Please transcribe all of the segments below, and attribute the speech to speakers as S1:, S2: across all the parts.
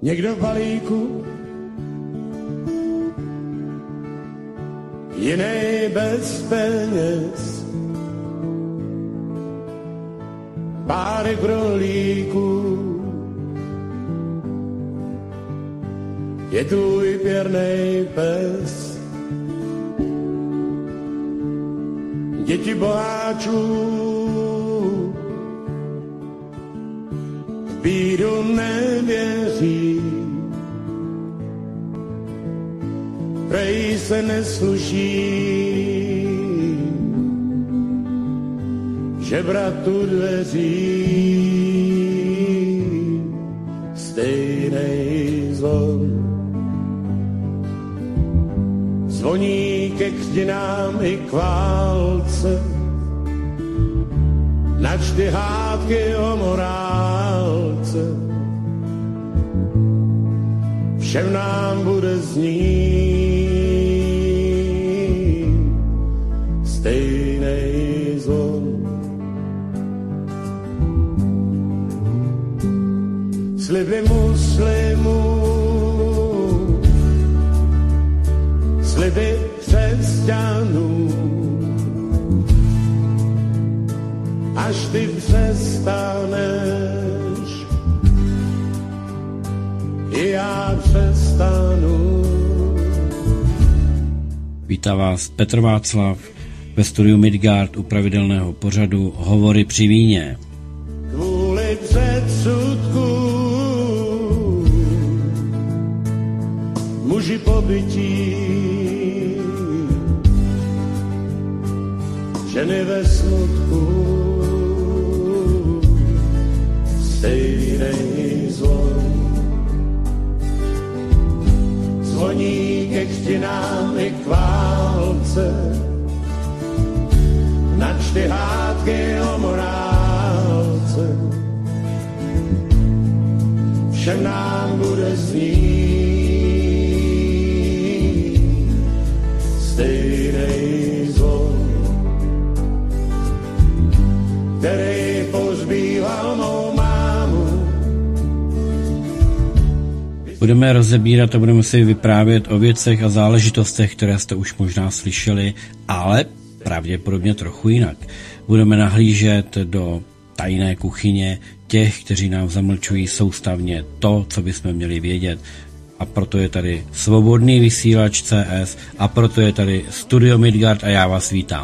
S1: někdo v balíku, jiný bez peněz, párek rohlíků, je tvůj pěrnej pes. Děti boháčů v bídu nevěří, prej se nesluší žebratu dveří, stejnej zvon zvoní ke křtinám i k válce, načty hádky o morálce, všem nám bude znít stejnej zvon. Sliby muslimů, sliby křesťanů, až ty přestaneš, i já přestanu.
S2: Vítá vás Petr Václav ve studiu Midgard u pravidelného pořadu Hovory při víně.
S1: Kvůli předsudku muži pobytí, ženy ve smutku, stejnej zvon zvoní ke křtinám i k válce, načty hádky o morálce, všem nám bude znít stejnej zvon, který pozbýval mou mámu.
S2: Budeme rozebírat a budeme si vyprávět o věcech a záležitostech, které jste už možná slyšeli, ale pravděpodobně trochu jinak. Budeme nahlížet do tajné kuchyně těch, kteří nám zamlčují soustavně to, co bychom měli vědět. A proto je tady Svobodný vysílač CS a proto je tady Studio Midgard a já vás vítám.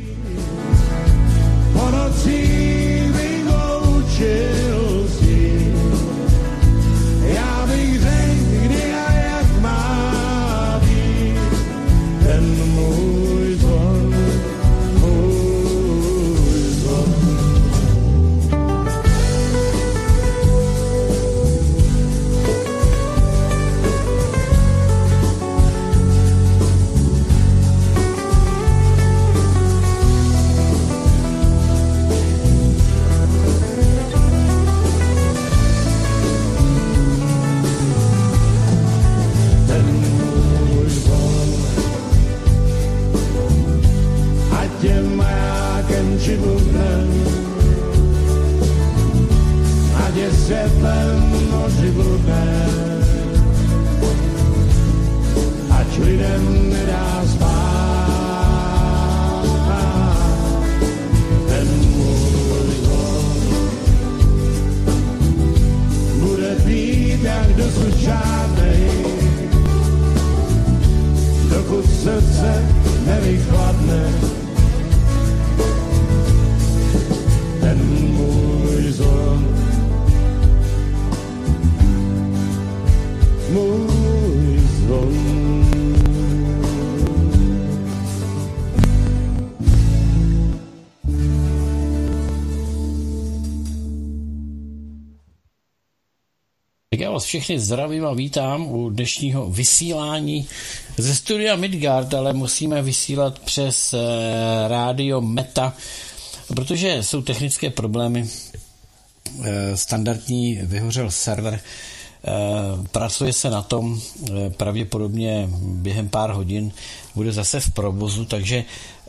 S2: Všechny zdravím a vítám u dnešního vysílání ze studia Midgard, ale musíme vysílat přes rádio Meta, protože jsou technické problémy. Standardní vyhořel server, pracuje se na tom, pravděpodobně během pár hodin bude zase v provozu, takže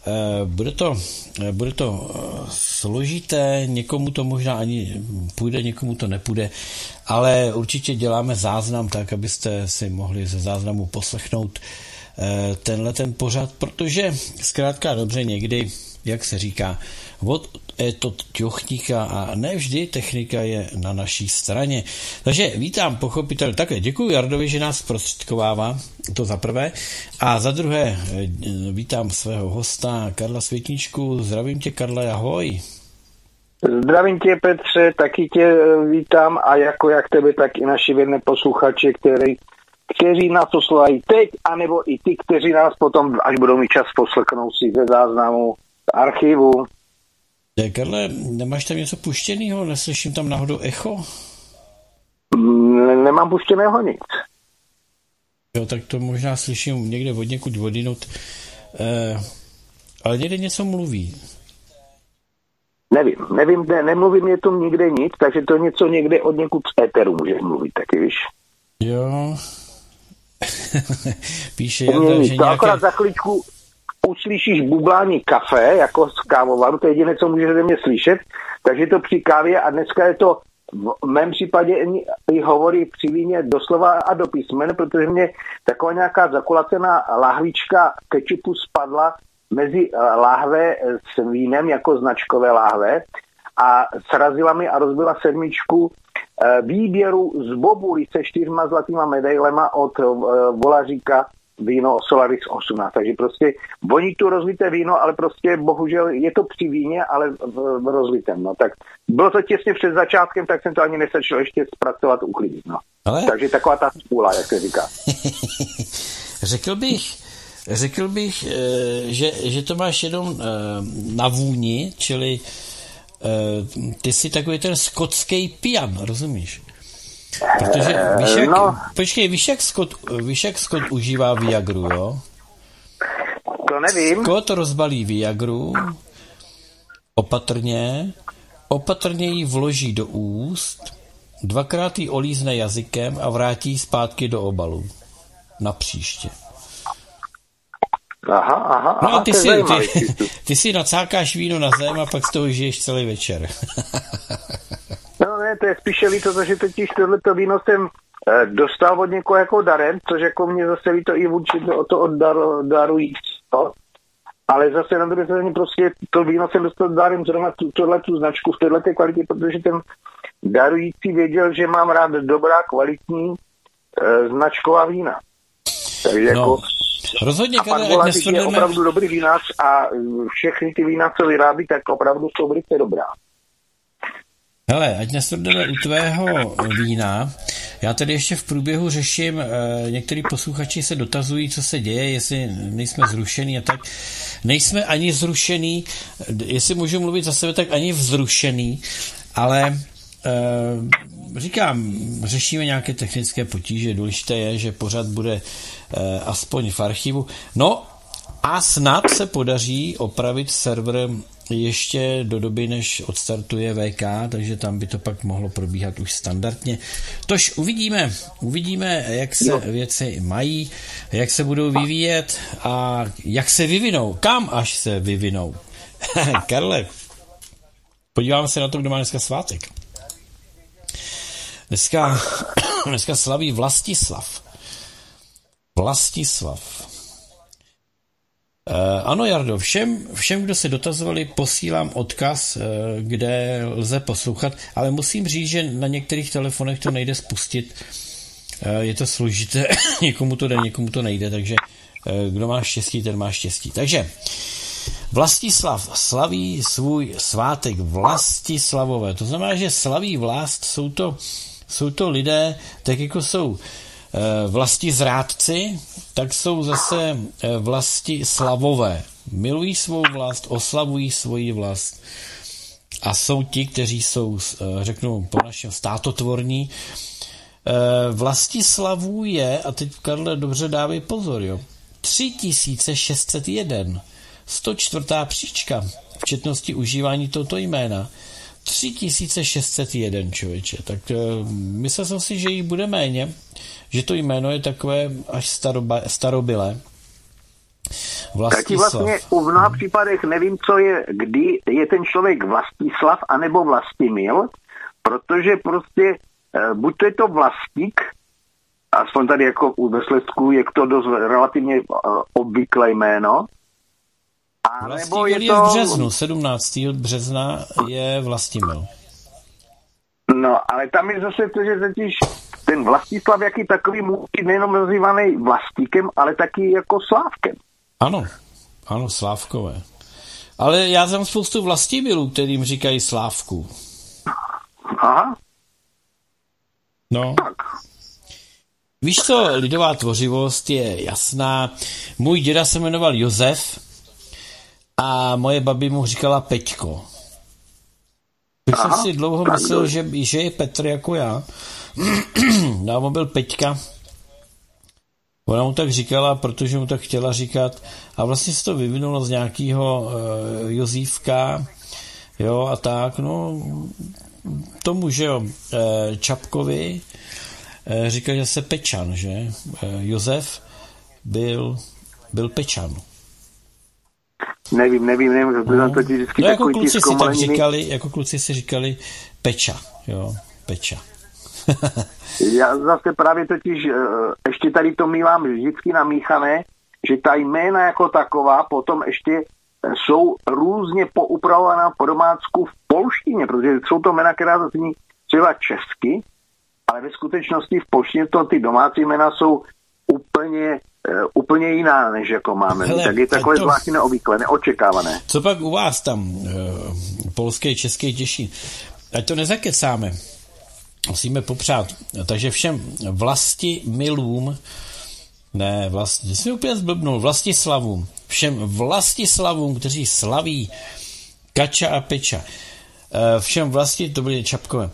S2: bude to složité, někomu to možná ani půjde, někomu to nepůjde, ale určitě děláme záznam tak, abyste si mohli ze záznamu poslechnout ten pořad, protože zkrátka dobře někdy, jak se říká, je to těchníka a ne vždy technika je na naší straně. Takže vítám pochopitelně, také děkuji Jardovi, že nás zprostředkovává, to za prvé, a za druhé vítám svého hosta Karla Světničku. Zdravím tě, Karle, ahoj.
S3: Zdravím tě, Petře, taky tě vítám a jako jak tebe, tak i naši věrné posluchači, kteří nás poslouchají teď, anebo i ty, kteří nás potom, až budou mít čas, poslechnou si ze záznamu z archivu.
S2: Karle, nemáš tam něco puštěného? Neslyším tam náhodou echo?
S3: Nemám puštěného nic.
S2: Jo, tak to možná slyším někde od někud odinut. Ale někde něco mluví.
S3: Nevím, nemluví mě tu nikde nic, takže to něco někde od někud z éteru může mluvit, taky víš.
S2: Jo. Píše Jarda, že
S3: nějaké... Akorát za chvíličku uslyšíš bublání kafe, jako z kávovaru, to je jediné, co můžeš ze mě slyšet, takže to při kávě a dneska je to v mém případě i hovorí při víně doslova a do písmen, protože mě taková nějaká zakulacená lahvička kečupu spadla mezi láhve s vínem, jako značkové láhve, a srazila mi a rozbila sedmičku výběru z bobulí se 4 zlatýma medailema od Volaříka víno Solaris 18. Takže prostě voní tu rozlité víno, ale prostě bohužel je to při víně, ale v rozlitém. No. Tak bylo to těsně před začátkem, tak jsem to ani nestačil ještě zpracovat, uklidit. No. Ale... Takže taková ta spůla, jak se říká.
S2: Řekl bych, že to máš jenom na vůni, čili ty jsi takový ten skotský pijan, rozumíš? Protože víš, jak Scott užívá Viagru, jo?
S3: To nevím.
S2: Scott rozbalí Viagru, opatrně ji vloží do úst, 2krát ji olízne jazykem a vrátí ji zpátky do obalu. Na příště.
S3: Aha.
S2: No a ty si nacákáš víno na zem a pak z toho žiješ celý večer.
S3: No ne, to je spíše líto, protože totiž tohleto víno jsem dostal od někoho jako darem, což jako mě zase líto i vůči od darujícího. Ale zase na druhé straně prostě to víno jsem dostal darem zrovna tu značku v této kvalitě, protože ten darující věděl, že mám rád dobrá, kvalitní značková vína. Takže jako...
S2: Rozhodně, Karle, ať
S3: je opravdu dobrý vínář a všechny ty vína, co vyrábí, tak opravdu jsou velice dobrá.
S2: Hele, ať nestvrdeme u tvého vína. Já tady ještě v průběhu řeším, některý posluchači se dotazují, co se děje, jestli nejsme zrušený a tak. Nejsme ani zrušený, jestli můžu mluvit za sebe, tak ani vzrušený, ale říkám, řešíme nějaké technické potíže. Důležité je, že pořád bude aspoň v archivu. No a snad se podaří opravit server ještě do doby, než odstartuje VK, takže tam by to pak mohlo probíhat už standardně. Tož uvidíme, jak se věci mají, jak se budou vyvíjet a jak se vyvinou, kam až se vyvinou. Karle, podíváme se na to, kdo má dneska svátek. Dneska slaví Vlastislav. Ano, Jardo, všem, kdo se dotazovali, posílám odkaz, kde lze poslouchat, ale musím říct, že na některých telefonech to nejde spustit. Je to složité, někomu to jde, někomu to nejde, takže kdo má štěstí, ten má štěstí. Takže Vlastislav slaví svůj svátek Vlastislavové. To znamená, že slaví vlast, jsou to lidé, tak jako jsou vlastizrádci, tak jsou zase vlastislavové. Milují svou vlast, oslavují svoji vlast a jsou ti, kteří jsou, řeknu po našem, státotvorní. Vlastislavů je, a teď Karle dobře dávej pozor, jo, 3601, 104. příčka v četnosti užívání tohoto jména. 3601, člověče. Tak myslel jsem si, že jí bude méně, že to jméno je takové až starobylé.
S3: Taky vlastně v mnoha případech nevím, co je, kdy je ten člověk Vlastislav anebo Vlastimil, protože prostě buď to je to Vlastík, aspoň tady jako ve Slezsku je to dost relativně obvyklé jméno, a nebo
S2: je to... v březnu, 17. března je Vlastimil.
S3: No, ale tam je zase to, že totiž ten Vlastislav jaký takový může být nejenom nazývaný Vlastíkem, ale taky jako Slávkem.
S2: Ano, Slávkové. Ale já znám spoustu Vlastimilů, kterým říkají Slávku.
S3: Aha.
S2: No. Tak. Víš co, lidová tvořivost je jasná. Můj děda se jmenoval Josef a moje babi mu říkala Peťko. Tak jsem si dlouho myslel, že je Petr jako já. No, on byl Peťka. Ona mu tak říkala, protože mu tak chtěla říkat. A vlastně se to vyvinulo z nějakého Jozívka. Jo, a tak, no, tomu, že jo, Čapkovi říkal, že se Pečan, že? Josef byl Pečan.
S3: Nevím, to ti vždycky
S2: no, jako kluci si tak říkali, jako kluci si říkali Peča, jo, Peča.
S3: Já zase právě totiž ještě tady to mívám vždycky namíchané, že ta jména jako taková potom ještě jsou různě poupravovaná po domácku v polštině, protože jsou to jména, která zní třeba česky, ale ve skutečnosti v polštině to ty domácí jména jsou úplně jiná, než jako máme. Hele, tak je takové zvláštní neobvyklé, neočekávané.
S2: Co pak u vás tam polské, české, těší? Ať to nezakecáme. Musíme popřát. Takže všem Vlastimilům, jsme úplně zblbnul, Vlastislavům. Všem Vlastislavům, kteří slaví Kača a Peča. Všem to byly Čapkové.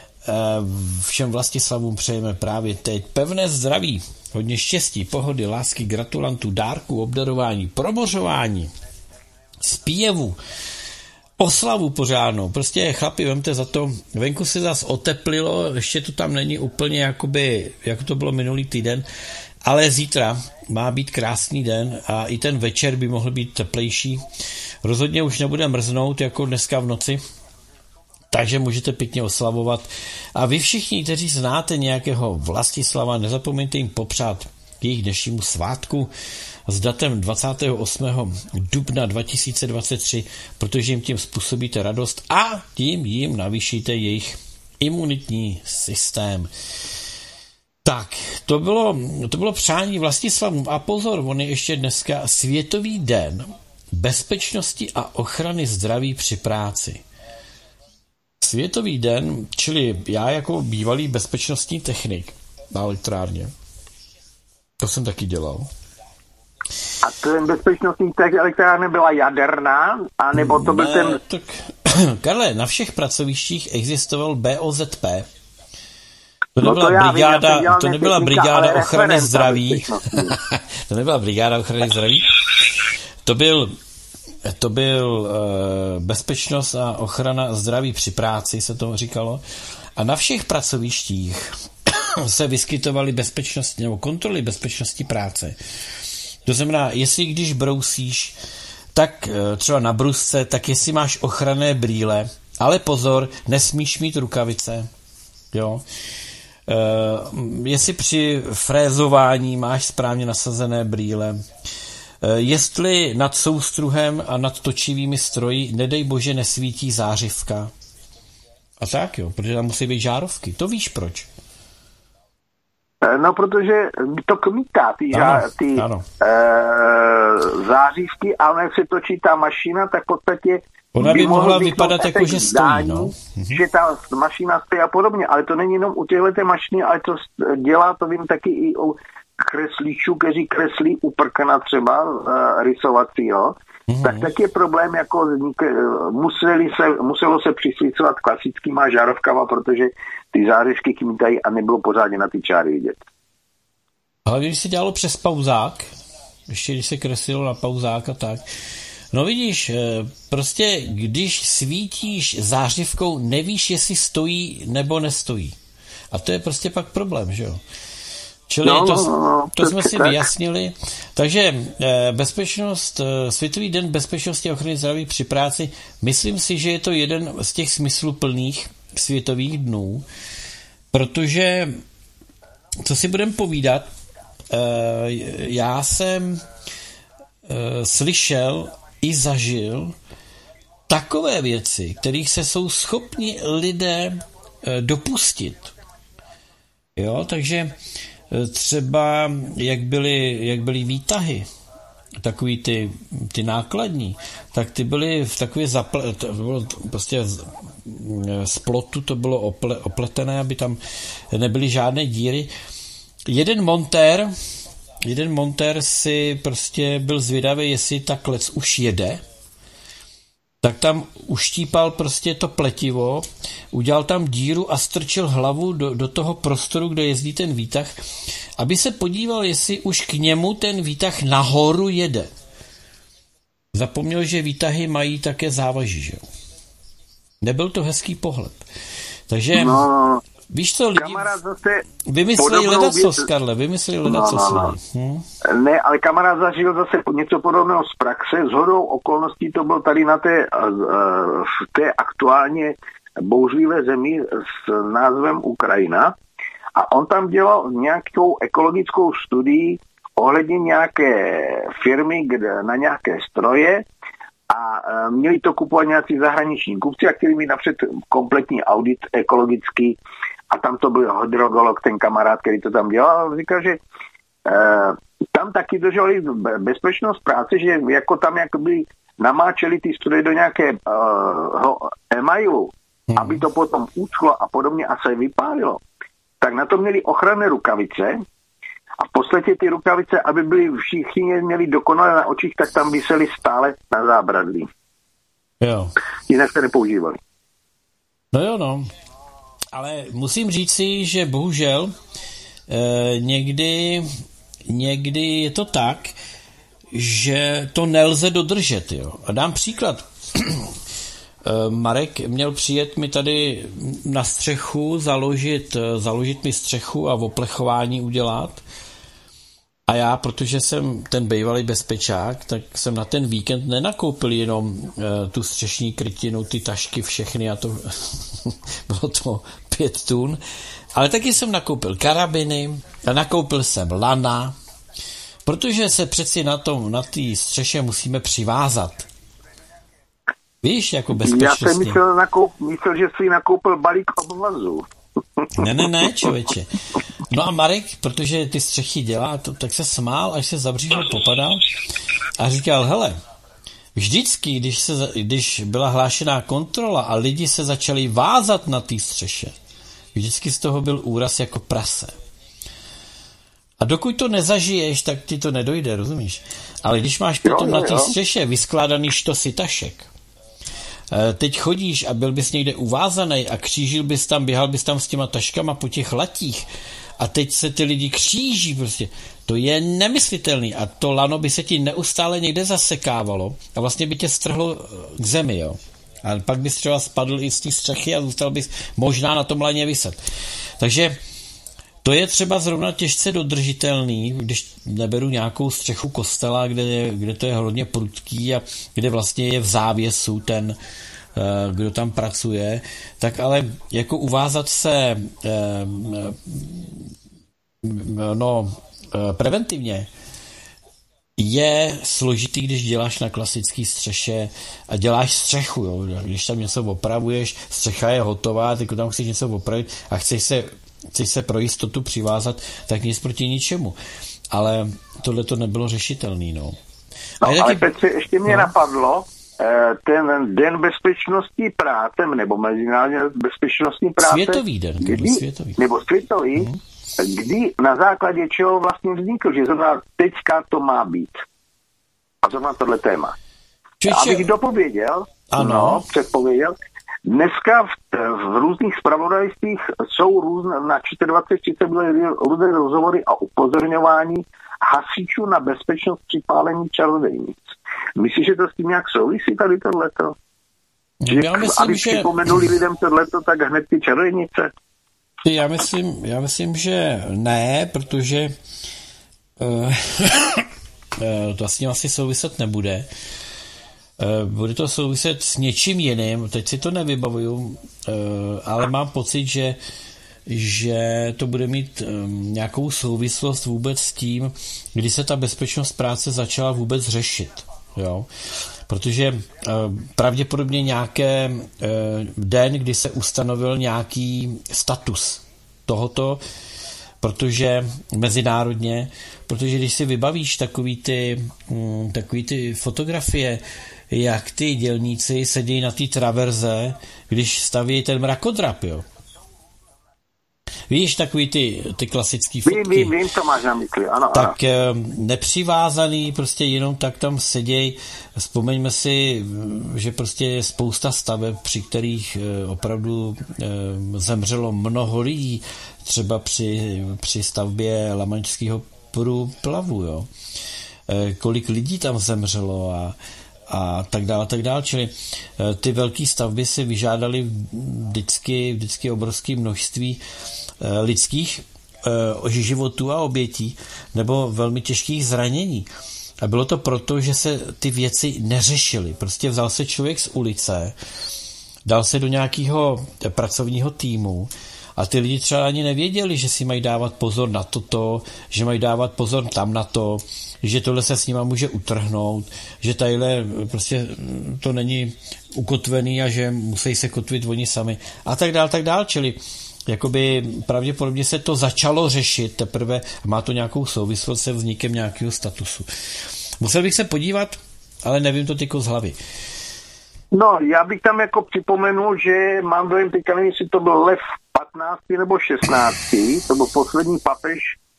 S2: Všem Vlastislavům přejeme právě teď pevné zdraví, hodně štěstí, pohody, lásky, gratulantů, dárků, obdarování, promořování, zpěvu, oslavu pořádnou. Prostě chlapi, vemte za to, venku se zas oteplilo, ještě to tam není úplně jakoby, jako to bylo minulý týden, ale zítra má být krásný den a i ten večer by mohl být teplejší. Rozhodně už nebude mrznout jako dneska v noci, takže můžete pěkně oslavovat. A vy všichni, kteří znáte nějakého Vlastislava, nezapomeňte jim popřát k jejich dnešnímu svátku s datem 28. dubna 2023, protože jim tím způsobíte radost a tím jim navýšíte jejich imunitní systém. Tak, to bylo přání Vlastislavům. A pozor, on je ještě dneska Světový den bezpečnosti a ochrany zdraví při práci. Světový den, čili já jako bývalý bezpečnostní technik na elektrárně, to jsem taky dělal.
S3: A ten bezpečnostní elektrárna byla jaderná, anebo to byl ten...
S2: Tak, Karle, na všech pracovištích existoval BOZP. To nebyla brigáda ochrany zdraví. To nebyla brigáda ochrany zdraví. To byl bezpečnost a ochrana zdraví při práci, se to říkalo. A na všech pracovištích se vyskytovaly bezpečnostní nebo kontroly bezpečnosti práce. To znamená, jestli když brousíš, tak třeba na brusce, tak jestli máš ochranné brýle, ale pozor, nesmíš mít rukavice, jo. Jestli při frézování máš správně nasazené brýle, jestli nad soustruhem a nad točivými stroji, nedej bože, nesvítí zářivka. A tak jo, protože tam musí být žárovky. To víš proč?
S3: No, protože to kmítá ty zářivky, ale jak se točí ta mašina, tak v podstatě
S2: ona by mohla vypadat jako, že stojí, no.
S3: Že ta mašina stojí a podobně, ale to není jenom u těchto mašiny, ale to dělá, to vím taky i u kreslíčů, kteří kreslí u prkna třeba rysovacího, tak je problém, jako muselo se přisvícovat klasickýma žárovkama, protože ty zářivky kmítají a nebylo pořádně na ty čáry vidět.
S2: Ale když se dělalo přes pauzák, ještě když se kreslilo na pauzák a tak, no vidíš, prostě když svítíš zářivkou, nevíš, jestli stojí nebo nestojí. A to je prostě pak problém, že jo? Čili to jsme si vyjasnili. Takže bezpečnost, Světový den bezpečnosti a ochrany zdraví při práci, myslím si, že je to jeden z těch smysluplných světových dnů, protože, co si budeme povídat, já jsem slyšel i zažil takové věci, kterých se jsou schopni lidé dopustit. Jo, takže třeba jak byly výtahy, takový ty nákladní, tak ty byly v takové to bylo prostě z plotu to bylo opletené, aby tam nebyly žádné díry. Jeden montér si prostě byl zvědavý, jestli ta klec už jede, tak tam uštípal prostě to pletivo, udělal tam díru a strčil hlavu do toho prostoru, kde jezdí ten výtah, aby se podíval, jestli už k němu ten výtah nahoru jede. Zapomněl, že výtahy mají také závaží, že jo. Nebyl to hezký pohled. Takže víš co, lidi vymysleli ledacos, Karle,
S3: Ne, ale kamarád zažil zase něco podobného z praxe. Shodou okolností to byl tady v té aktuálně bouřlivé zemi s názvem Ukrajina. A on tam dělal nějakou ekologickou studii ohledně nějaké firmy na nějaké stroje a měli to kupovat nějací zahraniční kupci, a chtěli mít napřed kompletní audit ekologický. A tam to byl hydrolog, ten kamarád, který to tam dělal, a říkal, že tam taky drželi bezpečnost práce, že jako tam jakoby namáčeli ty stroje do nějaké e-mailu, aby to potom uschlo a podobně a se vypálilo. Tak na to měli ochranné rukavice a v podstatě ty rukavice, aby byli všichni měli dokonale na očích, tak tam viseli stále na zábradlí.
S2: Jo.
S3: Jinak se nepoužívali.
S2: No. Ale musím říci, že bohužel někdy je to tak, že to nelze dodržet. Jo. A dám příklad. Marek měl přijet mi tady na střechu, založit mi střechu a oplechování udělat. A já, protože jsem ten bývalý bezpečák, tak jsem na ten víkend nenakoupil jenom tu střešní krytinu, ty tašky, všechny, a to bylo to 5 tun, ale taky jsem nakoupil karabiny a nakoupil jsem lana, protože se přeci na té střeše musíme přivázat. Víš, jako bezpečnostně.
S3: Já jsem myslel, že jsi nakoupil balík obvazu.
S2: Ne, člověče. No a Marek, protože ty střechy dělá, tak se smál, až se za břicho popadal a říkal, hele, vždycky, když byla hlášená kontrola a lidi se začali vázat na té střeše, vždycky z toho byl úraz jako prase. A dokud to nezažiješ, tak ti to nedojde, rozumíš? Ale když máš potom na té střeše vyskládaný štosy tašek, teď chodíš a byl bys někde uvázaný a křížil bys tam, běhal bys tam s těma taškama po těch latích a teď se ty lidi kříží prostě. To je nemyslitelný a to lano by se ti neustále někde zasekávalo a vlastně by tě strhlo k zemi, jo. A pak bys třeba spadl i z té střechy a zůstal bys možná na tom laně viset. Takže to je třeba zrovna těžce dodržitelný, když neberu nějakou střechu kostela, kde to je hodně prudký a kde vlastně je v závěsu ten, kdo tam pracuje, tak ale jako uvázat se preventivně je složitý, když děláš na klasické střeše a děláš střechu, jo? Když tam něco opravuješ, střecha je hotová, teď tam chceš něco opravit a chceš se pro jistotu přivázat, tak nic proti ničemu. Ale tohle to nebylo řešitelný, no.
S3: Ale Petře, ještě mě napadlo, ten den bezpečnosti práce, nebo mezinárodní bezpečnostní práce.
S2: Světový den, světový.
S3: Nebo světový, kdy na základě čeho vlastně vznikl, že zrovna teďka to má být. A zrovna tohle téma. Abych dopověděl, předpověděl, dneska v různých zpravodajstvích jsou na 24 byly různé rozhovory a upozorňování hasičů na bezpečnost při pálení čarodějnic. Myslíš, že to s tím nějak souvisí tady tohleto?
S2: Já myslím,
S3: aby připomenuli lidem tohleto, tak hned ty čarodějnice?
S2: Já myslím, že ne, protože to s tím asi souviset nebude. Bude to souviset s něčím jiným, teď si to nevybavuju, ale mám pocit, že to bude mít nějakou souvislost vůbec s tím, kdy se ta bezpečnost práce začala vůbec řešit. Jo? Protože pravděpodobně nějaký den, kdy se ustanovil nějaký status tohoto, protože mezinárodně, protože když si vybavíš takový ty fotografie, jak ty dělníci sedí na té traverze, když staví ten mrakodrap, jo. Víš, takový ty klasický fotky.
S3: Vím, co máš na mysli, ano.
S2: Tak nepřivázaný, prostě jenom tak tam seděj. Vzpomeňme si, že prostě je spousta staveb, při kterých opravdu zemřelo mnoho lidí, třeba při stavbě Lamanšského průplavu, jo. Kolik lidí tam zemřelo a tak dále. Čili ty velké stavby si vyžádaly vždycky obrovské množství lidských životů a obětí nebo velmi těžkých zranění. A bylo to proto, že se ty věci neřešily. Prostě vzal se člověk z ulice, dal se do nějakého pracovního týmu a ty lidi třeba ani nevěděli, že si mají dávat pozor na toto, že mají dávat pozor tam na to, že tohle se s nima může utrhnout, že tadyhle prostě to není ukotvený a že musí se kotvit oni sami a tak dál, čili jakoby pravděpodobně se to začalo řešit teprve, má to nějakou souvislost se vznikem nějakého statusu. Musel bych se podívat, ale nevím to tyko z hlavy.
S3: No, já bych tam jako připomenul, že mám dojem, teďka nevím, jestli to byl Lev 15. nebo 16. To byl poslední papež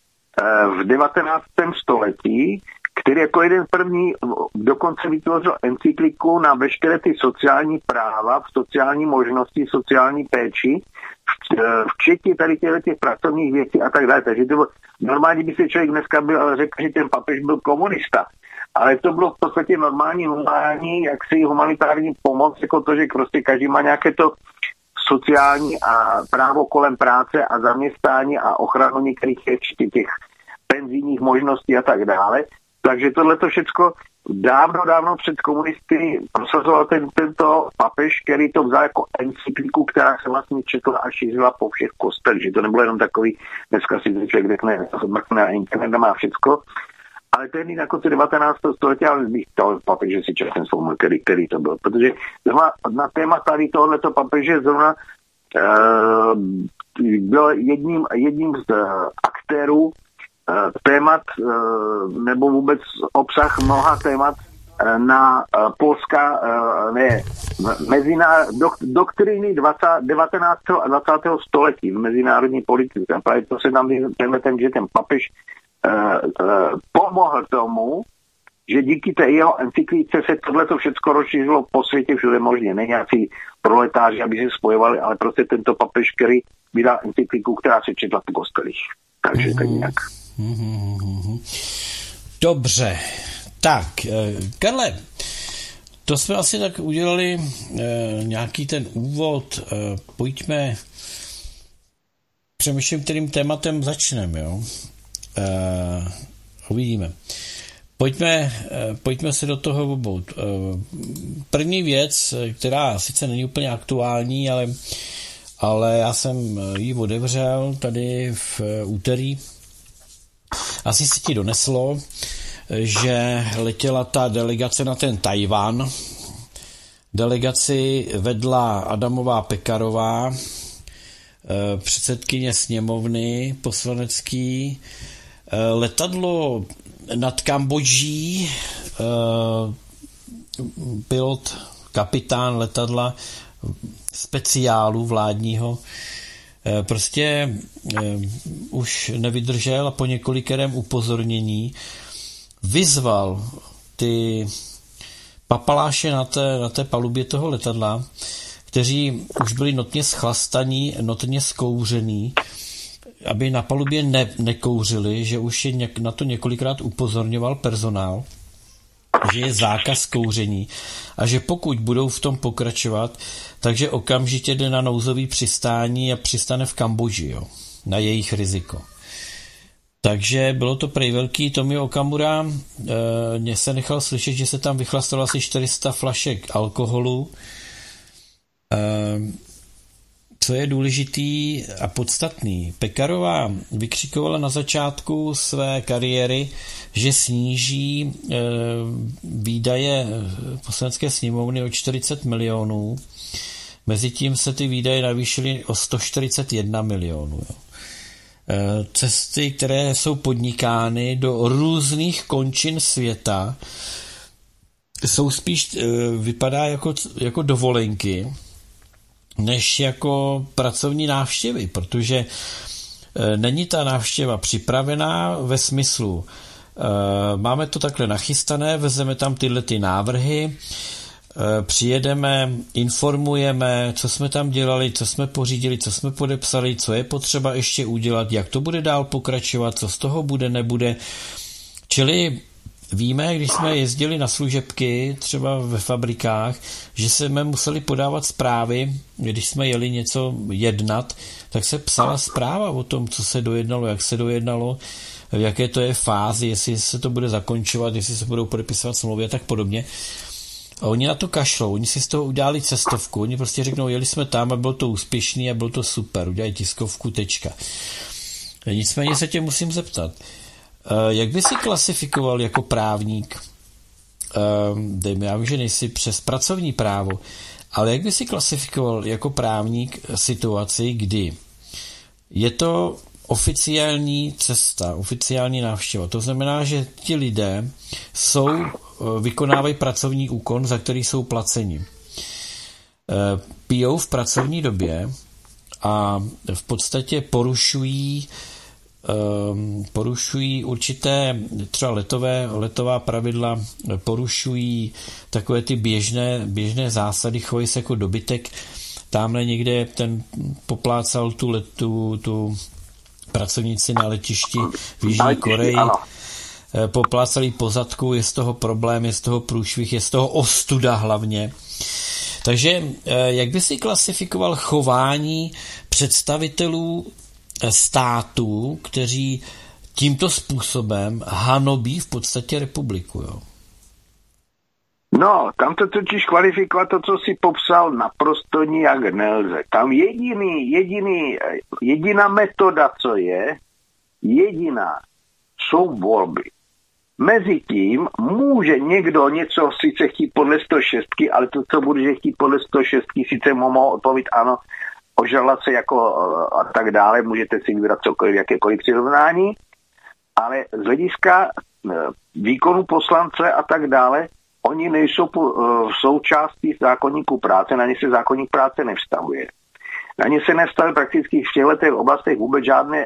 S3: v 19. století, který jako jeden první dokonce vytvořil encykliku na veškeré ty sociální práva, sociální možnosti, sociální péči, včetně tady těch pracovních věcí a tak dále. Takže to bylo, normálně by se člověk dneska řekl, že ten papež byl komunista. Ale to bylo v podstatě normální humanitární pomoc, jako to, že prostě každý má nějaké to sociální a právo kolem práce a zaměstnání a ochranu některých těch penzijních možností a tak dále. Takže tohleto všecko dávno před komunisty prosazoval tento papež, který to vzal jako encykliku, která se vlastně četla a šířila po všech kostelích. Že to nebylo jenom takový, dneska si člověk řekne, mrkne na internet a má všecko. Ale ten je na konci 19. století, ale bych to papeže si četl ten svou, který to byl. Protože na téma tady tohleto papeže zrovna byl jedním z aktérů témat, nebo vůbec obsah mnoha témat na polská doktríny 19. a 20. století v mezinárodní politice. Právě to se nám že ten papež pomohl tomu, že díky té jeho encyklice se tohleto všechno rozšířilo po světě všude možně. Ne nějací proletáři, aby se spojovali, ale prostě tento papež, který vydal encykliku, která se četla v kostelích. Takže tak nějak.
S2: Dobře. Tak, Karle, to jsme asi tak udělali nějaký ten úvod. Pojďme, přemýšlím, kterým tématem začneme, jo? Uvidíme. Pojďme se do toho obout. První věc, která sice není úplně aktuální, ale já jsem ji otevřel tady v úterý. Asi se ti doneslo, že letěla ta delegace na ten Tajvan. Delegaci vedla Adamová Pekarová, předsedkyně sněmovny poslanecký. Letadlo nad Kambodží, kapitán letadla speciálu vládního, prostě už nevydržel a po několikerém upozornění vyzval ty papaláše na té palubě toho letadla, kteří už byli notně schlastaní, notně zkouření, aby na palubě nekouřili, že už je na to několikrát upozorňoval personál. že je zákaz kouření a že pokud budou v tom pokračovat, takže okamžitě jde na nouzový přistání a přistane v Kambodži, jo, na jejich riziko. Takže bylo to prej velký. Tomio Okamura mě se nechal slyšet, že se tam vychlastalo asi 400 flašek alkoholu. Co je důležitý a podstatný, Pekarová vykřikovala na začátku své kariéry, že sníží výdaje poslanecké sněmovny o 40 milionů. Mezitím se ty výdaje navýšily o 141 milionů. Cesty, které jsou podnikány do různých končin světa, jsou spíš, vypadá jako dovolenky, než jako pracovní návštěvy, protože není ta návštěva připravená ve smyslu, máme to takhle nachystané, vezeme tam tyhle ty návrhy, přijedeme, informujeme, co jsme tam dělali, co jsme pořídili, co jsme podepsali, co je potřeba ještě udělat, jak to bude dál pokračovat, co z toho bude, nebude. Čili víme, když jsme jezdili na služebky, třeba ve fabrikách, že jsme museli podávat zprávy, když jsme jeli něco jednat, tak se psala zpráva o tom, co se dojednalo, jak se dojednalo, v jaké to je fázi, jestli se to bude zakončovat, jestli se budou podepisovat smlouvy a tak podobně. A oni na to kašlou, oni si z toho udělali cestovku, oni prostě řeknou, jeli jsme tam a bylo to úspěšný a bylo to super, udělají tiskovku, tečka. Nicméně se tě musím zeptat, jak by si klasifikoval jako právník, já vím, že nejsi přes pracovní právo, ale jak by si klasifikoval jako právník situaci, kdy je to oficiální cesta, oficiální návštěva. To znamená, že ti lidé vykonávají pracovní úkon, za který jsou placeni. Pijou v pracovní době a v podstatě porušují určité třeba letová pravidla, porušují takové ty běžné zásady, chovají se jako dobytek. Tamhle někde ten poplácal tu pracovníci na letišti v Jižní Koreji, poplácali po zadku, je z toho problém, je z toho průšvih, je z toho ostuda hlavně. Takže jak by si klasifikoval chování představitelů států, kteří tímto způsobem hanobí v podstatě republiku, jo?
S3: No, tam to totiž kvalifikovat to, co si popsal, naprosto nijak nelze. Tam jediná metoda, co je, jsou volby. Mezitím může někdo něco sice chtít podle 106, ale to, co bude chtít podle 106, sice mu mohou odpovědět ano, ožalat se jako a tak dále, můžete si vybrat cokoliv, jakékoliv přirovnání, ale z hlediska výkonu poslance a tak dále, oni nejsou v součástí zákoníku práce, na ně se zákoník práce nevztahuje. Na ně se nevztahuje prakticky v těchto oblastech vůbec žádné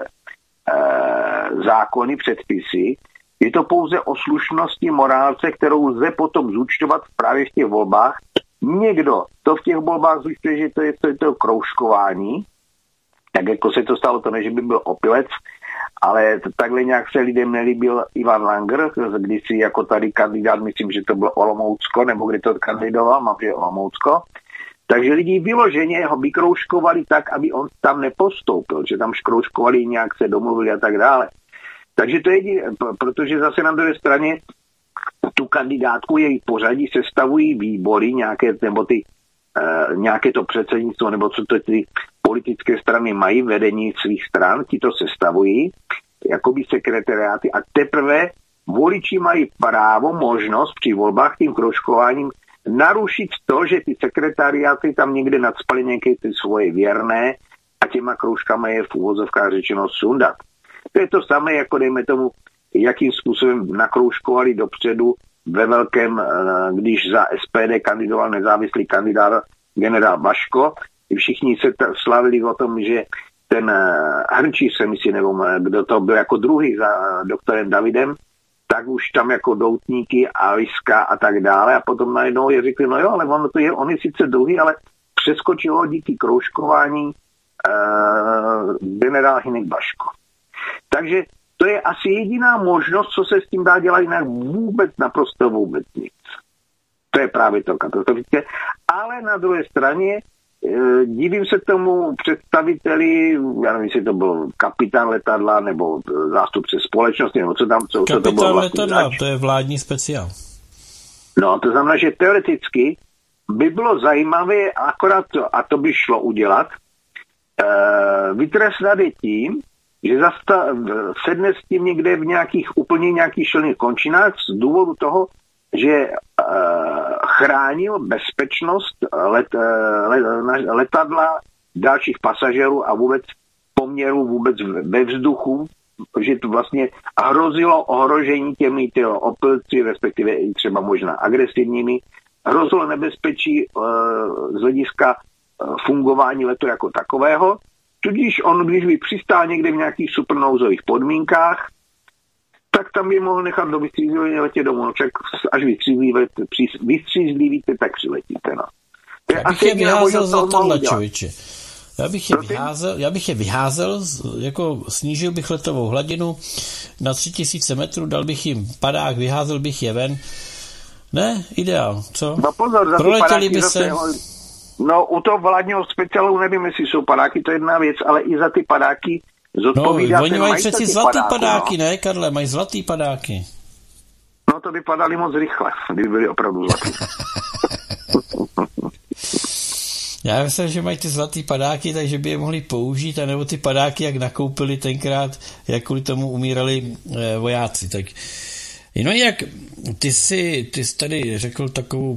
S3: zákony, předpisy. Je to pouze o slušnosti, morálce, kterou lze potom zúčtovat právě v těch volbách. Někdo to v těch volbách zúčtuje, že to je to kroužkování, tak jako se to stalo, to ne, že by byl opilec, ale takhle nějak se lidem nelíbil Ivan Langer, kdysi jako tady kandidát, myslím, že to bylo Olomoucko, nebo kdy to kandidoval, mám, že Olomoucko. Takže lidi vyloženě ho vykroužkovali tak, aby on tam nepostoupil, že tam škroužkovali, nějak se domluvili a tak dále. Takže to je jediné, protože zase na druhé straně tu kandidátku, její pořadí sestavují výbory, nějaké to předsednictvo, nebo co to ty politické strany mají, vedení svých stran, ti to sestavují, jakoby sekretariáty a teprve voliči mají právo, možnost při volbách tím kroužkováním narušit to, že ty sekretariáty tam někde nadspaly nějaké ty svoje věrné a těma kroužkama je v úvozovkách řečeno sundat. To je to samé, jako dejme tomu, jakým způsobem nakroužkovali dopředu ve velkém, když za SPD kandidoval nezávislý kandidát generál Baško. Všichni se slavili o tom, že ten Hrnčíř se myslí, nebo kdo to byl jako druhý za doktorem Davidem, tak už tam jako doutníky a Liska a tak dále. A potom najednou je řekli, no jo, ale on je sice druhý, ale přeskočilo díky kroužkování generál Hynek Baško. Takže To je asi jediná možnost, co se s tím dá dělat, jinak naprosto vůbec nic. To je právě to katastrofické. Ale na druhé straně divím se tomu představiteli, já nevím, jestli to byl kapitán letadla nebo zástupce společnosti, nebo co tam, co to bylo.
S4: Kapitán letadla, to je vládní speciál.
S3: No, to znamená, že teoreticky by bylo zajímavé akorát, a to by šlo udělat, vytrestat je tím, že sedne s tím někde v nějakých šilných končinách z důvodu toho, že chránil bezpečnost letadla, dalších pasažerů a vůbec poměrů vůbec ve vzduchu, že to vlastně hrozilo ohrožení těmi opilci, respektive i třeba možná agresivními, hrozilo nebezpečí z hlediska fungování letu jako takového. Tudíž on, když by přistál někde v nějakých supernouzových podmínkách, tak tam by mohl nechat do vystřízlivění letět domů. Až vystřízlivíte, tak přiletíte. No.
S4: Já bych je vyházel za tohle, člověče. Já bych je vyházel, jako snížil bych letovou hladinu na 3000 metrů, dal bych jim padák, vyházel bych je ven. Ne, ideál, co?
S3: No pozor, za
S4: proletěli by se...
S3: No, u toho vládního speciálu nevím, jestli jsou padáky, to je jedna věc, ale i za ty padáky zodpovídá.
S4: No, oni mají přeci zlatý padáky, ne, Karle? Mají zlatý padáky.
S3: No, to by padaly moc rychle, kdyby byly opravdu zlatý.
S4: Já myslím, že mají ty zlatý padáky, takže by je mohli použít, anebo ty padáky, jak nakoupili tenkrát, jak kvůli tomu umírali vojáci. Tak no jak, ty jsi tady řekl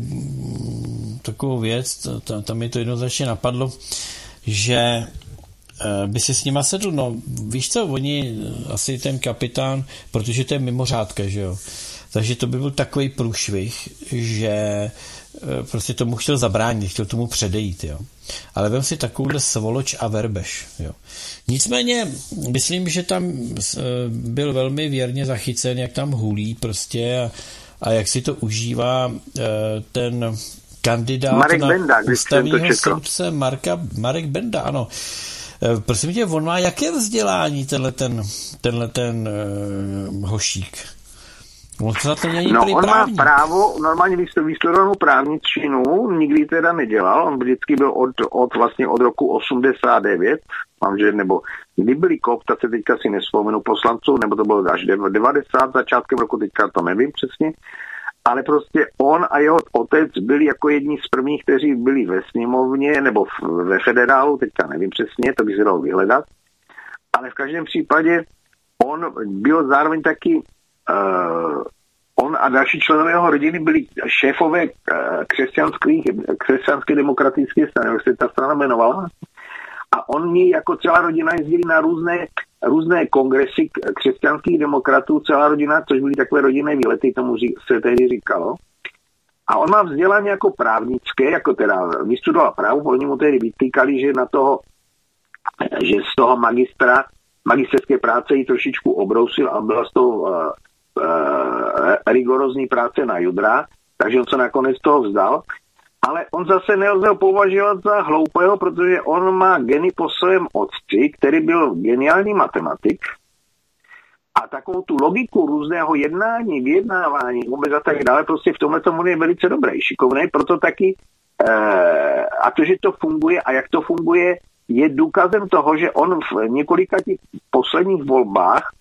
S4: takovou věc, tam mi to jednoznačně napadlo, že by si s nima sedl. No, víš co, oni, asi ten kapitán, protože to je mimořádka, že jo, takže to by byl takový průšvih, že prostě tomu chtěl zabránit, chtěl tomu předejít, jo. Ale vem si takovouhle svoloč a verbeš, jo. Nicméně, myslím, že tam byl velmi věrně zachycen, jak tam hulí prostě a jak si to užívá ten kandidát
S3: Marek
S4: na
S3: Benda,
S4: ústavního soudce Marek Benda, ano. Prosím tě, on má jaké vzdělání tenhle ten hošík? On
S3: má právo, normálně vystudovanou právničinu, nikdy teda nedělal, on vždycky byl od roku 89, nebo kdy byly kooptace, teďka si nevzpomenu poslanců, nebo to bylo až 90, začátkem roku, teďka to nevím přesně, ale prostě on a jeho otec byli jako jedni z prvních, kteří byli ve sněmovně, nebo ve federálu, teďka nevím přesně, to by se dalo vyhledat, ale v každém případě on byl zároveň taky on a další členové jeho rodiny byli šéfové křesťanské demokratické strany, jak se ta strana jmenovala. A oni jako celá rodina jezdili na různé kongresy křesťanských demokratů, celá rodina, což byly takové rodinné výlety, tomu se tehdy říkalo. A on má vzdělání jako právnické, jako teda vystudoval právo, oni mu tehdy vytýkali, že z toho magisterské práce ji trošičku obrousil a byla z toho rigorózní práce na judra, takže on se nakonec toho vzdal. Ale on zase nelze ho považovat za hloupého, protože on má geny po svém otci, který byl geniální matematik a takovou tu logiku různého jednání, vyjednávání, vůbec a tak dále, prostě v tomhle tomu je velice dobrý, šikovný, proto taky a to, že to funguje a jak to funguje, je důkazem toho, že on v několika těch posledních volbách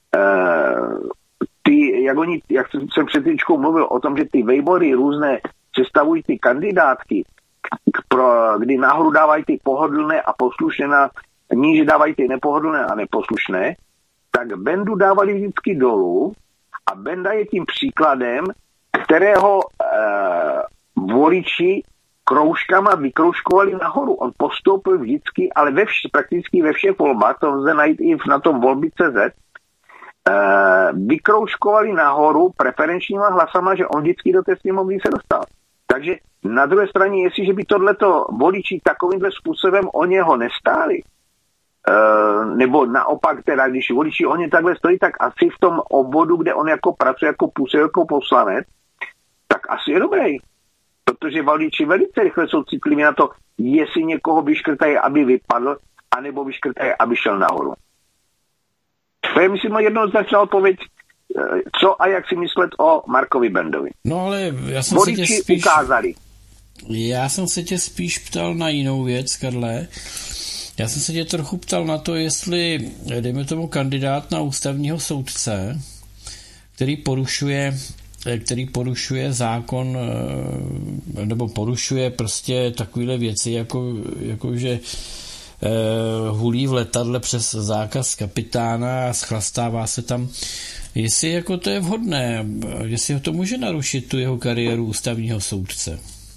S3: jak jsem před chvíličkou mluvil o tom, že ty výbory různé sestavují ty kandidátky, kdy nahoru dávají ty pohodlné a poslušné, níže dávají ty nepohodlné a neposlušné, tak Bendu dávali vždycky dolů a Benda je tím příkladem, kterého voliči kroužkama vykroužkovali nahoru. On postoupil vždycky, ale prakticky ve všech volbách, to lze najít i na tom volby.cz, vykroužkovali nahoru preferenčníma hlasama, že on vždycky do té sněmovny se dostal. Takže na druhé straně, jestliže by tohleto voliči takovýmhle způsobem o něho nestáli, nebo naopak, teda když voliči o ně takhle stojí, tak asi v tom obvodu, kde on jako pracuje, jako působil jako poslanec, tak asi je dobrý. Protože voliči velice rychle jsou citliví na to, jestli někoho vyškrtají, aby vypadl, anebo vyškrtají, aby šel nahoru. To je, myslím, jednoznačná odpověď, co a jak si myslet o Markovi Bendovi.
S4: No ale já jsem
S3: voliči
S4: se tě spíš...
S3: ukázali.
S4: Já jsem se tě spíš ptal na jinou věc, Karle. Já jsem se tě trochu ptal na to, jestli, dejme tomu, kandidát na ústavního soudce, který porušuje zákon, nebo porušuje prostě takovéhle věci, jako že hulí v letadle přes zákaz kapitána a schlastává se tam, jestli jako to je vhodné, jestli to může narušit tu jeho kariéru ústavního soudce.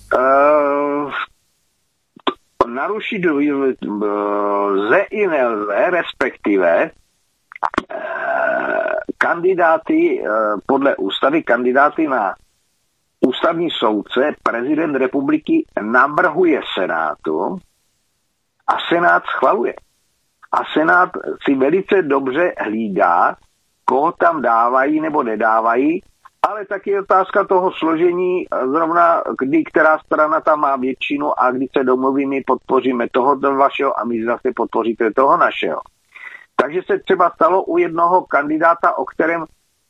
S3: Narušit lze i nelze, respektive kandidáty podle ústavy, kandidáty na ústavní soudce prezident republiky navrhuje Senátu a Senát schvaluje. A Senát si velice dobře hlídá, koho tam dávají nebo nedávají, ale taky je otázka toho složení, zrovna kdy která strana tam má většinu a kdy se domluví, my podpoříme toho vašeho a my zase podpoříte toho našeho. Takže se třeba stalo u jednoho kandidáta, o kterém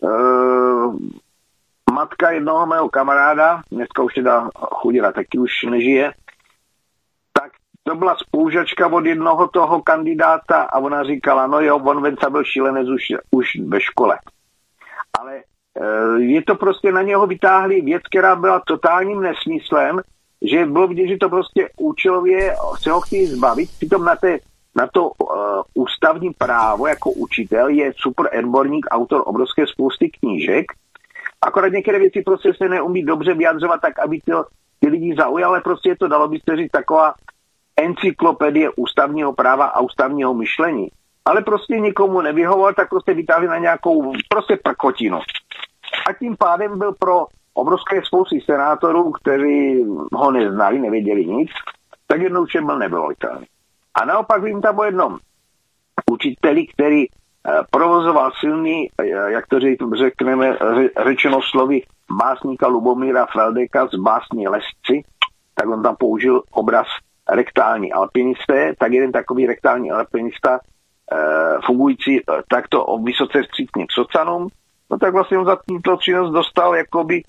S3: matka jednoho mého kamaráda, dneska už teda chudila, taky už nežije, tak to byla spolužačka od jednoho toho kandidáta a ona říkala, no jo, on Venca byl šílenec už ve škole. Ale je to prostě, na něho vytáhli věc, která byla totálním nesmyslem, že bylo vidět, že to prostě účelově se ho chtějí zbavit. Přitom na to ústavní právo jako učitel je super odborník, autor obrovské spousty knížek. Akorát některé věci prostě se neumí dobře vyjadřovat tak, aby ty lidi zaujali, ale prostě je to, dalo by se říct, taková encyklopedie ústavního práva a ústavního myšlení. Ale prostě nikomu nevyhovoval, tak prostě vytáhli na nějakou prostě prkotinu. A tím pádem byl pro obrovské spousty senátorů, kteří ho neznali, nevěděli nic, tak jednoduše byl nevolitelný. A naopak vím tam o jednom učiteli, který provozoval silný, jak to řekneme, řečeno slovy básníka Lubomíra Feldeka z básní Lesci, tak on tam použil obraz rektální alpinisté, tak jeden takový rektální alpinista fungující takto vysoce vstřícným socanům, no tak vlastně on za tuto činnost dostal jakoby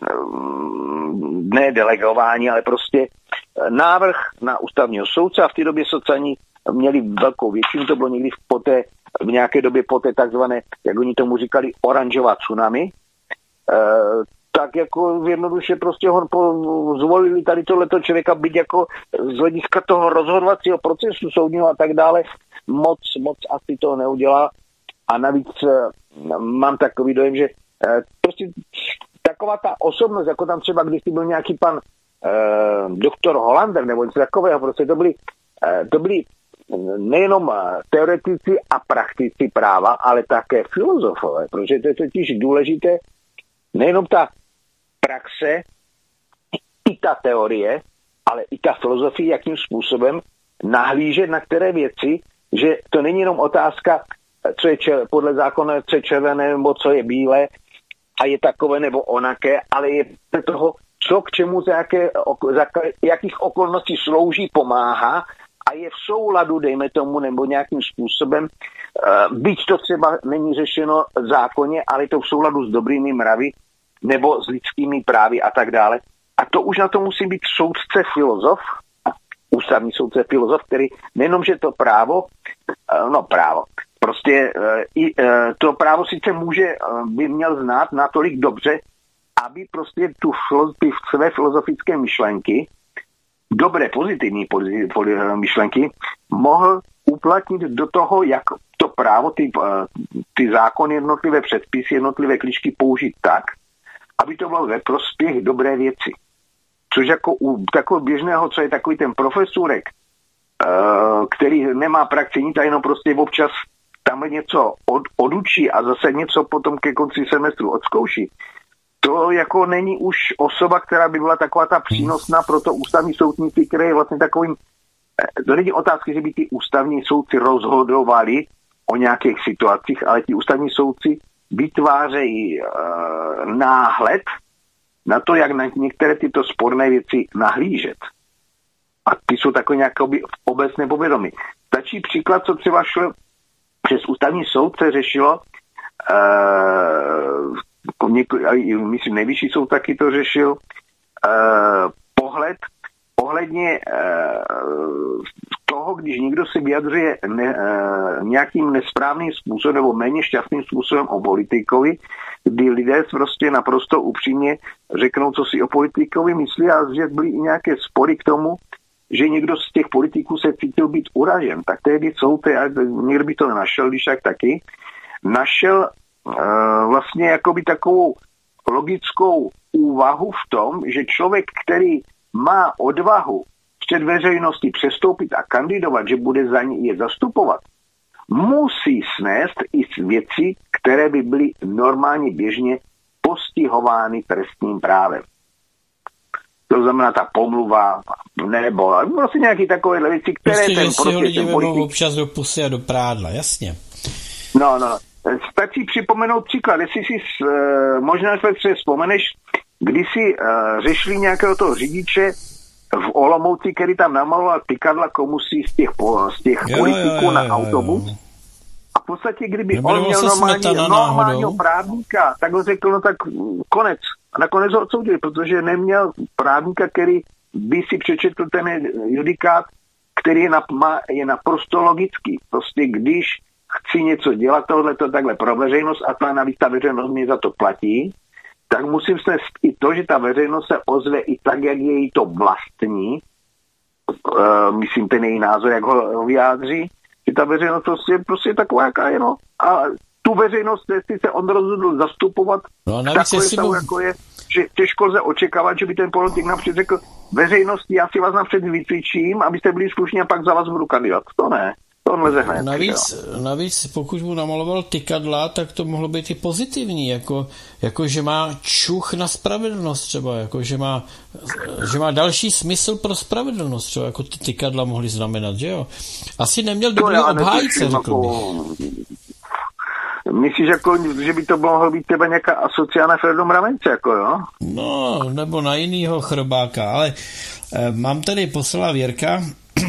S3: ne delegování, ale prostě návrh na ústavního soudce a v té době socani měli velkou většinu, to bylo někdy v nějaké době poté takzvané, jak oni tomu říkali, oranžová tsunami, tak jako jednoduše prostě ho zvolili tady tohleto člověka být jako z hlediska toho rozhodovacího procesu soudního a tak dále, moc asi toho neudělá a navíc mám takový dojem, že prostě taková ta osobnost, jako tam třeba kdysi byl nějaký pan doktor Hollander nebo něco takového, prostě to byli nejenom teoretici a praktici práva, ale také filozofové, protože to je totiž důležité, nejenom ta praxe, i ta teorie, ale i ta filozofie, jakým způsobem nahlížet na které věci, že to není jenom otázka, co je podle zákona, co je červené nebo co je bílé a je takové nebo onaké, ale je toho, co k čemu za jakých okolností slouží, pomáhá a je v souladu, dejme tomu, nebo nějakým způsobem, byť to třeba není řešeno v zákoně, ale je to v souladu s dobrými mravy nebo s lidskými právy a tak dále. A to už na to musí být soudce filozof, ústavní soudce filozof, který nejenom, že to právo, prostě to právo sice by měl znát natolik dobře, aby prostě ty své filozofické myšlenky, dobré pozitivní myšlenky, mohl uplatnit do toho, jak to právo, ty zákony, jednotlivé předpisy, jednotlivé kličky použít tak, aby to bylo ve prospěch dobré věci. Což jako u takového běžného, co je takový ten profesorek, který nemá praxi nic a jenom prostě občas tam něco odučí a zase něco potom ke konci semestru odzkouší, to jako není už osoba, která by byla taková ta přínosná pro to ústavní soudníky, které je vlastně takovým, to není otázky, že by ty ústavní soudci rozhodovali o nějakých situacích, ale ti ústavní soudci vytvářejí náhled na to, jak na některé tyto sporné věci nahlížet. A ty jsou takové nějaké obecné povědomí. Stačí příklad, co třeba přes ústavní soud se řešilo, myslím, nejvyšší soud taky to řešil, ohledně toho, když někdo se vyjadřuje nějakým nesprávným způsobem nebo méně šťastným způsobem o politikovi, kdy lidé prostě naprosto upřímně řeknou, co si o politikovi myslí, a že byly i nějaké spory k tomu, že někdo z těch politiků se cítil být uražen. Tak tehdy soud, někdo by to nenašel, když tak taky, našel vlastně jakoby takovou logickou úvahu v tom, že člověk, který má odvahu před veřejností přestoupit a kandidovat, že bude za ní je zastupovat, musí snést i věci, které by byly normálně běžně postihovány trestním právem. To znamená ta pomluva, nebo prostě nějaké takové věci, které
S4: prostě,
S3: ten
S4: lidi
S3: politik...
S4: občas do pusy a do prádla, jasně.
S3: No. Stačí připomenout příklad, jestli si možná se vzpomeneš, když si řešili nějakého toho řidiče v Olomouci, který tam namaloval tykadla komusi z těch politiků na autobus. A v podstatě, kdyby on měl normálního právníka, tak ho řekl, no tak konec. A nakonec ho odsoudili, protože neměl právníka, který by si přečetl ten judikát, který je naprosto logický. Prostě když chci něco dělat, tohleto takhle pro veřejnost, a to navíc ta veřejnost mě za to platí, tak musím snést i to, že ta veřejnost se ozve i tak, jak je jí to vlastní, myslím ten její názor, jak ho vyjádří, že ta veřejnost prostě je taková, jaká je, no. A tu veřejnost, jestli se on rozhodl zastupovat, takové stavu, jako je, že těžko lze očekávat, že by ten politik napřed řekl, veřejnosti, já si vás napřed vycvičím, abyste byli slušní a pak za vás budu kandidovat. To ne.
S4: Navíc, pokud mu namaloval tykadla, tak to mohlo být i pozitivní, jako že má čuch na spravedlnost třeba, jako že má další smysl pro spravedlnost, třeba jako ty tykadla mohly znamenat, že jo? Asi neměl dobrý obhájce, řekl bych.
S3: Myslíš, jako, že by to mohlo být třeba nějaká asociána Fredo Mravence, jako jo?
S4: No, nebo na jinýho chrobáka, ale mám tady poslala Věrka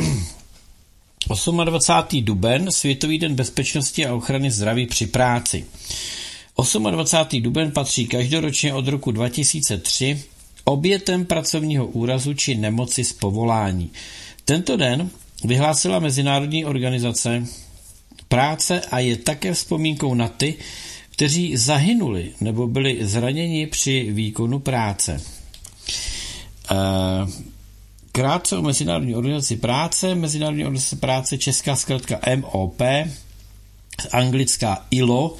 S4: 28. duben, Světový den bezpečnosti a ochrany zdraví při práci. 28. duben patří každoročně od roku 2003 obětem pracovního úrazu či nemoci z povolání. Tento den vyhlásila Mezinárodní organizace práce a je také vzpomínkou na ty, kteří zahynuli nebo byli zraněni při výkonu práce. Krátce o Mezinárodní organizaci práce. Mezinárodní organizace práce, česká zkratka MOP, anglická ILO,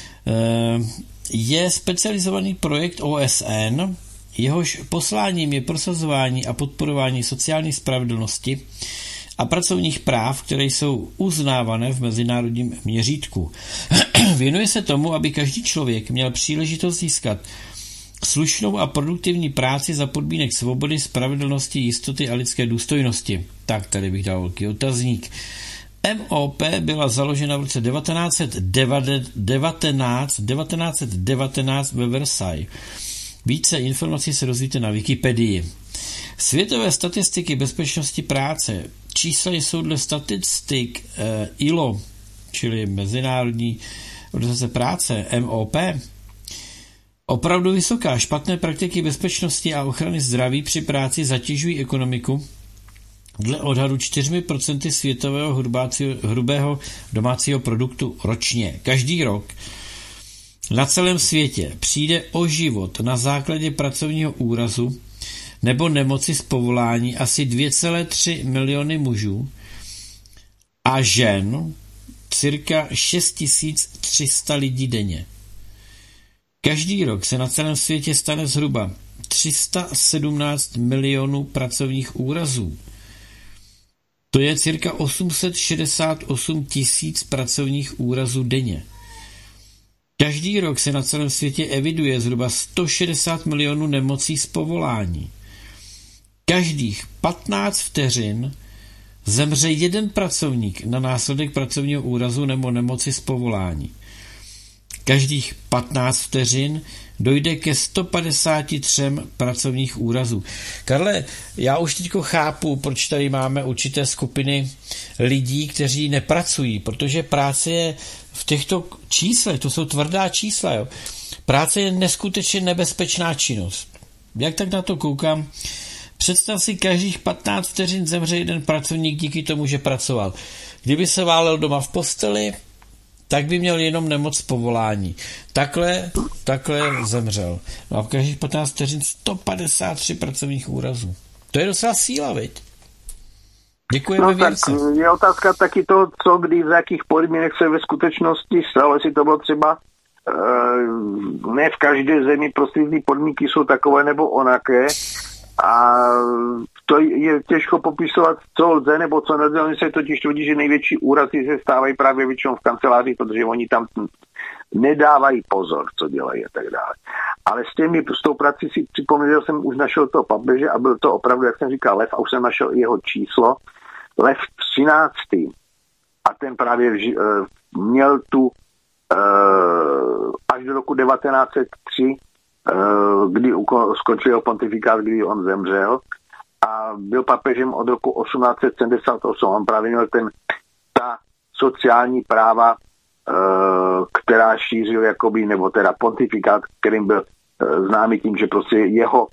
S4: je specializovaný projekt OSN, jehož posláním je prosazování a podporování sociální spravedlnosti a pracovních práv, které jsou uznávané v mezinárodním měřítku. Věnuje se tomu, aby každý člověk měl příležitost získat slušnou a produktivní práci za podmínek svobody, spravedlnosti, jistoty a lidské důstojnosti. Tak tady bych dal velký otazník. MOP byla založena v roce 1919 ve Versailles. Více informací se dozvíte na Wikipedii. Světové statistiky bezpečnosti práce. Čísla jsou dle statistik ILO, čili Mezinárodní organizace práce, MOP, opravdu vysoká. Špatné praktiky bezpečnosti a ochrany zdraví při práci zatěžují ekonomiku dle odhadu 4% světového hrubého domácího produktu ročně. Každý rok na celém světě přijde o život na základě pracovního úrazu nebo nemoci z povolání asi 2,3 miliony mužů a žen cirka 6300 lidí denně. Každý rok se na celém světě stane zhruba 317 milionů pracovních úrazů. To je cirka 868 tisíc pracovních úrazů denně. Každý rok se na celém světě eviduje zhruba 160 milionů nemocí z povolání. Každých 15 vteřin zemře jeden pracovník na následek pracovního úrazu nebo nemoci z povolání. Každých 15 vteřin dojde ke 153 pracovních úrazů. Karle, já už teďko chápu, proč tady máme určité skupiny lidí, kteří nepracují, protože práce je v těchto číslech, to jsou tvrdá čísla, jo. Práce je neskutečně nebezpečná činnost. Jak tak na to koukám, představ si, každých 15 vteřin zemře jeden pracovník díky tomu, že pracoval. Kdyby se válel doma v posteli, tak by měl jenom nemoc z povolání. Takhle zemřel. No a v každých 15 vteřin 153 pracovních úrazů. To je docela síla, viď? Děkujeme,
S3: no,
S4: Věrce.
S3: Tak je otázka taky to, co kdy, v jakých podmínek se ve skutečnosti stalo, jestli to bylo třeba ne v každé zemi prostě ty podmínky jsou takové nebo onaké a to je těžko popisovat, co lze nebo co nelze. Oni se totiž tvrdí, že největší úrazy se stávají právě většinou v kanceláři, protože oni tam nedávají pozor, co dělají a tak dále. Ale s tou prací si připomněl, jsem už našel toho papeže a byl to opravdu, jak jsem říkal, lev a už jsem našel jeho číslo. Lev 13. A ten právě měl tu až do roku 1903, kdy skončil jeho pontifikát, kdy on zemřel a byl papežem od roku 1878. On právě měl ta sociální práva, která šířil jakoby, nebo teda pontifikát, kterým byl známý tím, že prostě jeho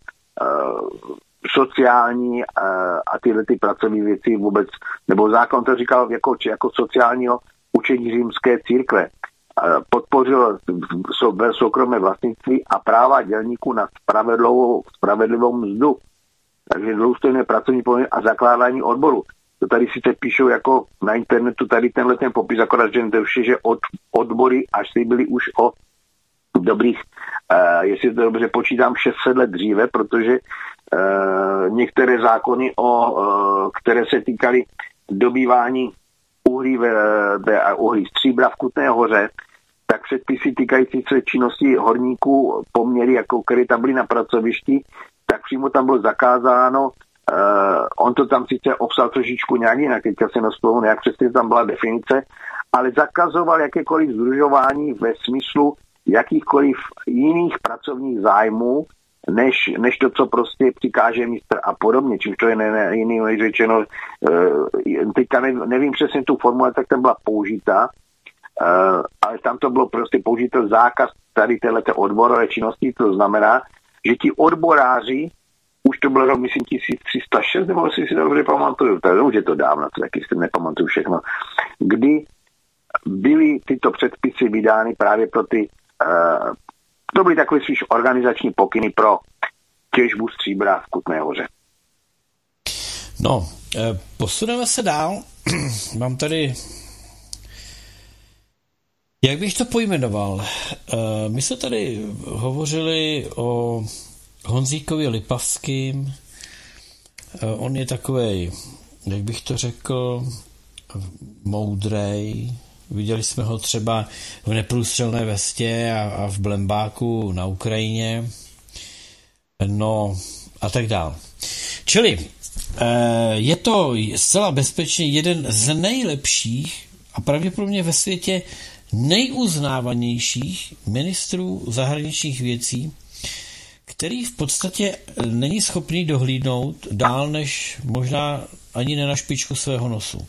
S3: sociální a tyhle ty pracovní věci vůbec, nebo zákon to říkal jako sociálního učení římské církve. Podpořil soukromé vlastnictví a práva dělníků na spravedlivou mzdu. Takže důstojné pracovní poměry a zakládání odboru. To tady sice píšou jako na internetu tady tenhle ten popis, akorát, že odbory až si byly už o dobrých, jestli to dobře počítám, 600 let dříve, protože některé zákony, které se týkaly dobývání uhlí stříbra v Kutné Hoře, tak předpisy týkající se činnosti horníků, poměry, jako které tam byly na pracovišti, tak přímo tam bylo zakázáno, on to tam sice obsal trošičku nějak jinak, teďka se nespomenu, jak přesně tam byla definice, ale zakazoval jakékoliv sdružování ve smyslu jakýchkoliv jiných pracovních zájmů, než to, co prostě přikáže mistr a podobně, čímž to je jiný řečeno. Teďka nevím přesně tu formulaci, tak tam byla použita, ale tam to bylo prostě použito zákaz tady téhleté odborové činnosti, to znamená, že ti odboráři, už to bylo rok, myslím, 1306, nebo si dobře pamatuju, už je to dávno, to taky si nepamatuju všechno, kdy byly tyto předpisy vydány právě pro ty, to byly takové spíš organizační pokyny pro těžbu stříbra v Kutné Hoře.
S4: No, posuneme se dál. Mám tady, jak bych to pojmenoval? My jsme tady hovořili o Honzíkovi Lipavským. On je takovej, jak bych to řekl, moudrej. Viděli jsme ho třeba v Neprůstřelné vestě a v Blembáku na Ukrajině. No a tak dál. Čili je to zcela bezpečně jeden z nejlepších a pravděpodobně ve světě nejuznávanějších ministrů zahraničních věcí, který v podstatě není schopný dohlídnout dál než možná ani ne na špičku svého nosu.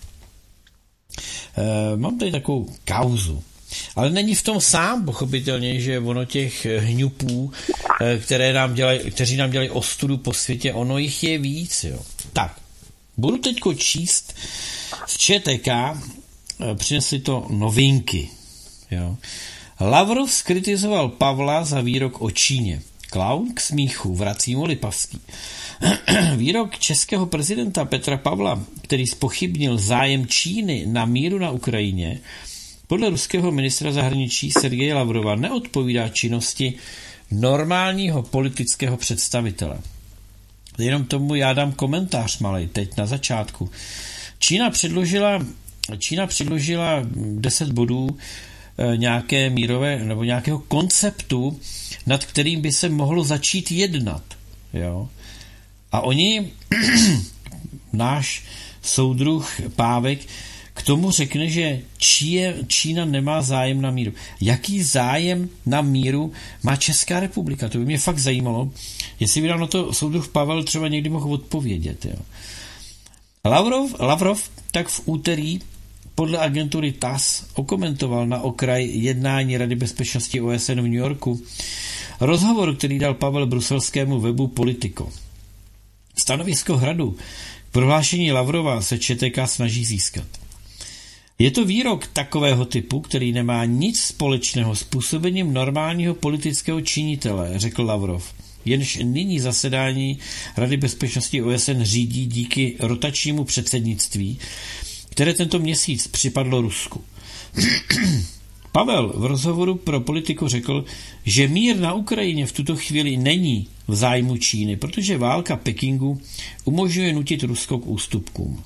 S4: Mám tady takovou kauzu. Ale není v tom sám, pochopitelně, že ono těch hňupů, kteří nám dělají ostudu po světě, ono jich je víc. Jo. Tak, budu teďko číst z ČTK, přinesli to novinky. Jo. Lavrov zkritizoval Pavla za výrok o Číně. Klaun k smíchu, vrací mu Lipavský. Výrok českého prezidenta Petra Pavla, který zpochybnil zájem Číny na míru na Ukrajině, podle ruského ministra zahraničí Sergeje Lavrova neodpovídá činnosti normálního politického představitele. Jenom tomu já dám komentář malej, teď na začátku. Čína předložila 10 bodů nějaké mírové nebo nějakého konceptu, nad kterým by se mohlo začít jednat. Jo? A oni, náš soudruh Pávek, k tomu řekne, že Čína nemá zájem na míru. Jaký zájem na míru má Česká republika? To by mě fakt zajímalo, jestli by nám na to soudruh Pavel třeba někdy mohl odpovědět. Jo. Lavrov tak v úterý podle agentury TASS okomentoval na okraj jednání Rady bezpečnosti OSN v New Yorku rozhovor, který dal Pavel bruselskému webu Politico. Stanovisko Hradu k prohlášení Lavrova se ČTK snaží získat. Je to výrok takového typu, který nemá nic společného s působením normálního politického činitele, řekl Lavrov, jenž nyní zasedání Rady bezpečnosti OSN řídí díky rotačnímu předsednictví, které tento měsíc připadlo Rusku. Pavel v rozhovoru pro Politiku řekl, že mír na Ukrajině v tuto chvíli není v zájmu Číny, protože válka Pekingu umožňuje nutit Rusko k ústupkům.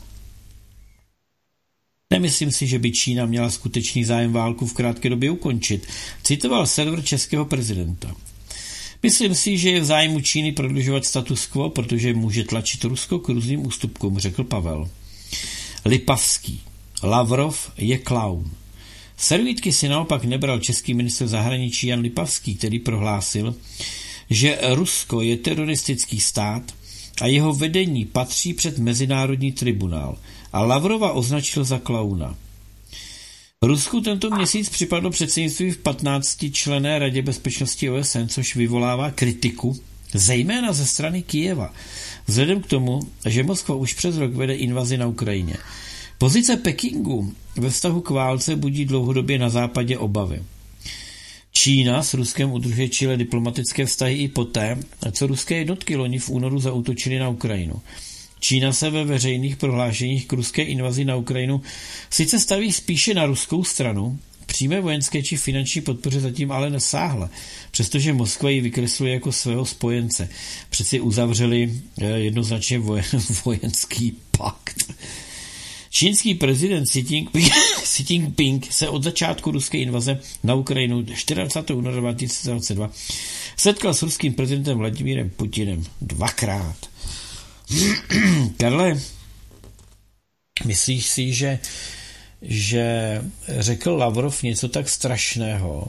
S4: Nemyslím si, že by Čína měla skutečný zájem válku v krátké době ukončit, citoval server českého prezidenta. Myslím si, že je v zájmu Číny prodlužovat status quo, protože může tlačit Rusko k různým ústupkům, řekl Pavel. Lipavský. Lavrov je klaun. Servítky si naopak nebral český ministr zahraničí Jan Lipavský, který prohlásil, že Rusko je teroristický stát a jeho vedení patří před mezinárodní tribunál a Lavrova označil za klauna. Rusku tento měsíc připadlo předsednictví v 15členné Radě bezpečnosti OSN, což vyvolává kritiku, zejména ze strany Kyjeva, vzhledem k tomu, že Moskva už přes rok vede invazi na Ukrajině. Pozice Pekingu ve vztahu k válce budí dlouhodobě na západě obavy. Čína s Ruskem udržuje čile diplomatické vztahy i poté, co ruské jednotky loni v únoru zaútočily na Ukrajinu. Čína se ve veřejných prohlášeních k ruské invazi na Ukrajinu sice staví spíše na ruskou stranu, přímé vojenské či finanční podpoře zatím ale nesáhla, přestože Moskva ji vykresluje jako svého spojence. Přeci uzavřeli jednoznačně vojenský pakt. Čínský prezident Xi Jinping se od začátku ruské invaze na Ukrajinu 24. února 2022 setkal s ruským prezidentem Vladimírem Putinem 2krát. Karle, myslíš si, že řekl Lavrov něco tak strašného,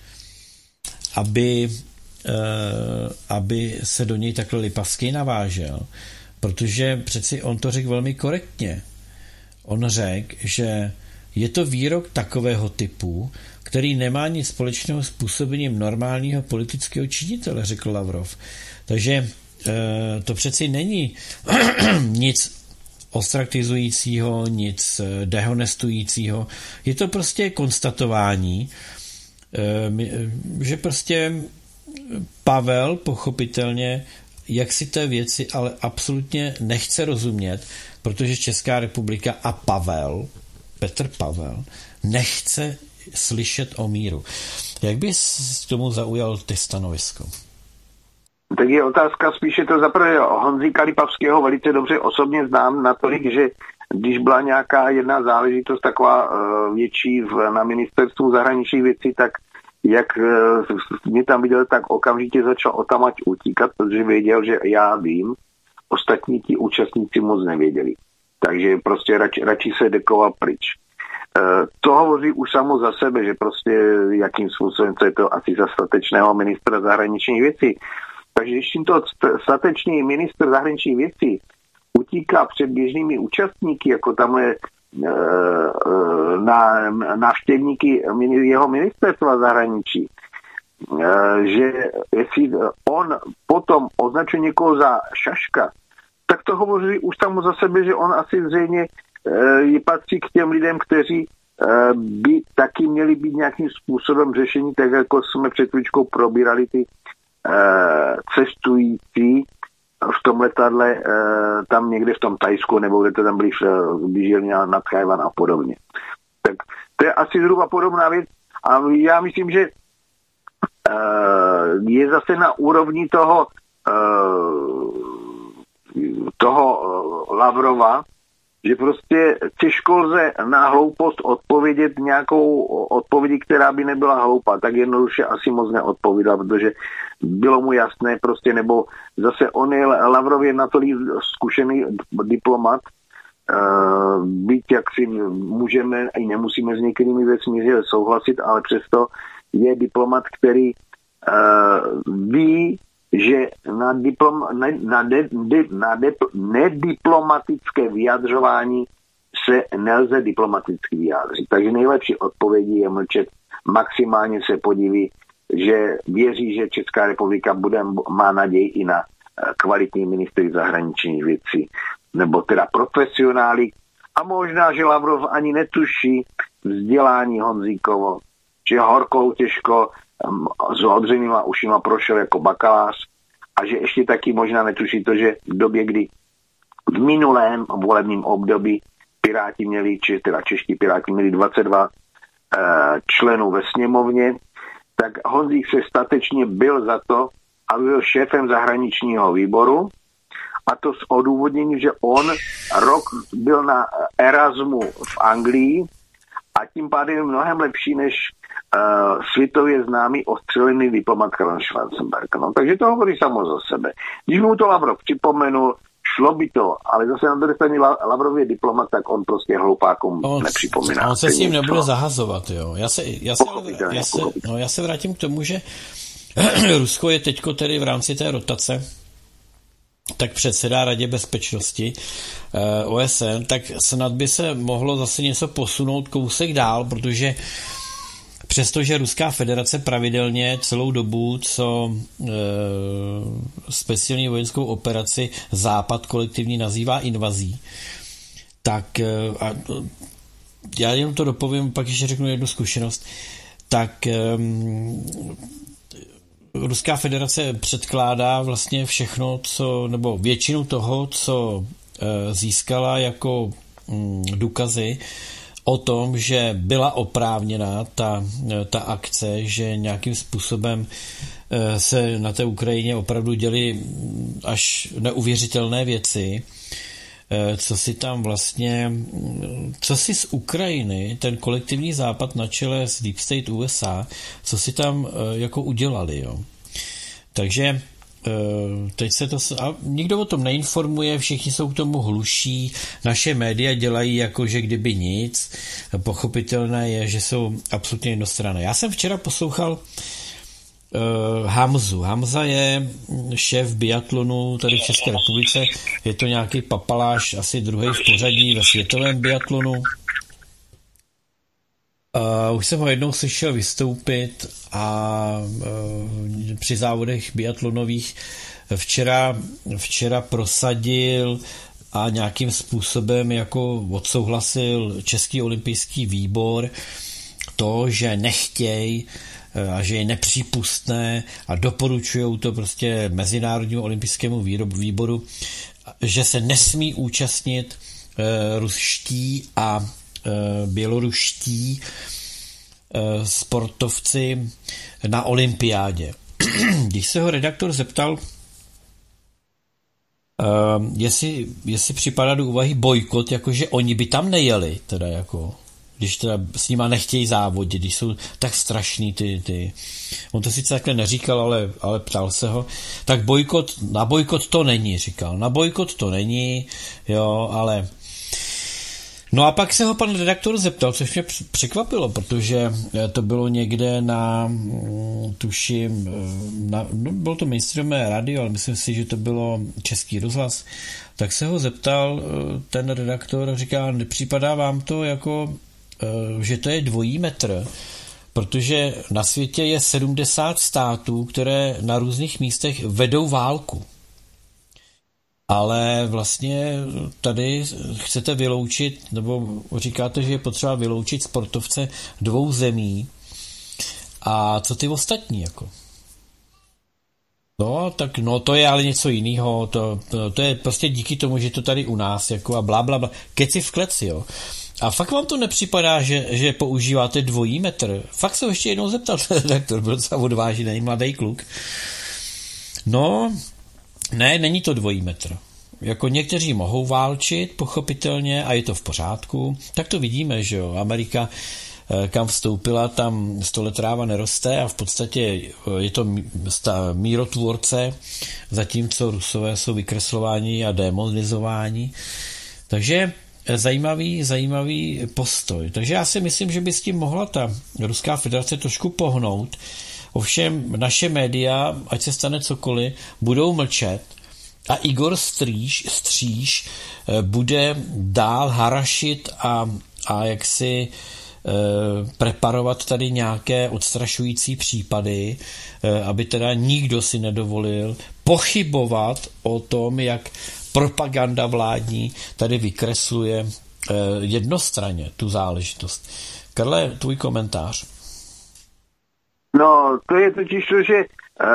S4: aby se do něj takhle Lipavský navážel? Protože přeci on to řekl velmi korektně. On řekl, že je to výrok takového typu, který nemá nic společného s působením normálního politického činitele, řekl Lavrov. Takže to přeci není nic ostraktizujícího, nic dehonestujícího. Je to prostě konstatování, že prostě Pavel pochopitelně jak si té věci ale absolutně nechce rozumět, protože Česká republika a Petr Pavel, nechce slyšet o míru. Jak bys k tomu zaujal ty stanovisko?
S3: Tak je otázka spíše to zaprvé. Honzíka Lipavského velice dobře osobně znám natolik, že když byla nějaká jedna záležitost taková větší na ministerstvu zahraničních věcí, tak jak mě tam viděl, tak okamžitě začal otamať utíkat, protože věděl, že já vím, ostatní ti účastníci moc nevěděli. Takže prostě radši se dekoval pryč. To hovoří už samo za sebe, že prostě jakým způsobem, co je to asi za statečného ministra zahraničních věcí. Takže když tímto statečný ministr zahraničních věcí utíká před běžnými účastníky, jako tamhle návštěvníky jeho ministerstva zahraničí, že jestli on potom označuje někoho za šaška, tak to hovoří už tam za sebe, že on asi zřejmě patří k těm lidem, kteří by taky měli být nějakým způsobem řešení, tak jako jsme před chvíličkou probírali ty cestující v tom letadle tam někde v tom Tajsku, nebo kde to tam byli blížili na Tchajwan a podobně. Tak to je asi zhruba podobná věc a já myslím, že je zase na úrovni toho Lavrova, že prostě těžko lze na hloupost odpovědět nějakou odpovědi, která by nebyla hloupá, tak jednoduše asi moc neodpovídal, protože bylo mu jasné prostě, nebo zase Lavrov je natolik zkušený diplomat, byť jak si můžeme i nemusíme s některými věcmi souhlasit, ale přesto je diplomat, který ví, že na nediplomatické vyjadřování se nelze diplomaticky vyjádřit. Takže nejlepší odpovědí je mlčet, maximálně se podíví, že věří, že Česká republika má naději i na kvalitní ministry zahraničních věcí, nebo teda profesionály. A možná, že Lavrov ani netuší vzdělání Honzíkovo, že horkou těžko s odřenýma ušima prošel jako bakalář a že ještě taky možná netuší to, že v době, kdy v minulém volebním období Piráti měli, čeští Piráti měli 22 členů ve sněmovně, tak Honzík se statečně byl za to, aby byl šéfem zahraničního výboru, a to s odůvodněním, že on rok byl na Erasmu v Anglii a tím pádem je mnohem lepší než světově známý ostřelený diplomat Karl Schwarzenberg. No, takže to hovorí samo za sebe. Když mu to Lavrov připomenul, šlo by to, ale zase na druhé straně Lavrov je diplomat, tak on prostě hloupákům nepřipomíná.
S4: On se s ním nebude zahazovat, jo. Já se vrátím k tomu, že Rusko je teďko tedy v rámci té rotace, tak předsedá Radě bezpečnosti OSN, tak snad by se mohlo zase něco posunout kousek dál, protože přestože Ruská federace pravidelně celou dobu, co speciální vojenskou operaci Západ kolektivní nazývá invazí, tak a já jenom to dopovím, pak ještě řeknu jednu zkušenost, tak Ruská federace předkládá vlastně všechno, nebo většinu toho, co získala jako důkazy o tom, že byla oprávněná ta akce, že nějakým způsobem se na té Ukrajině opravdu děly až neuvěřitelné věci, co si z Ukrajiny ten kolektivní západ na čele s Deep State USA, co si tam jako udělali, jo. Takže teď se to... A nikdo o tom neinformuje, všichni jsou k tomu hluší, naše média dělají jako, že kdyby nic. Pochopitelné je, že jsou absolutně jednostranné. Já jsem včera poslouchal Hamzu. Hamza je šéf biatlonu tady v České republice. Je to nějaký papaláš, asi druhý v pořadí ve světovém biatlonu. Už jsem ho jednou slyšel vystoupit a při závodech biatlonových včera prosadil a nějakým způsobem jako odsouhlasil Český olympijský výbor to, že nechtějí a že je nepřípustné a doporučují to prostě Mezinárodnímu olympijskému výboru, že se nesmí účastnit ruští a běloruští sportovci na olympiádě. Když se ho redaktor zeptal, jestli připadá do úvahy bojkot, jakože oni by tam nejeli, teda jako, když teda s nima nechtějí závodit, když jsou tak strašný ty. On to sice takhle neříkal, ale ptal se ho. Tak na bojkot to není, říkal. Na bojkot to není, jo, ale... No a pak se ho pan redaktor zeptal, což mě překvapilo, protože to bylo někde bylo to mainstreamové radio, ale myslím si, že to bylo Český rozhlas, tak se ho zeptal ten redaktor, říká, nepřipadá vám to jako, že to je dvojí metr, protože na světě je 70 států, které na různých místech vedou válku. Ale vlastně tady chcete vyloučit, nebo říkáte, že je potřeba vyloučit sportovce dvou zemí. A co ty ostatní, jako? No, tak no, to je ale něco jiného. To je prostě díky tomu, že to tady u nás, jako a blablabla. Keci v kleci, jo. A fakt vám to nepřipadá, že používáte dvojí metr? Fakt se ho ještě jednou zeptal ten redaktor, byl docela odvážný, mladý kluk. No... Ne, není to dvojí metr. Jako někteří mohou válčit, pochopitelně, a je to v pořádku. Tak to vidíme, že jo. Amerika, kam vstoupila, tam stole tráva neroste a v podstatě je to mírotvůrce, zatímco Rusové jsou vykreslováni a demonizováni. Takže zajímavý postoj. Takže já si myslím, že by s tím mohla ta Ruská federace trošku pohnout ovšem naše média, ať se stane cokoliv, budou mlčet a Igor Stříž bude dál harašit a jaksi preparovat tady nějaké odstrašující případy, aby teda nikdo si nedovolil pochybovat o tom, jak propaganda vládní tady vykresluje jednostranně tu záležitost. Karle, tvůj komentář.
S3: No, to je totiž to, že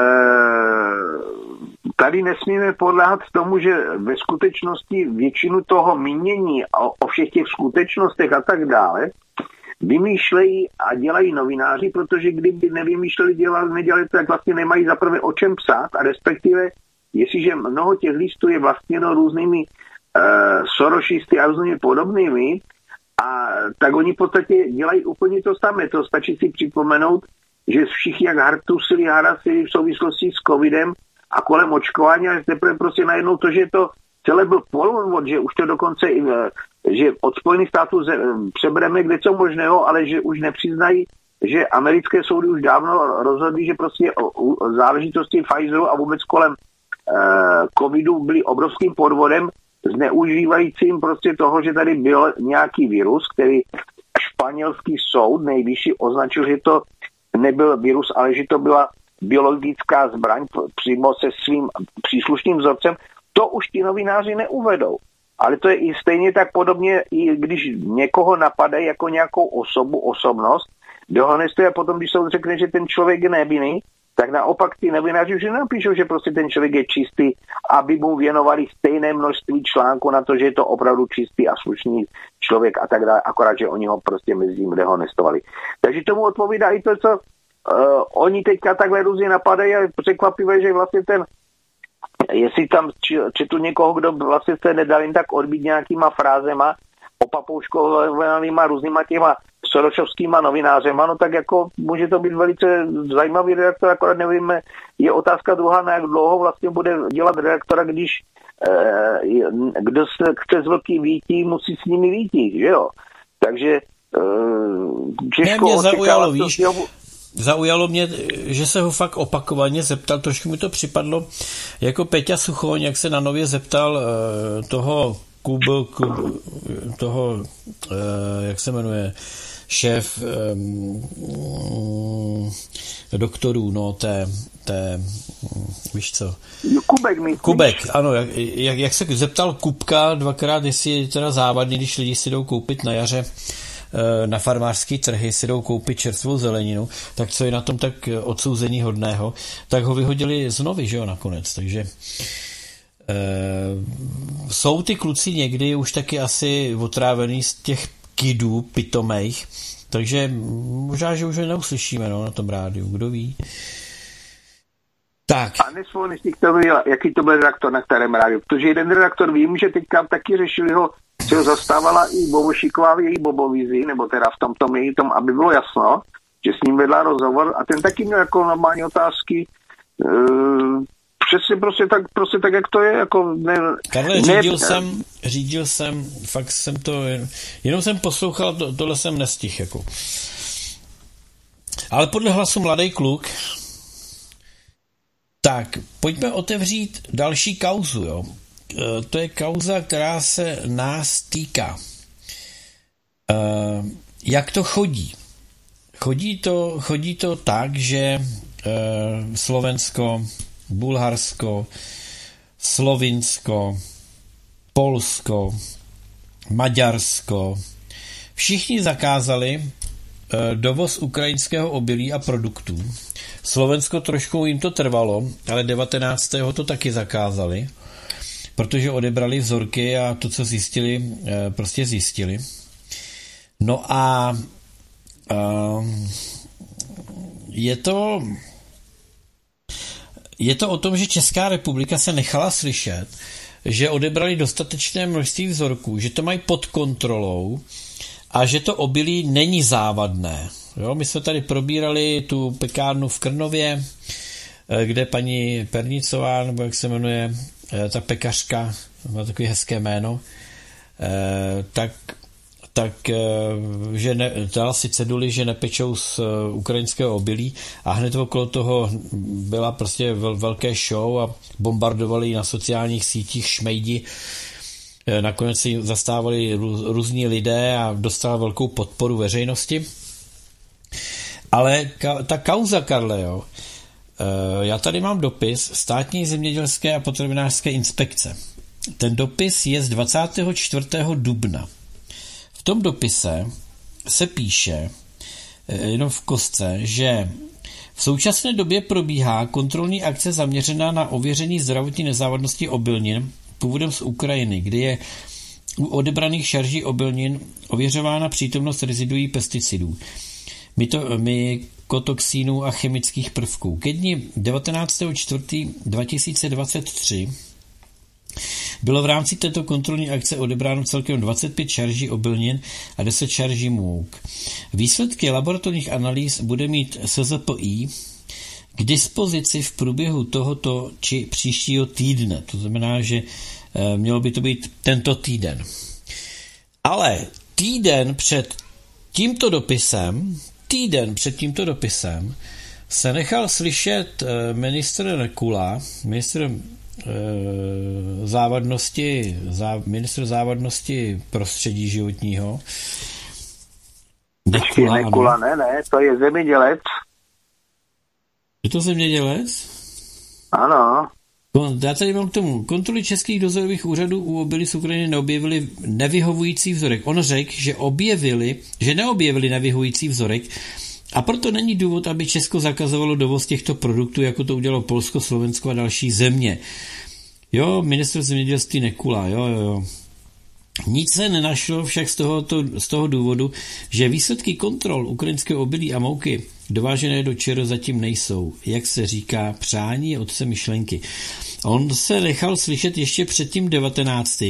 S3: tady nesmíme podléhat tomu, že ve skutečnosti většinu toho mínění o všech těch skutečnostech a tak dále vymýšlejí a dělají novináři, protože kdyby nevymýšleli, nedělali, tak vlastně nemají zaprvé o čem psát a respektive, jestliže mnoho těch listů je vlastněno různými sorošisty a různými podobnými, a tak oni v podstatě dělají úplně to samé. To stačí si připomenout, že všichni jak hartusili, harasili v souvislosti s covidem a kolem očkování, ale teprve prostě najednou to, že to celé byl polomod, že už to dokonce že od Spojených států přebereme kde co možného, ale že už nepřiznají, že americké soudy už dávno rozhodly, že prostě o záležitosti Pfizeru a vůbec kolem covidu byly obrovským podvodem, zneužívajícím prostě toho, že tady byl nějaký virus, který španělský soud nejvyšší označil, že to nebyl virus, ale že to byla biologická zbraň přímo se svým příslušným vzorcem. To už ti novináři neuvedou. Ale to je i stejně tak podobně, i když někoho napadají jako nějakou osobnost, dehonestuje a potom, když soud řekne, že ten člověk je nevinný, tak naopak ty novináři už napíšou, že prostě ten člověk je čistý, aby mu věnovali stejné množství článku na to, že je to opravdu čistý a slušný člověk a tak dále, akorát, že oni ho prostě mezi tím dehonestovali. Takže tomu odpovídá i to, co oni teďka takhle různě napadají a překvapivé, že vlastně jestli tam četu někoho, kdo vlastně se nedal jen tak odbít nějakýma frázema, opapouškovanýma různýma těma sorošovskýma novinářema, no tak jako může to být velice zajímavý redaktor, akorát nevíme, je otázka druhá, na jak dlouho vlastně bude dělat redaktora, když kdo se chce s velkým vítí, musí s nimi vítí, že jo? Takže těžko
S4: očekávat. Zaujalo mě, že se ho fakt opakovaně zeptal, trošku mi to připadlo jako Peťa Suchoň, jak se na Nově zeptal toho jak se jmenuje, šéf doktorů, no, víš co? Kubek, ano, jak se zeptal Kubka dvakrát, jestli je teda závadný, když lidi si jdou koupit na jaře na farmářské trhy, si jdou koupit čerstvou zeleninu, tak co je na tom tak odsouzení hodného, tak ho vyhodili z Novy, že jo, nakonec, takže jsou ty kluci někdy už taky asi otrávený z těch kidů pitomejch, takže možná, že už je neuslyšíme, no, na tom rádiu, kdo ví. Tak.
S3: A nesvolný to byl, jaký to byl redaktor na kterém rádiu, protože jeden redaktor vím, že teďka taky řešili ho, se ho zastávala i Bobošíková v její Bobovizi, nebo teda v tom její tom, aby bylo jasno, že s ním vedla rozhovor a ten taky měl jako normální otázky, přesně prostě tak, jak to je, jako
S4: Karle, řídil jsem, fakt jsem to, jenom jsem poslouchal, tohle jsem nestihl, jako. Ale podle hlasu Mladý kluk. Tak, pojďme otevřít další kauzu, jo. To je kauza, která se nás týká. Jak to chodí? Chodí to tak, že Slovensko, Bulharsko, Slovinsko, Polsko, Maďarsko, všichni zakázali dovoz ukrajinského obilí a produktů. Slovensko trošku jim to trvalo, ale 19. to taky zakázali, protože odebrali vzorky a to, co zjistili, prostě zjistili. No a je to o tom, že Česká republika se nechala slyšet, že odebrali dostatečné množství vzorků, že to mají pod kontrolou a že to obilí není závadné. Jo, my jsme tady probírali tu pekárnu v Krnově, kde paní Pernicová, nebo jak se jmenuje, ta pekařka, má takové hezké jméno, tak tak že dala si ceduly, že nepečou z ukrajinského obilí a hned okolo toho byla prostě velké show a bombardovali na sociálních sítích šmejdi. Nakonec si zastávali různí lidé a dostala velkou podporu veřejnosti. Ale ta kauza, Karle, jo, já tady mám dopis Státní zemědělské a potravinářské inspekce. Ten dopis je z 24. dubna. V tom dopise se píše, jenom v kostce, že v současné době probíhá kontrolní akce zaměřená na ověření zdravotní nezávadnosti obilnin původem z Ukrajiny, kdy je u odebraných šarží obilnin ověřována přítomnost reziduí pesticidů, mykotoxínů a chemických prvků. Ke dni 19.4.2023 bylo v rámci této kontrolní akce odebráno celkem 25 šarží obilnin a 10 šarží můk. Výsledky laboratorních analýz bude mít SZPI k dispozici v průběhu tohoto či příštího týdne. To znamená, že mělo by to být tento týden. Ale týden před tímto dopisem se nechal slyšet ministr Nekula, ministr závadnosti prostředí životního.
S3: Nekula, ne, to je zemědělec.
S4: Je to zemědělec?
S3: Ano.
S4: Já tady mám k tomu. Kontroly českých dozorových úřadů u obilí z Ukrajiny neobjevily nevyhovující vzorek. On řekl, že neobjevili nevyhovující vzorek a proto není důvod, aby Česko zakazovalo dovoz těchto produktů, jako to udělalo Polsko, Slovensko a další země. Jo, ministr zemědělství Nekula, jo. Nic se nenašlo však z toho důvodu, že výsledky kontrol ukrajinského obilí a mouky dovážené do ČR zatím nejsou. Jak se říká, přání je otcem myšlenky. On se nechal slyšet ještě před tím 19.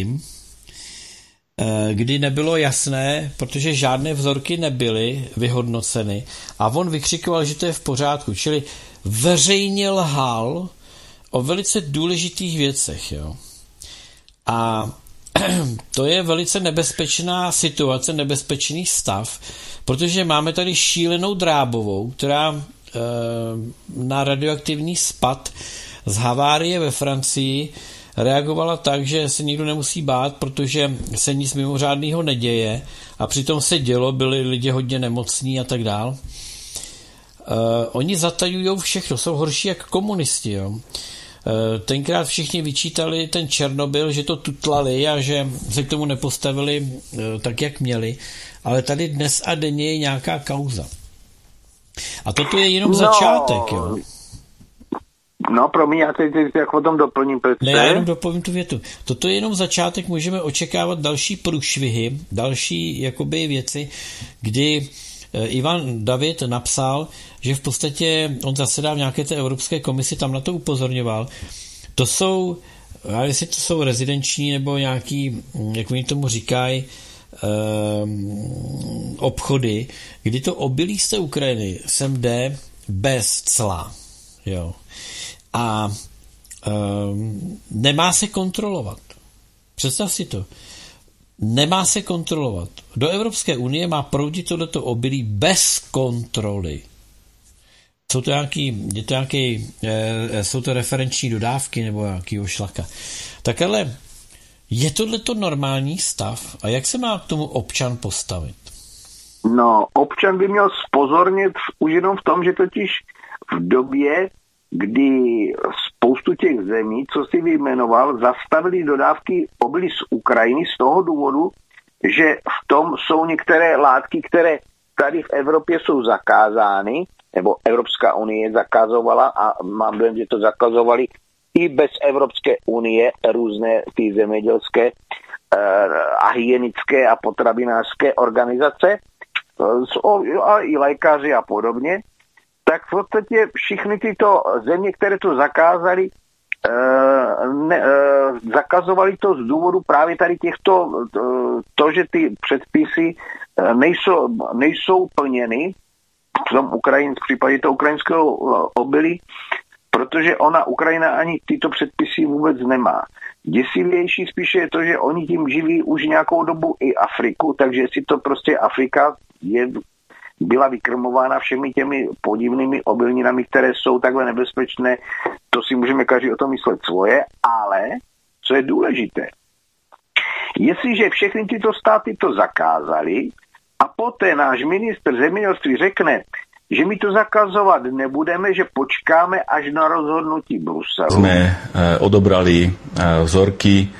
S4: kdy nebylo jasné, protože žádné vzorky nebyly vyhodnoceny a on vykřikoval, že to je v pořádku, čili veřejně lhal o velice důležitých věcech. Jo. A to je velice nebezpečná situace, nebezpečný stav, protože máme tady šílenou Drábovou, která na radioaktivní spad z havárie ve Francii reagovala tak, že se nikdo nemusí bát, protože se nic mimořádného neděje a přitom se dělo, byli lidi hodně nemocní a tak dál. Oni zatajujou všechno, jsou horší jak komunisti. Jo. Tenkrát všichni vyčítali ten Černobyl, že to tutlali a že se k tomu nepostavili tak, jak měli, ale tady dnes a denně je nějaká kauza. A toto je jenom začátek, jo.
S3: No, promiň, já teď jak o tom doplním.
S4: Ne, já jenom doplním tu větu. Toto je jenom začátek, můžeme očekávat další průšvihy, další jakoby věci, kdy Ivan David napsal, že v podstatě on zasedá v nějaké té Evropské komisi, tam na to upozorňoval. To jsou, já jestli to jsou rezidenční nebo nějaký, jak oni tomu říkají, obchody, kdy to obilí z té Ukrajiny sem jde bez cla. Jo. A nemá se kontrolovat. Představ si to. Nemá se kontrolovat. Do Evropské unie má proudit tohleto obilí bez kontroly. Jsou to referenční dodávky nebo nějakýho šlaka. Tak ale je tohleto normální stav a jak se má k tomu občan postavit?
S3: No, občan by měl zpozornit už jenom v tom, že totiž v době, kdy spoustu těch zemí, co si vyjmenoval, zastavili dodávky obilí z Ukrajiny z toho důvodu, že v tom jsou některé látky, které tady v Evropě jsou zakázány, nebo Evropská unie zakazovala a mám dojem, že to zakazovali i bez Evropské unie různé ty zemědělské a hygienické a potravinářské organizace a i lékaři a podobně, tak v podstatě všechny tyto země, které to zakázali, zakazovali to z důvodu právě tady těchto, to, že ty předpisy nejsou plněny v případě toho ukrajinského obilí, protože Ukrajina ani tyto předpisy vůbec nemá. Děsivější spíše je to, že oni tím živí už nějakou dobu i Afriku, takže si to prostě Afrika byla vykrmována všemi těmi podivnými obilninami, které jsou takhle nebezpečné, to si můžeme každý o tom myslet svoje, ale co je důležité, jestliže všechny tyto státy to zakázali a poté náš ministr zemědělství řekne, že my to zakazovat nebudeme, že počkáme až na rozhodnutí Bruselu.
S5: Jsme odobrali vzorky.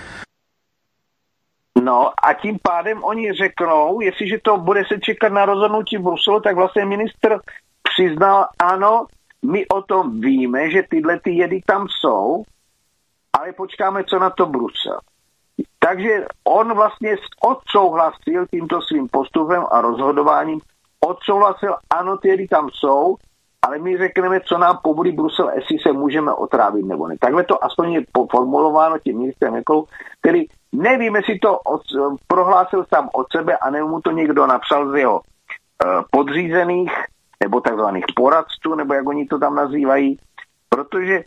S3: No a tím pádem oni řeknou, jestliže to bude se čekat na rozhodnutí Bruselu, tak vlastně ministr přiznal, ano, my o tom víme, že tyhle ty jedy tam jsou, ale počkáme, co na to Brusel. Takže on vlastně odsouhlasil tímto svým postupem a rozhodováním, odsouhlasil, ano, ty jedy tam jsou, ale my řekneme, co nám povolí Brusel, jestli se můžeme otrávit nebo ne. Takhle to aspoň je formulováno tím ministrem Ekolou, který nevím, jestli to prohlásil sám od sebe, a nebo mu to někdo napsal z jeho podřízených, nebo takzvaných poradců, nebo jak oni to tam nazývají, protože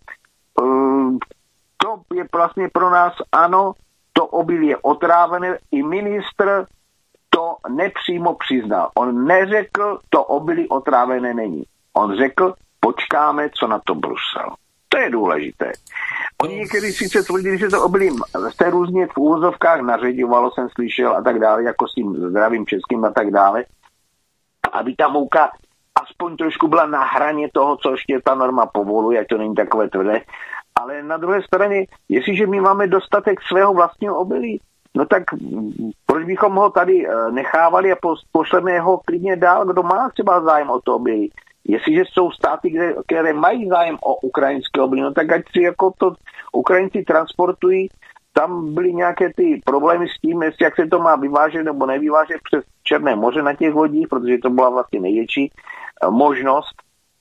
S3: to je vlastně pro nás, ano, to obilí je otrávené, i ministr to nepřímo přiznal. On neřekl, to obilí otrávené není. On řekl, počkáme, co na to Brusel. To je důležité. Oni někdy sice tvrdili, že to obilí se různě v úvozovkách nařeďovalo, jsem slyšel a tak dále, jako s tím zdravým českým a tak dále, aby ta mouka aspoň trošku byla na hraně toho, co ještě ta norma povoluje, ať to není takové tvrdé. Ale na druhé straně, jestliže my máme dostatek svého vlastního obilí, no tak proč bychom ho tady nechávali a pošleme ho klidně dál, kdo má třeba zájem o to obilí. Jestliže jsou státy, které mají zájem o ukrajinské obilí, no tak ať si jako to Ukrajinci transportují, tam byly nějaké ty problémy s tím, jestli jak se to má vyvážet nebo nevyvážet přes Černé moře na těch lodích, protože to byla vlastně největší možnost,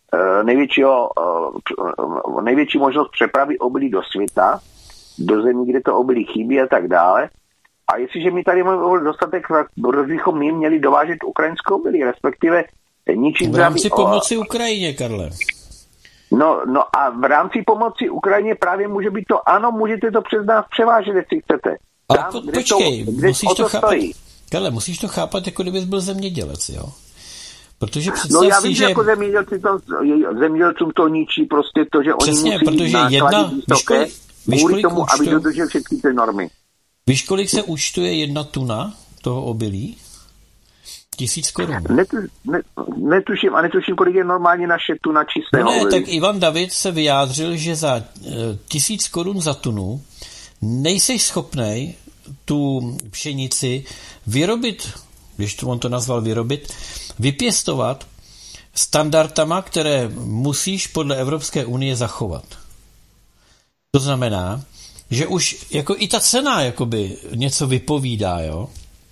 S3: největší možnost přepravy obilí do světa, do zemí, kde to obilí chybí a tak dále. A jestliže my tady máme dostatek, tak bychom my měli dovážet ukrajinskou obilí, respektive ničit
S4: v rámci pomoci Ukrajině, Karle.
S3: No a v rámci pomoci Ukrajině právě může být to, ano, můžete to přes nás převážet, jestli chcete.
S4: Ale počkej, musíš to chápat, Karle, musíš to chápat, jako kdybys byl zemědělec, jo? Protože představ
S3: já vím,
S4: si, že
S3: jako zemědělcům to ničí prostě to, že
S4: přesně,
S3: oni musí
S4: protože
S3: vysoké kvůli tomu, aby dodržel všechny ty normy.
S4: Víš, kolik se účtuje 1 tuna toho obilí? 1000 korun.
S3: Netuším, kolik je normálně naše tuna čistého obilí.
S4: Tak Ivan David se vyjádřil, že za 1000 korun za tunu nejseš schopnej tu pšenici vyrobit, když to on to nazval vyrobit, vypěstovat standardama, které musíš podle Evropské unie zachovat. To znamená, že už jako i ta cena jakoby něco vypovídá, jo.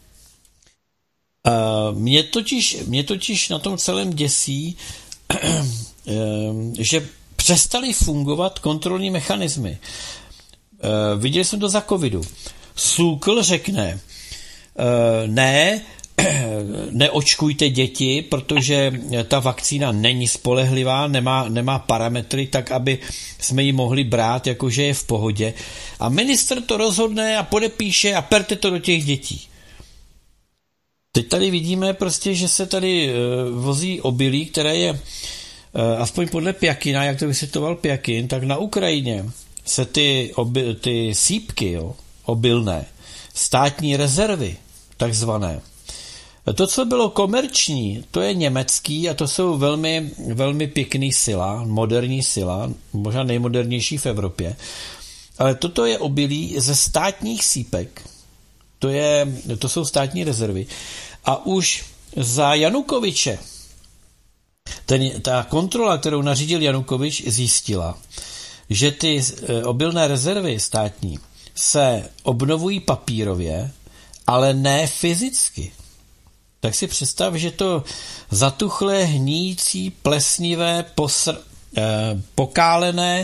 S4: Mě totiž na tom celém děsí, že přestaly fungovat kontrolní mechanismy. Viděli jsme to za covidu. SÚKL řekne, neočkujte děti, protože ta vakcína není spolehlivá, nemá parametry, tak aby jsme ji mohli brát, jakože je v pohodě. A ministr to rozhodne a podepíše a perte to do těch dětí. Teď tady vidíme prostě, že se tady vozí obilí, které je, aspoň podle Pjakina, jak to vysvětloval Pjakin, tak na Ukrajině se ty sýpky, jo, obilné, státní rezervy, takzvané. To, co bylo komerční, to je německý a to jsou velmi, velmi pěkný sila, moderní sila, možná nejmodernější v Evropě. Ale toto je obilí ze státních sýpek. To jsou státní rezervy. A už za Janukoviče ta kontrola, kterou nařídil Janukovič, zjistila, že ty obilné rezervy státní se obnovují papírově, ale ne fyzicky. Tak si představ, že to zatuchlé, hníjící, plesnivé, pokálené,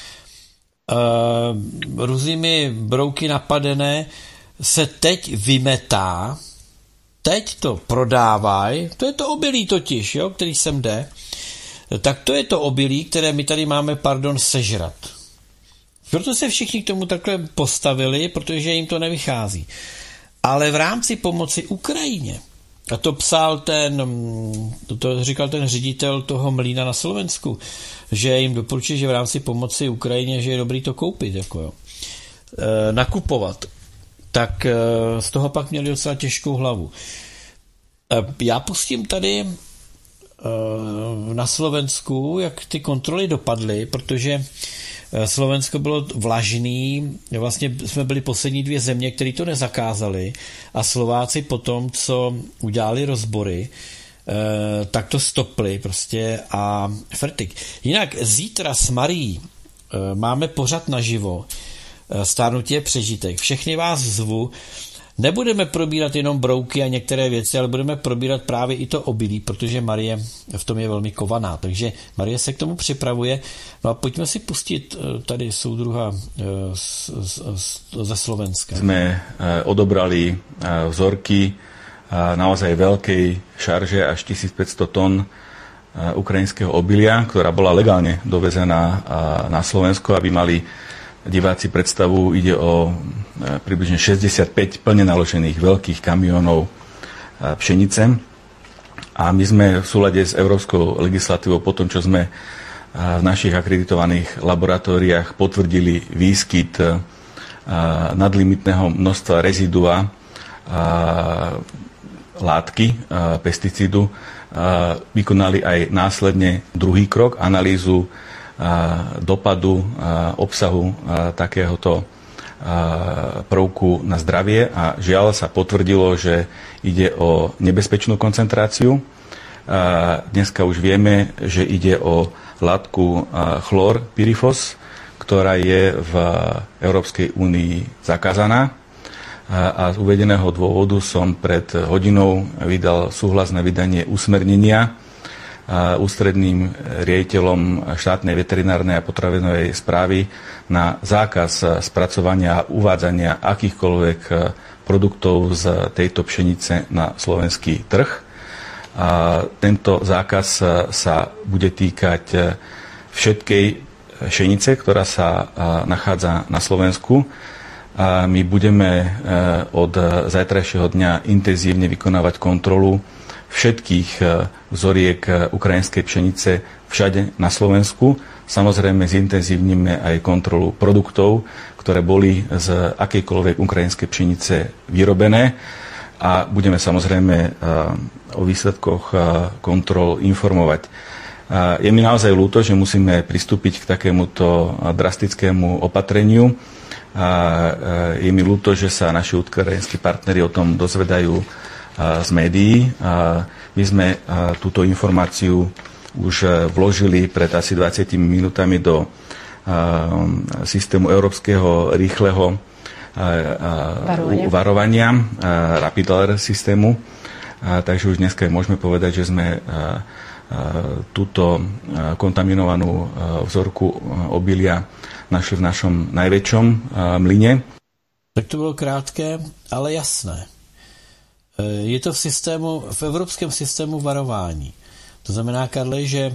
S4: různými brouky napadené, se teď vymetá, teď to prodávají, to je to obilí totiž, jo, který sem jde, tak to je to obilí, které my tady máme, sežrat. Proto se všichni k tomu takhle postavili, protože jim to nevychází. Ale v rámci pomoci Ukrajině, a to psal to říkal ten ředitel toho mlýna na Slovensku, že jim doporučuje, že v rámci pomoci Ukrajině, že je dobrý to koupit, nakupovat. Tak z toho pak měli docela těžkou hlavu. Já pustím tady na Slovensku, jak ty kontroly dopadly, protože Slovensko bylo vlažný, vlastně jsme byli poslední 2 země, které to nezakázali a Slováci potom, co udělali rozbory, tak to stopli prostě a frtik. Jinak zítra s Marií máme pořad naživo, Stárnutí je přežitek. Všechny vás zvu. Nebudeme probírat jenom brouky a některé věci, ale budeme probírat právě i to obilí, protože Marie v tom je velmi kovaná. Takže Marie se k tomu připravuje. No a pojďme si pustit tady soudruha ze Slovenska.
S5: Jsme odobrali vzorky naozaj veľkej šarže až 1500 tón ukrajinského obilia, ktorá bola legálne dovezená na Slovensko, aby mali diváci predstavu. Ide o približne 65 plne naložených veľkých kamionov pšenice. A my sme v súlade s európskou legislatívou po tom, čo sme v našich akreditovaných laboratóriách potvrdili výskyt nadlimitného množstva rezidua látky, pesticídu, vykonali aj následne druhý krok, analýzu dopadu obsahu takéhoto prvku na zdravie a žiaľ sa potvrdilo, že ide o nebezpečnú koncentráciu. Dneska už vieme, že ide o látku chlorpyrifos, ktorá je v Európskej únii zakázaná. A z uvedeného dôvodu som pred hodinou vydal súhlas na vydanie usmernenia ústredným riaditeľom štátnej veterinárnej a potravinovej správy na zákaz spracovania a uvádzania akýchkoľvek produktov z tejto pšenice na slovenský trh. A tento zákaz sa bude týkať všetkej pšenice, ktorá sa nachádza na Slovensku. A my budeme od zajtrajšieho dňa intenzívne vykonávať kontrolu všetkých vzoriek ukrajinskej pšenice všade na Slovensku. Samozrejme zintenzívnime aj kontrolu produktov, ktoré boli z akejkoľvek ukrajinskej pšenice vyrobené a budeme samozrejme o výsledkoch kontrol informovať. Je mi naozaj ľúto, že musíme pristúpiť k takémuto drastickému opatreniu. Je mi ľúto, že sa naši ukrajinskí partneri o tom dozvedajú z médií. My sme túto informáciu už vložili pred asi 20 minútami do systému európskeho rýchleho varovania, Rapid Alert systému. Takže už dneska môžeme povedať, že sme túto kontaminovanú vzorku obilia našli v našom najväčšom mlyne.
S4: Tak to bylo krátké, ale jasné. Je to v evropském systému varování. To znamená, Karle, že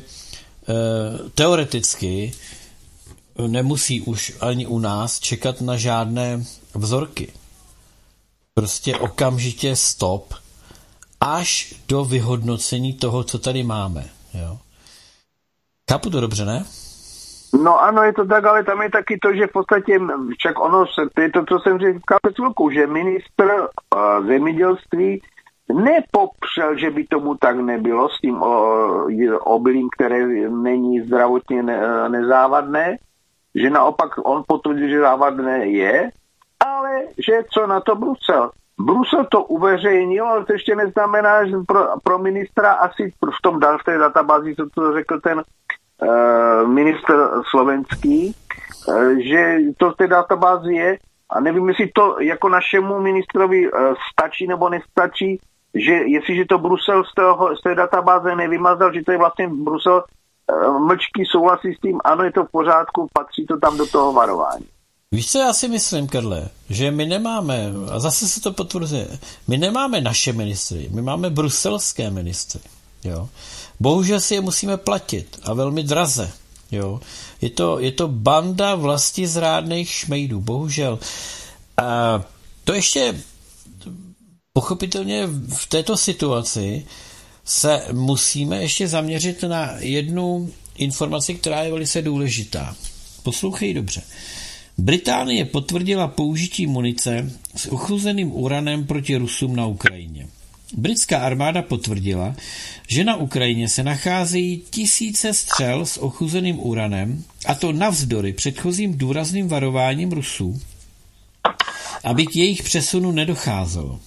S4: teoreticky nemusí už ani u nás čekat na žádné vzorky. Prostě okamžitě stop až do vyhodnocení toho, co tady máme. Jo. Chápu to dobře, ne?
S3: No ano, je to tak, ale tam je taky to, že v podstatě, však ono, to je to, co jsem říkal před chvilkou, že ministr zemědělství nepopřel, že by tomu tak nebylo s tím obilím, které není zdravotně nezávadné, že naopak on potvrdil, že závadné je, ale že co na to Brusel? Brusel to uveřejnil, ale to ještě neznamená, že pro ministra asi v té databázi, co to řekl ten ministr slovenský, že to v té databázi je a nevím, jestli to jako našemu ministrovi stačí nebo nestačí, že jestliže to Brusel z té databáze nevymazal, že to je vlastně Brusel mlčky souhlasí s tím, ano, je to v pořádku, patří to tam do toho varování.
S4: Víš, co já si myslím, Karle, že my nemáme, a zase se to potvrzuje, my nemáme naše ministry, my máme bruselské ministry. Jo. Bohužel si je musíme platit a velmi draze. Jo. Je to banda vlastizrádných šmejdů, bohužel. A to ještě pochopitelně v této situaci se musíme ještě zaměřit na jednu informaci, která je velice důležitá. Poslouchej dobře. Británie potvrdila použití munice s ochuzeným uranem proti Rusům na Ukrajině. Britská armáda potvrdila, že na Ukrajině se nacházejí tisíce střel s ochuzeným uranem, a to navzdory předchozím důrazným varováním Rusů, aby k jejich přesunu nedocházelo.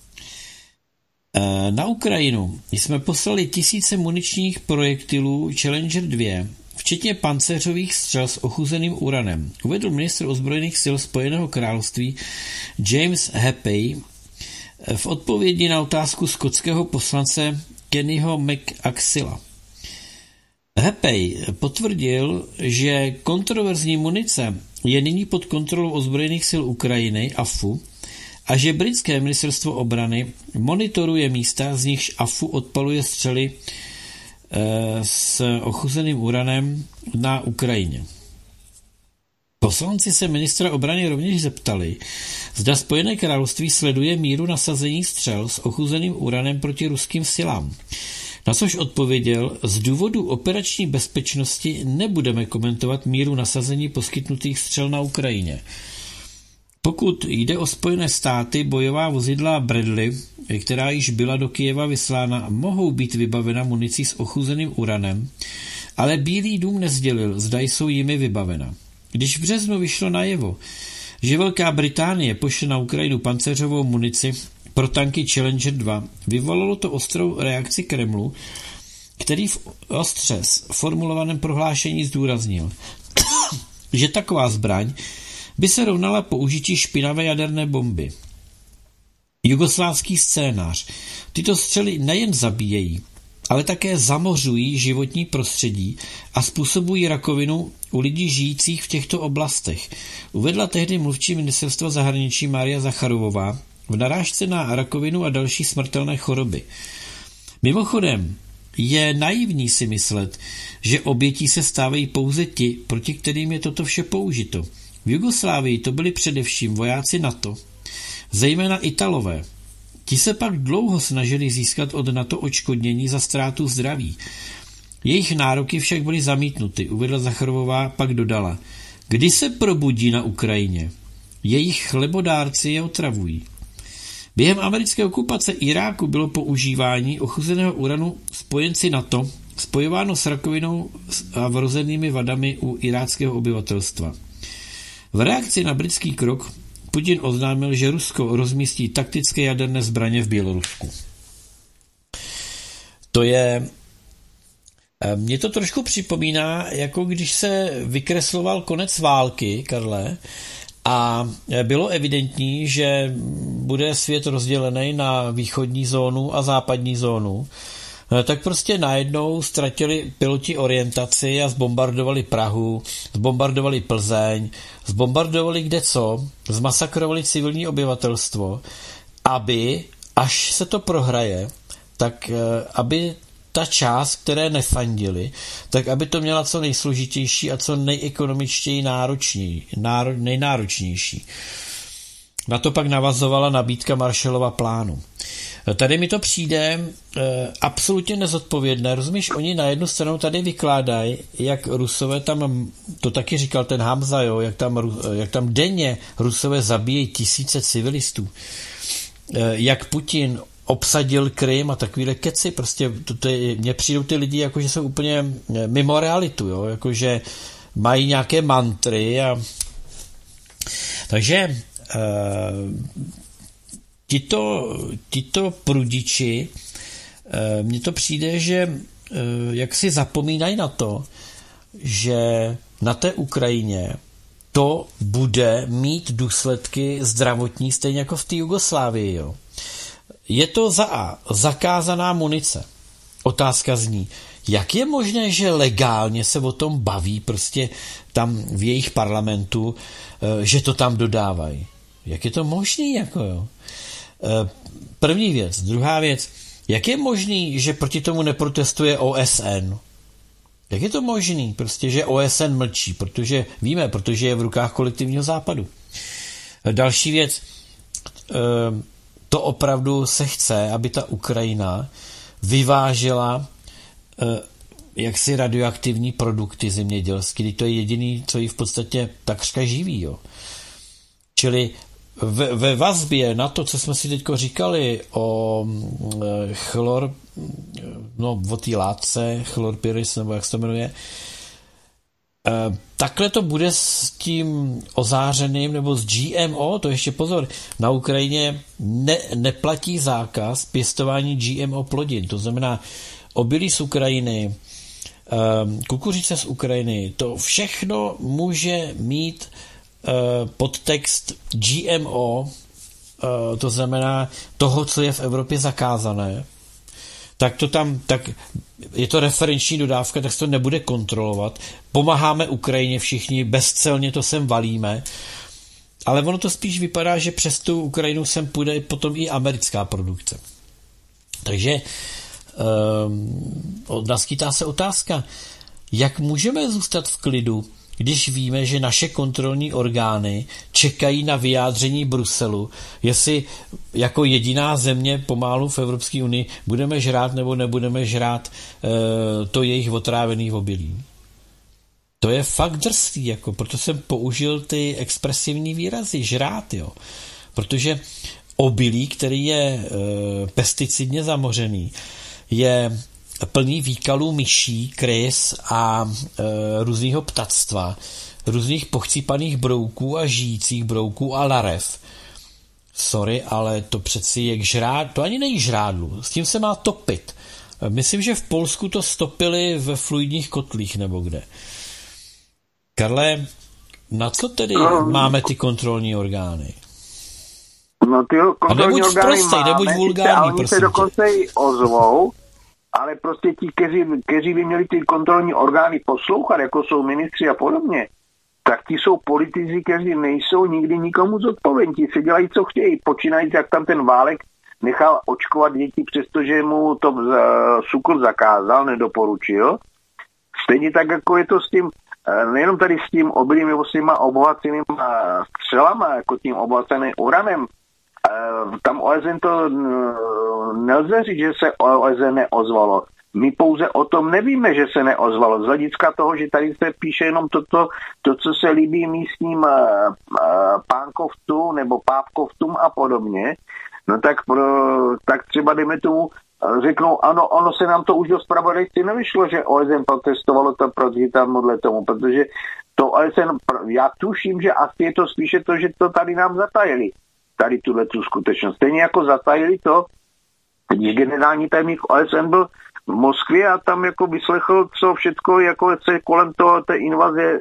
S4: Na Ukrajinu jsme poslali tisíce muničních projektilů Challenger 2, včetně pancéřových střel s ochuzeným uranem, uvedl ministr ozbrojených sil Spojeného království James Heppey v odpovědi na otázku skotského poslance Kennyho McAxilla. Heppey potvrdil, že kontroverzní munice je nyní pod kontrolou ozbrojených sil Ukrajiny AFU a že britské ministerstvo obrany monitoruje místa, z nichž AFU odpaluje střely s ochuzeným uranem na Ukrajině. Poslanci se ministra obrany rovněž zeptali, zda Spojené království sleduje míru nasazení střel s ochuzeným uranem proti ruským silám. Na což odpověděl, z důvodu operační bezpečnosti nebudeme komentovat míru nasazení poskytnutých střel na Ukrajině. Pokud jde o Spojené státy, bojová vozidla Bradley, která již byla do Kyjeva vyslána, mohou být vybavena municí s ochuzeným uranem, ale Bílý dům nesdělil, zda jsou jimi vybavena. Když v březnu vyšlo najevo, že Velká Británie pošle na Ukrajinu pancéřovou munici pro tanky Challenger 2, vyvolalo to ostrou reakci Kremlu, který v ostře formulovaném prohlášení zdůraznil, že taková zbraň by se rovnala použití špinavé jaderné bomby. Jugoslávský scénář. Tyto střely nejen zabíjejí, ale také zamořují životní prostředí a způsobují rakovinu u lidí žijících v těchto oblastech, uvedla tehdy mluvčí ministerstva zahraničí Mária Zacharovová v narážce na rakovinu a další smrtelné choroby. Mimochodem, je naivní si myslet, že obětí se stávají pouze ti, proti kterým je toto vše použito. V Jugoslávii to byli především vojáci NATO, zejména Italové. Ti se pak dlouho snažili získat od NATO odškodnění za ztrátu zdraví. Jejich nároky však byly zamítnuty, uvedla Zacharovová, pak dodala. Kdy se probudí na Ukrajině? Jejich chlebodárci je otravují. Během americké okupace Iráku bylo používání ochuzeného uranu spojenci NATO spojováno s rakovinou a vrozenými vadami u iráckého obyvatelstva. V reakci na britský krok Putin oznámil, že Rusko rozmístí taktické jaderné zbraně v Bělorusku. Mně to trošku připomíná, jako když se vykresloval konec války, Karle, a bylo evidentní, že bude svět rozdělený na východní zónu a západní zónu, tak prostě najednou ztratili piloti orientaci a zbombardovali Prahu, zbombardovali Plzeň, zbombardovali kdeco, zmasakrovali civilní obyvatelstvo, aby, až se to prohraje, tak aby ta část, které nefandili, tak aby to měla co nejsložitější a co nejekonomičtěji nejnáročnější. Na to pak navazovala nabídka Marshallova plánu. Tady mi to přijde absolutně nezodpovědné. Rozumíš, oni na jednu stranu tady vykládají, jak Rusové tam, to taky říkal ten Hamza, jo, jak tam denně Rusové zabíjejí tisíce civilistů. Jak Putin obsadil Krym a takovýhle keci, prostě mně přijdou ty lidi, jako že jsou úplně mimo realitu, jo, jakože mají nějaké mantry a takže tito prudiči, mně to přijde, že jak si zapomínají na to, že na té Ukrajině to bude mít důsledky zdravotní stejně jako v té Jugoslávii. Jo. Je to zakázaná munice. Otázka zní, jak je možné, že legálně se o tom baví prostě tam v jejich parlamentu, že to tam dodávají. Jak je to možný? Jako jo? První věc. Druhá věc. Jak je možný, že proti tomu neprotestuje OSN? Jak je to možný? Prostě, že OSN mlčí, protože je v rukách kolektivního západu. Další věc, to opravdu se chce, aby ta Ukrajina vyvážela jaksi radioaktivní produkty zemědělské, to je jediný, co ji v podstatě takřka živí. Jo. Čili ve vazbě na to, co jsme si teďko říkali o o té látce, chlorpyris, nebo jak se to jmenuje, takhle to bude s tím ozářeným, nebo s GMO, to ještě pozor, na Ukrajině neplatí zákaz pěstování GMO plodin, to znamená obilí z Ukrajiny, kukuřice z Ukrajiny, to všechno může mít podtext GMO, to znamená toho, co je v Evropě zakázané, tak je to referenční dodávka, tak se to nebude kontrolovat. Pomáháme Ukrajině všichni, bezcelně to sem valíme, ale ono to spíš vypadá, že přes tu Ukrajinu sem půjde potom i americká produkce. Takže naskytá se otázka, jak můžeme zůstat v klidu, když víme, že naše kontrolní orgány čekají na vyjádření Bruselu, jestli jako jediná země pomálu v Evropské unii budeme žrát nebo nebudeme žrát to jejich otrávený obilí. To je fakt drsný, jako, proto jsem použil ty expresivní výrazy, žrát, jo. Protože obilí, který je pesticidně zamořený, je plný výkalů myší, krys a různýho ptactva, různých pochcípaných brouků a žijících brouků a larev. Sorry, ale to přeci je to ani nejí žrádlu, s tím se má topit. Myslím, že v Polsku to stopili ve fluidních kotlích nebo kde. Karle, na co tedy máme ty kontrolní orgány?
S3: No ty kontrolní orgány
S4: nebuď vulgární,
S3: oni se dokonce i ozvou, ale prostě ti, kteří by měli ty kontrolní orgány poslouchat, jako jsou ministři a podobně, tak ti jsou politici, kteří nejsou nikdy nikomu zodpovědní. Ti se dělají, co chtějí. Počínají, jak tam ten Válek nechal očkovat děti, přestože mu to SÚKL zakázal, nedoporučil. Stejně tak, jako je to s tím, nejenom tady s tím obilím nebo s těma obohacenýma střelama, jako tím obohaceným uranem. Tam OSN to nelze říct, že se OSN neozvalo. My pouze o tom nevíme, že se neozvalo. Z hlediska toho, že tady se píše jenom to, co se líbí místním pánkovcům nebo pávkovcům a podobně, no tak třeba dejme tomu, řeknou, ano, ono se nám to už do zpravodajství nevyšlo, že OSN protestovalo to proti tamhle tomu, protože to OSN, já tuším, že asi je to spíše to, že to tady nám zatajili. Tady tu skutečnost. Stejně jako zatajili to, když generální tajemník OSN byl v Moskvě a tam jako vyslechl, co všechno jako se kolem toho té invaze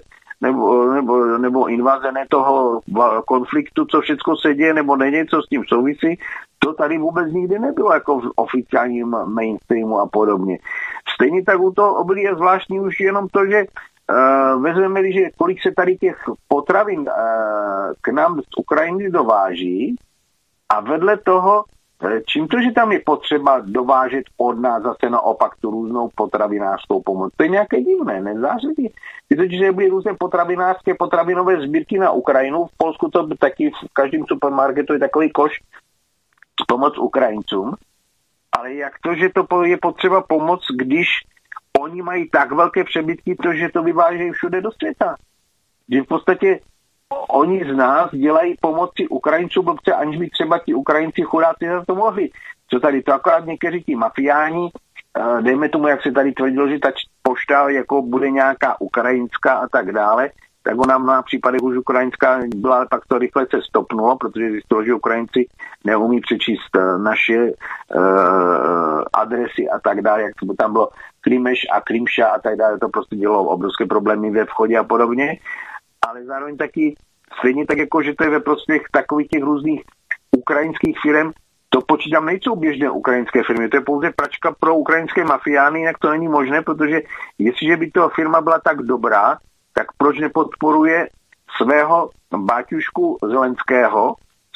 S3: nebo invaze ne toho konfliktu, co všechno se děje nebo není, co s tím souvisí, to tady vůbec nikdy nebylo jako v oficiálním mainstreamu a podobně. Stejně tak u toho obilí je zvláštní už jenom to, že vezmeme-li, že kolik se tady těch potravin k nám z Ukrajiny dováží a vedle toho, čím to, že tam je potřeba dovážet od nás zase naopak tu různou potravinářskou pomoc. To je nějaké divné, nezářadí. Protože byly různé potravinové sbírky na Ukrajinu, v Polsku to taky v každém supermarketu je takový koš pomoc Ukrajincům, ale jak to, že to je potřeba pomoc, když oni mají tak velké přebytky, že to vyvážejí všude do světa. Že v podstatě oni z nás dělají pomoci Ukrajincům blbce, aniž by třeba ti Ukrajinci chudáci za to mohli. Co tady to akorát někteří ti mafiáni, dejme tomu, jak se tady tvrdilo, že ta pošta jako bude nějaká ukrajinská a tak dále, tak ona na případech už ukrajinská byla, ale pak to rychle se stopnulo, protože zjistilo, že Ukrajinci neumí přečíst naše adresy a tak dále, jak tam bylo Klimeš a Klimša a tak dále, to prostě dělalo obrovské problémy ve vchodě a podobně, ale zároveň taky stejně tak jako, že to je ve prospěch takových těch různých ukrajinských firm, to počítám, nejsou běžné ukrajinské firmy, to je pouze pračka pro ukrajinské mafiány, jinak to není možné, protože jestliže by ta firma byla tak dobrá, tak proč nepodporuje svého báťušku Zelenského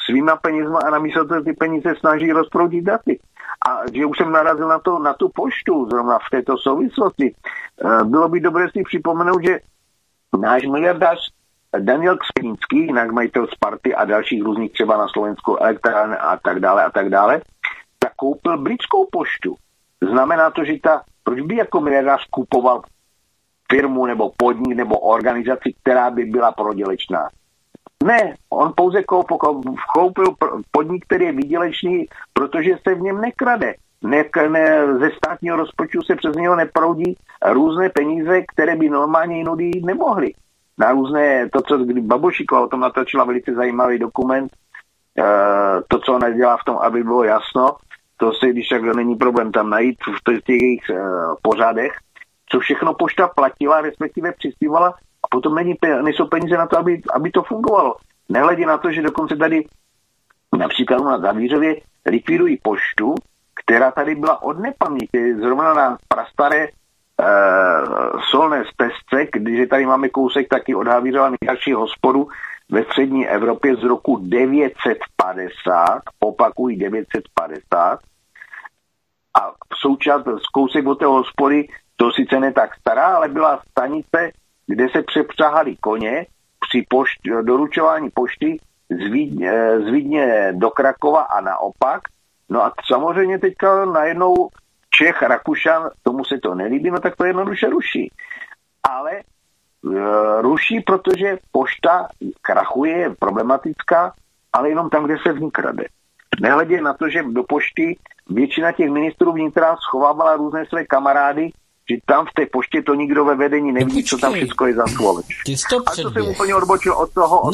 S3: svýma penězma a namísto toho ty peníze snaží rozproudit daty. A že už jsem narazil na tu poštu, zrovna v této souvislosti. Bylo by dobré si připomenout, že náš miliardář Daniel Křetínský, jinak majitel Sparty a dalších různých třeba na Slovensku elektrárny a tak dále, tak koupil britskou poštu. Znamená to, že proč by jako miliardář kupoval firmu nebo podnik nebo organizaci, která by byla prodělečná? Ne, on pouze koupil podnik, který je výdělečný, protože se v něm nekrade. Ze státního rozpočtu se přes něho neproudí různé peníze, které by normálně jinudy nemohly. Na různé, kdy Babošíková o tom natočila velice zajímavý dokument, to, co ona dělá v tom, aby bylo jasno, to se, když tak není problém tam najít v těch jejich pořadech, co všechno pošta platila, respektive přispívala, a potom nejsou peníze na to, aby to fungovalo. Nehledě na to, že dokonce tady například na Zavířově likvidují poštu, která tady byla od nepaměti, zrovna na prastaré solné stezce, když tady máme kousek taky od Havířova nejstarší hospodu ve střední Evropě z roku 950, opakují 950, a součást kousek od té hospody, to sice ne tak stará, ale byla stanice, kde se přepřáhali koně při doručování pošty z Vídně do Krakova a naopak. No a samozřejmě teďka najednou Čech, Rakušan, tomu se to nelíbí, no tak to jednoduše ruší. Ale ruší, protože pošta krachuje, je problematická, ale jenom tam, kde se v ní krade. Nehledě na to, že do pošty většina těch ministrů vnitra schovávala různé své kamarády, že tam v té poště to nikdo ve vedení neví, co tam všechno je za svoleč.
S4: A to
S3: jsem úplně odbočil od toho.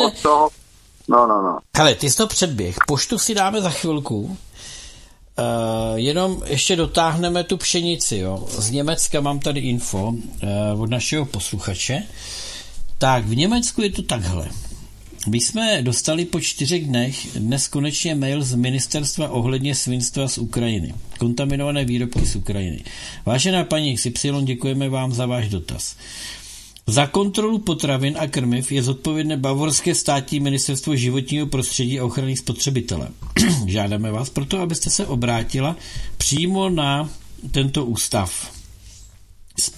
S3: No.
S4: Ale ty jsi to předběh. Poštu si dáme za chvilku. Jenom ještě dotáhneme tu pšenici. Jo. Z Německa mám tady info od našeho posluchače. Tak, v Německu je to takhle. My jsme dostali po 4 dnech dnes konečně mail z ministerstva ohledně svinstva z Ukrajiny. Kontaminované výrobky z Ukrajiny. Vážená paní XY, děkujeme vám za váš dotaz. Za kontrolu potravin a krmiv je zodpovědné bavorské státní ministerstvo životního prostředí a ochrany spotřebitele. Žádáme vás proto, abyste se obrátila přímo na tento ústav. S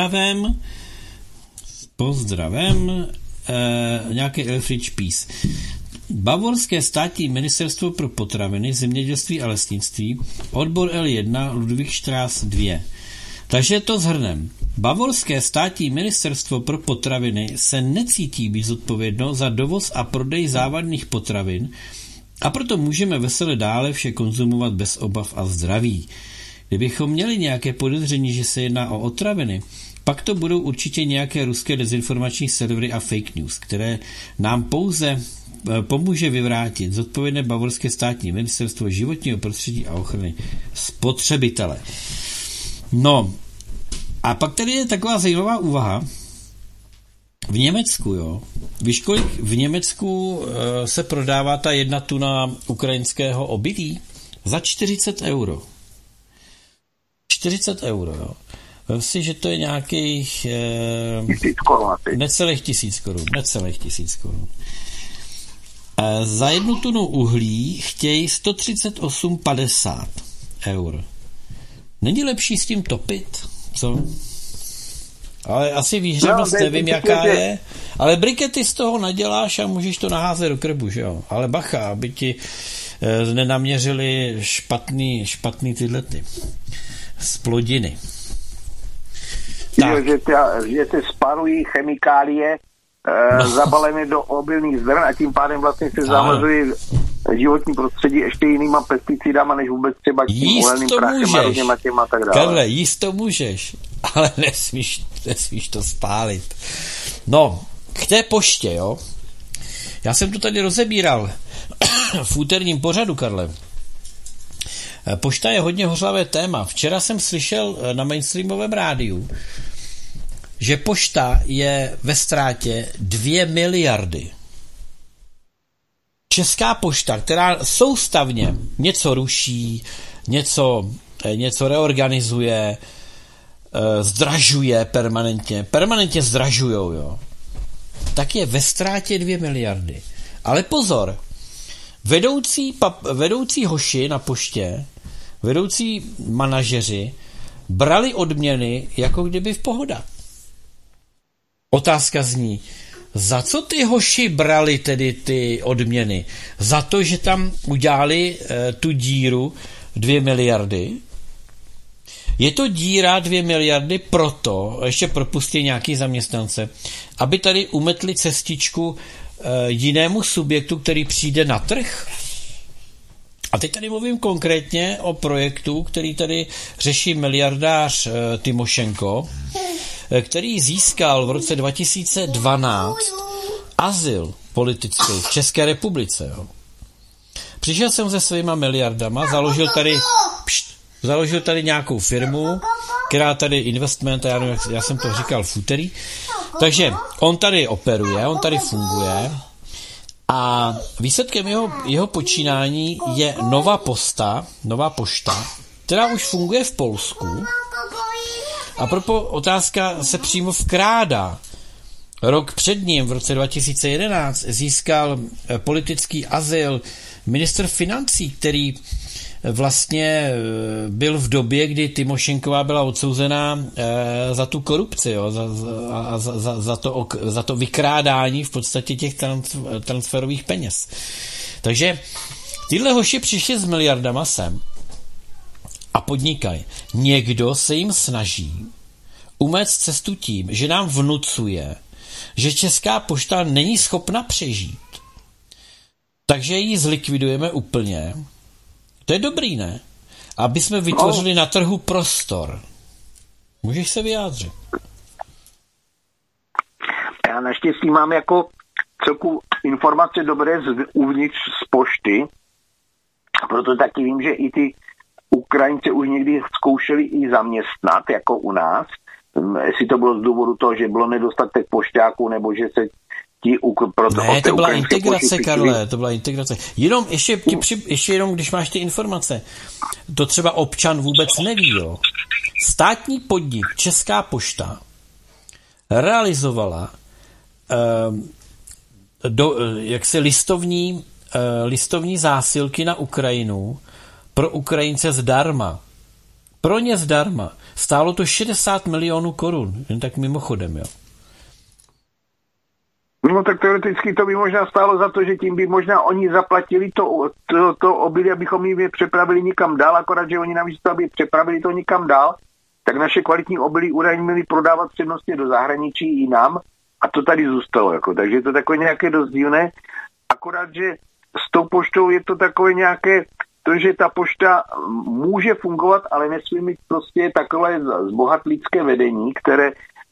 S4: pozdravem nějaký Elfried Peace. Bavorské státní ministerstvo pro potraviny, zemědělství a lesnictví, odbor L1, Ludwigstraße 2. Takže to shrnem. Bavorské státní ministerstvo pro potraviny se necítí být zodpovědno za dovoz a prodej závadných potravin a proto můžeme vesele dále vše konzumovat bez obav a zdraví. Kdybychom měli nějaké podezření, že se jedná o otraviny, pak to budou určitě nějaké ruské dezinformační servery a fake news, které nám pouze pomůže vyvrátit zodpovědné bavorské státní ministerstvo životního prostředí a ochrany spotřebitele. No, a pak tady je taková zajímavá úvaha. V Německu, jo. Víš, kolik v Německu se prodává ta 1 tuna ukrajinského obilí? Za 40 euro. 40 euro, jo. Vem si, že to je nějakých necelých 1000 korun. Za 1 tunu uhlí chtějí 138,50 eur. Není lepší s tím topit? Co? Ale asi výhřevnost nevím, jaká je. Ale brikety z toho naděláš a můžeš to naházet do krbu, že jo? Ale bacha, aby ti nenaměřili špatný tyhle z plodiny.
S3: Že se sparují chemikálie zabalené do obilných zrn a tím pádem vlastně se zamazuje životní prostředí ještě jinýma pesticidama, než vůbec třeba tím uhelným prachem a různěma těma a tak dále.
S4: Karle, jíst to můžeš, ale nesmíš to spálit. No, k té poště, jo. Já jsem to tady rozebíral v úterním pořadu, Karle. Pošta je hodně hořlavé téma. Včera jsem slyšel na mainstreamovém rádiu, že pošta je ve ztrátě 2 miliardy. Česká pošta, která soustavně něco ruší, něco reorganizuje, zdražuje permanentně zdražujou, jo, tak je ve ztrátě 2 miliardy. Ale pozor, vedoucí hoši na poště, vedoucí manažeři brali odměny, jako kdyby v pohoda. Otázka zní, za co ty hoši brali tedy ty odměny? Za to, že tam udělali tu díru 2 miliardy? Je to díra 2 miliardy proto, ještě propustí nějaký zaměstnance, aby tady umetli cestičku jinému subjektu, který přijde na trh? A teď tady mluvím konkrétně o projektu, který tady řeší miliardář Tymošenko, který získal v roce 2012 azyl politický v České republice. Jo. Přišel jsem se svýma miliardama, založil tady nějakou firmu, která tady investment, já jsem to říkal v úterý, takže on tady operuje, on tady funguje a výsledkem jeho počínání je nová pošta, která už funguje v Polsku. A proto otázka se přímo vkrádá. Rok před ním, v roce 2011, získal politický azyl ministr financí, který vlastně byl v době, kdy Tymošenková byla odsouzená za tu korupci, jo, za to vykrádání v podstatě těch transferových peněz. Takže tyhle hoši přišli s miliardama sem a podnikají. Někdo se jim snaží umést cestu tím, že nám vnucuje, že Česká pošta není schopna přežít. Takže ji zlikvidujeme úplně. To je dobrý, ne? Aby jsme vytvořili na trhu prostor. Můžeš se vyjádřit?
S3: Já naštěstí mám jako celku informace dobré uvnitř z pošty, proto taky vím, že i ty Ukrajinci už někdy zkoušeli i zaměstnat, jako u nás. Jestli to bylo z důvodu toho, že bylo nedostatek pošťáků, nebo že se
S4: to byla integrace, Karle, to byla integrace. Jenom ještě jenom, když máš ty informace, to třeba občan vůbec neví, jo. Státní podnik Česká pošta realizovala jaksi listovní zásilky na Ukrajinu pro Ukrajince zdarma. Pro ně zdarma. Stálo to 60 milionů korun, jen tak mimochodem, jo.
S3: No tak teoreticky to by možná stálo za to, že tím by možná oni zaplatili to obilí, abychom je přepravili nikam dál, akorát, že oni navíc to, aby přepravili to nikam dál, tak naše kvalitní obilí údajně měli prodávat přednostně do zahraničí i nám a to tady zůstalo. Jako. Takže je to takové nějaké dost divné, akorát, že s tou poštou je to takové nějaké, to, že ta pošta může fungovat, ale nesmí mít prostě takové zbohatlícké vedení, které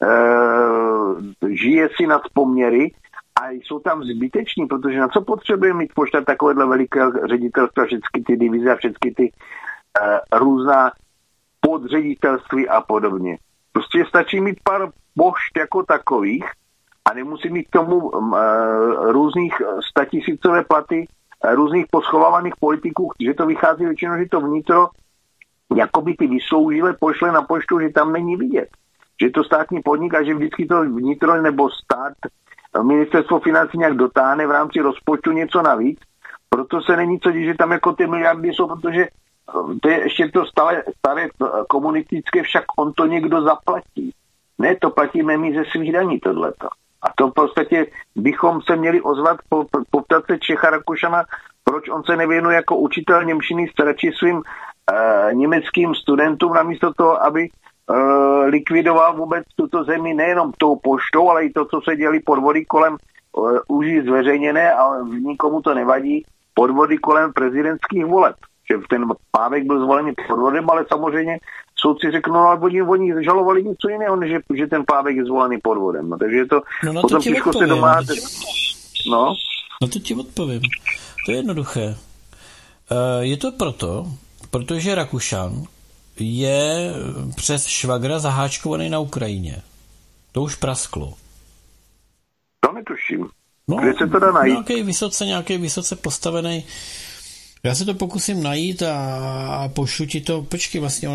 S3: žije si nad poměry a jsou tam zbyteční, protože na co potřebuje mít pošta takovéhle veliké ředitelstva, všechny ty divize a všechny ty různá podředitelství a podobně. Prostě stačí mít pár pošt jako takových a nemusí mít k tomu různých statisícové platy různých poschovávaných politiků, že to vychází většinou, že to vnitro jakoby ty vysloužile pošle na poštu, že tam není vidět. Že to státní podnik a že vždycky to vnitro nebo stát, ministerstvo financí nějak dotáhne v rámci rozpočtu něco navíc. Proto se není co dít, že tam jako ty miliardy jsou, protože to je ještě to staré komunistické, však on to někdo zaplatí. Ne, to platíme my ze svých daní tohleto. A to v podstatě bychom se měli ozvat po ptace Čecha Rakušana, proč on se nevěnuje jako učitel němčiny radši svým německým studentům, namísto toho, aby likvidoval vůbec tuto zemi nejenom tou poštou, ale i to, co se dělali podvody kolem, už je zveřejněné, ale nikomu to nevadí, podvody kolem prezidentských voleb. Že ten Pávek byl zvolený podvodem, ale samozřejmě soudci řeknou, no, ale oni žalovali něco jiného, než že ten Pávek je zvolený podvodem. No, takže je to potom těžko se domáhat. No
S4: to ti odpovím. To je jednoduché. Je to protože Rakušan je přes švagra zaháčkovaný na Ukrajině. To už prasklo.
S3: To netuším. No, kde se to dá najít?
S4: Nějaký vysoce postavený. Já se to pokusím najít a pošlu ti to. Počkej, vlastně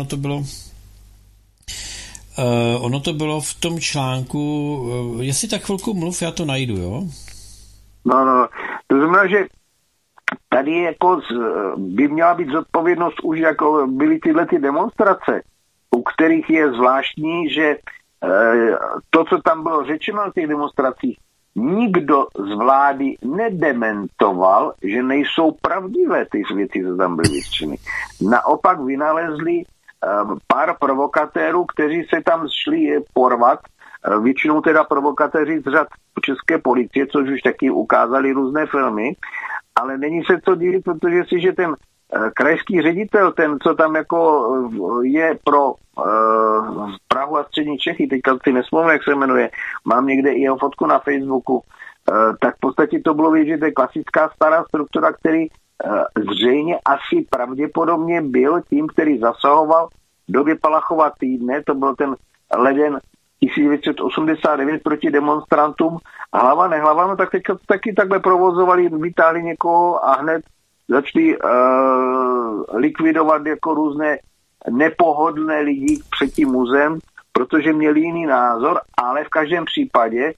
S4: ono to bylo v tom článku. Jestli tak chvilku mluv, já to najdu, jo?
S3: No. To znamená, že tady jako by měla být zodpovědnost už jako byly tyhle ty demonstrace, u kterých je zvláštní, že to, co tam bylo řečeno na těch demonstracích, nikdo z vlády nedementoval, že nejsou pravdivé ty věci, co tam byly vyřčeny. Naopak vynalezli pár provokatérů, kteří se tam šli porvat, většinou teda provokatéři z řad české policie, což už taky ukázali různé filmy, ale není se co divit, protože si, že ten krajský ředitel, ten, co tam jako je pro Prahu a střední Čechy, teďka si nespomínám, jak se jmenuje, mám někde i jeho fotku na Facebooku, tak v podstatě to bylo vidět, že to je klasická stará struktura, který zřejmě asi pravděpodobně byl tím, který zasahoval v době Palachova týdne, to byl ten leden 1989 proti demonstrantům, hlava nehlava, no tak teďka to taky takhle provozovali, vytáhli někoho a hned začali likvidovat jako různé nepohodlné lidi před tím muzeem, protože měli jiný názor, ale v každém případě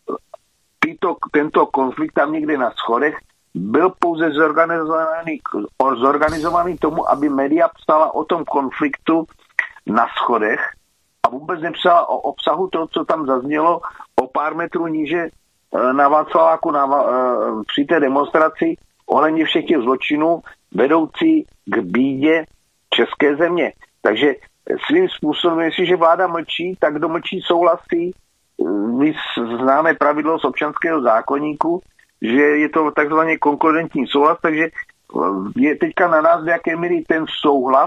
S3: tento konflikt tam někde na schodech byl pouze zorganizovaný tomu, aby média psala o tom konfliktu na schodech a vůbec nepsala o obsahu toho, co tam zaznělo o pár metrů níže na Václaváku při té demonstraci ohledně všech těch zločinů vedoucí k bídě české země. Takže svým způsobem, jestliže vláda mlčí, tak kdo mlčí souhlasí. My známe pravidlo z občanského zákoníku, že je to takzvaně konkludentní souhlas, takže je teďka na nás, v jaké míry ten souhlas,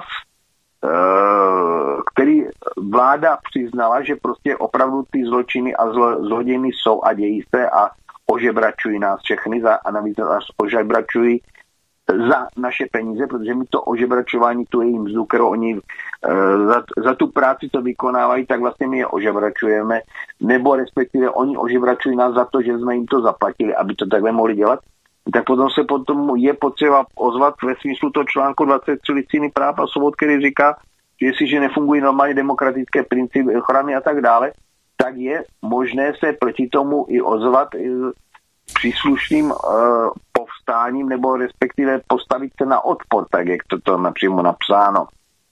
S3: který vláda přiznala, že prostě opravdu ty zločiny a zlodějny jsou a dějí se a ožebračují nás všechny a navíc nás ožebračují za naše peníze, protože my to ožebračování, tu jejím mzdu, kterou oni za tu práci, co vykonávají, tak vlastně my je ožebračujeme, nebo respektive oni ožebračují nás za to, že jsme jim to zaplatili, aby to takhle mohli dělat, tak potom je potřeba ozvat ve smyslu toho článku 23 Listiny práv a svobod, který říká, že jestliže nefungují normálně demokratické principy ochrany a tak dále, tak je možné se proti tomu i ozvat příslušným povstáním nebo respektive postavit se na odpor, tak jak to napřímo napsáno.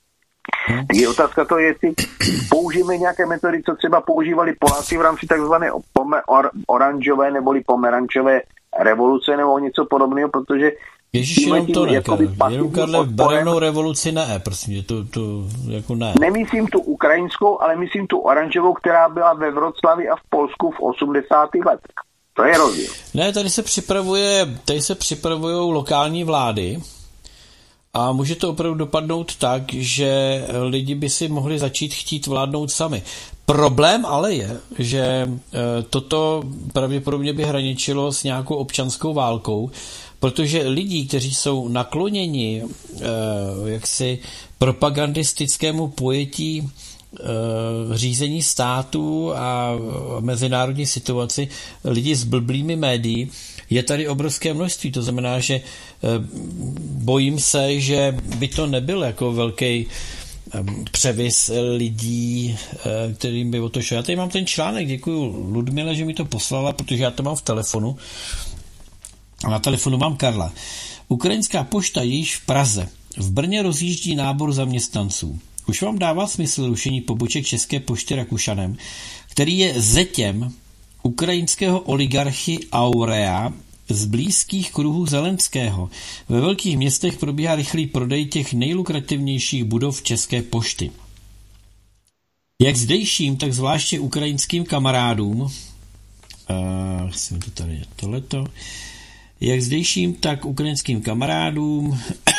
S3: Je otázka to, jestli použijeme nějaké metody, co třeba používali Poláci v rámci takzvané oranžové neboli pomerančové revoluce nebo něco podobného, protože
S4: Ježíš, jenom to ne, jenom Karle, barevnou revoluci ne, prostě to jako ne.
S3: Nemyslím tu ukrajinskou, ale myslím tu oranžovou, která byla ve Vroclavi a v Polsku v 80. letech. To je rozdíl.
S4: Ne, tady se připravují lokální vlády a může to opravdu dopadnout tak, že lidi by si mohli začít chtít vládnout sami. Problém ale je, že toto pravděpodobně by hraničilo s nějakou občanskou válkou, protože lidí, kteří jsou nakloněni jaksi propagandistickému pojetí řízení státu a mezinárodní situaci, lidi s blblými médií, je tady obrovské množství. To znamená, že bojím se, že by to nebyl jako velký převis lidí, kterým by o to šlo. Já tady mám ten článek, děkuju Ludmile, že mi to poslala, protože já to mám v telefonu. A na telefonu mám Karla. Ukrajinská pošta je již v Praze. V Brně rozjíždí nábor zaměstnanců. Už vám dává smysl rušení poboček České pošty Rakušanem, který je zetěm ukrajinského oligarchy Aurea z blízkých kruhů Zelenského. Ve velkých městech probíhá rychlý prodej těch nejlukrativnějších budov České pošty. Jak zdejším, tak zvláště ukrajinským kamarádům jak zdejším, tak ukrajinským kamarádům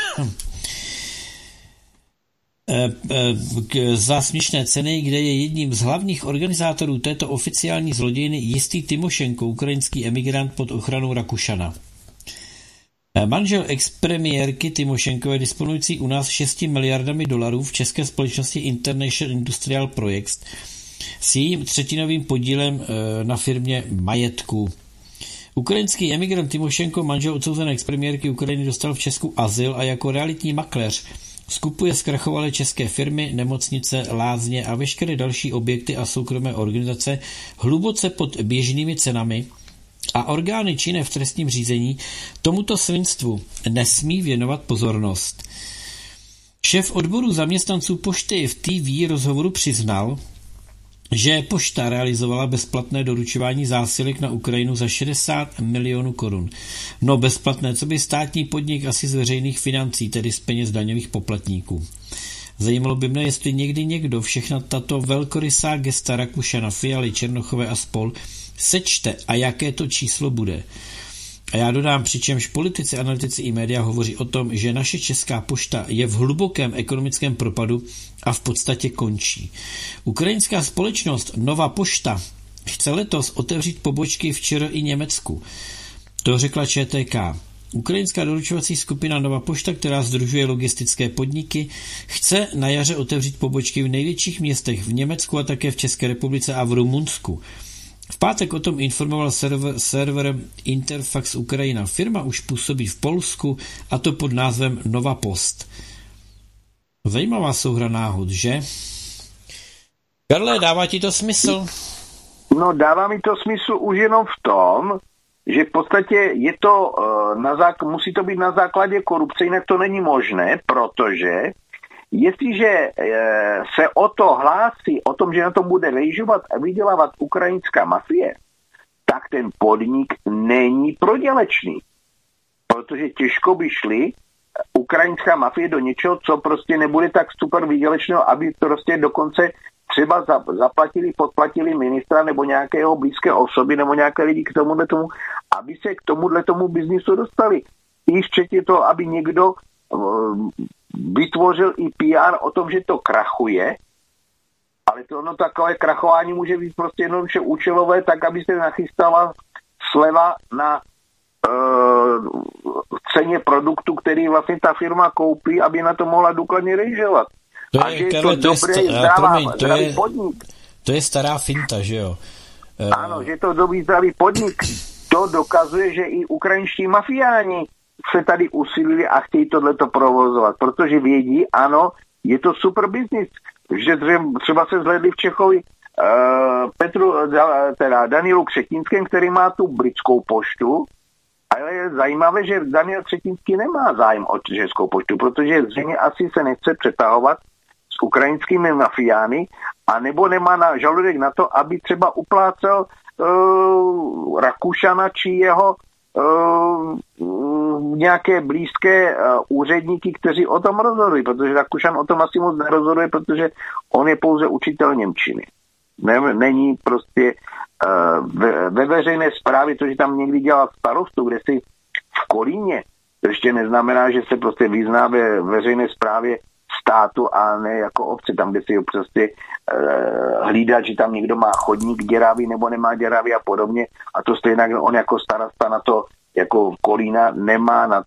S4: za směšné ceny, kde je jedním z hlavních organizátorů této oficiální zlodějny jistý Tymošenko, ukrajinský emigrant pod ochranou Rakušana. Manžel expremiérky Tymošenkové, disponující u nás 6 miliardami dolarů v české společnosti International Industrial Projects s jejím třetinovým podílem na firmě Majetku. Ukrajinský emigrant Tymošenko, manžel odsouzené expremiérky Ukrajiny, dostal v Česku azyl a jako realitní makléř skupuje zkrachovalé české firmy, nemocnice, lázně a veškeré další objekty a soukromé organizace hluboce pod běžnými cenami a orgány činné v trestním řízení tomuto svinstvu nesmí věnovat pozornost. Šéf odboru zaměstnanců pošty v TV rozhovoru přiznal, že pošta realizovala bezplatné doručování zásilek na Ukrajinu za 60 milionů korun. No bezplatné, co by státní podnik asi z veřejných financí, tedy z peněz daňových poplatníků. Zajímalo by mne, jestli někdy někdo všechna tato velkorysá gesta Rakušana, Fialy, Černochové a spol sečte a jaké to číslo bude. A já dodám, přičemž politici, analytici i média hovoří o tom, že naše Česká pošta je v hlubokém ekonomickém propadu a v podstatě končí. Ukrajinská společnost Nova pošta chce letos otevřít pobočky v ČR i Německu. To řekla ČTK. Ukrajinská doručovací skupina Nova pošta, která sdružuje logistické podniky, chce na jaře otevřít pobočky v největších městech v Německu a také v České republice a v Rumunsku. V pátek o tom informoval server Interfax Ukrajina. Firma už působí v Polsku, a to pod názvem Nova Post. Zajímavá souhra náhod, že? Karle, dává ti to smysl?
S3: No, dává mi to smysl už jenom v tom, že v podstatě je to musí to být na základě korupce, jinak to není možné, protože jestliže se o to hlásí, o tom, že na tom bude rejžovat a vydělávat ukrajinská mafie, tak ten podnik není prodělečný. Protože těžko by šli ukrajinská mafie do něčeho, co prostě nebude tak super vydělečného, aby prostě dokonce třeba podplatili ministra nebo nějakého blízké osoby nebo nějaké lidi k tomu, aby se k tomu biznisu dostali. I včetně toho, aby někdo vytvořil i PR o tom, že to krachuje, ale to ono takové krachování může být prostě jednoduše účelové, tak aby se nachystala sleva na ceně produktu, který vlastně ta firma koupí, aby na to mohla důkladně rejžovat.
S4: To je, Karle, zdravý podnik. To je stará finta, že jo?
S3: Ano, že to dobrý zdravý podnik. To dokazuje, že i ukrajinští mafiáni se tady usilili a chtějí tohleto provozovat, protože vědí, ano, je to super biznis, že třeba se zhledli v Čechovi Danielu Křetínském, který má tu britskou poštu, ale je zajímavé, že Daniel Křetínský nemá zájem o Českou poštu, protože zřejmě asi se nechce přetahovat s ukrajinskými mafiány, anebo nemá na žaludek na to, aby třeba uplácel Rakušana či jeho nějaké blízké úředníky, kteří o tom rozhodují, protože Rakušan o tom asi moc nerozhoduje, protože on je pouze učitel němčiny. Není prostě ve veřejné správě, to, že tam někdy dělá starostu, kde si v Kolíně, to ještě neznamená, že se prostě vyzná ve veřejné správě státu a ne jako obce, tam, kde si prostě hlídat, že tam někdo má chodník děravý nebo nemá děravý a podobně, a to stejně on jako starosta na to jako Kolína nemá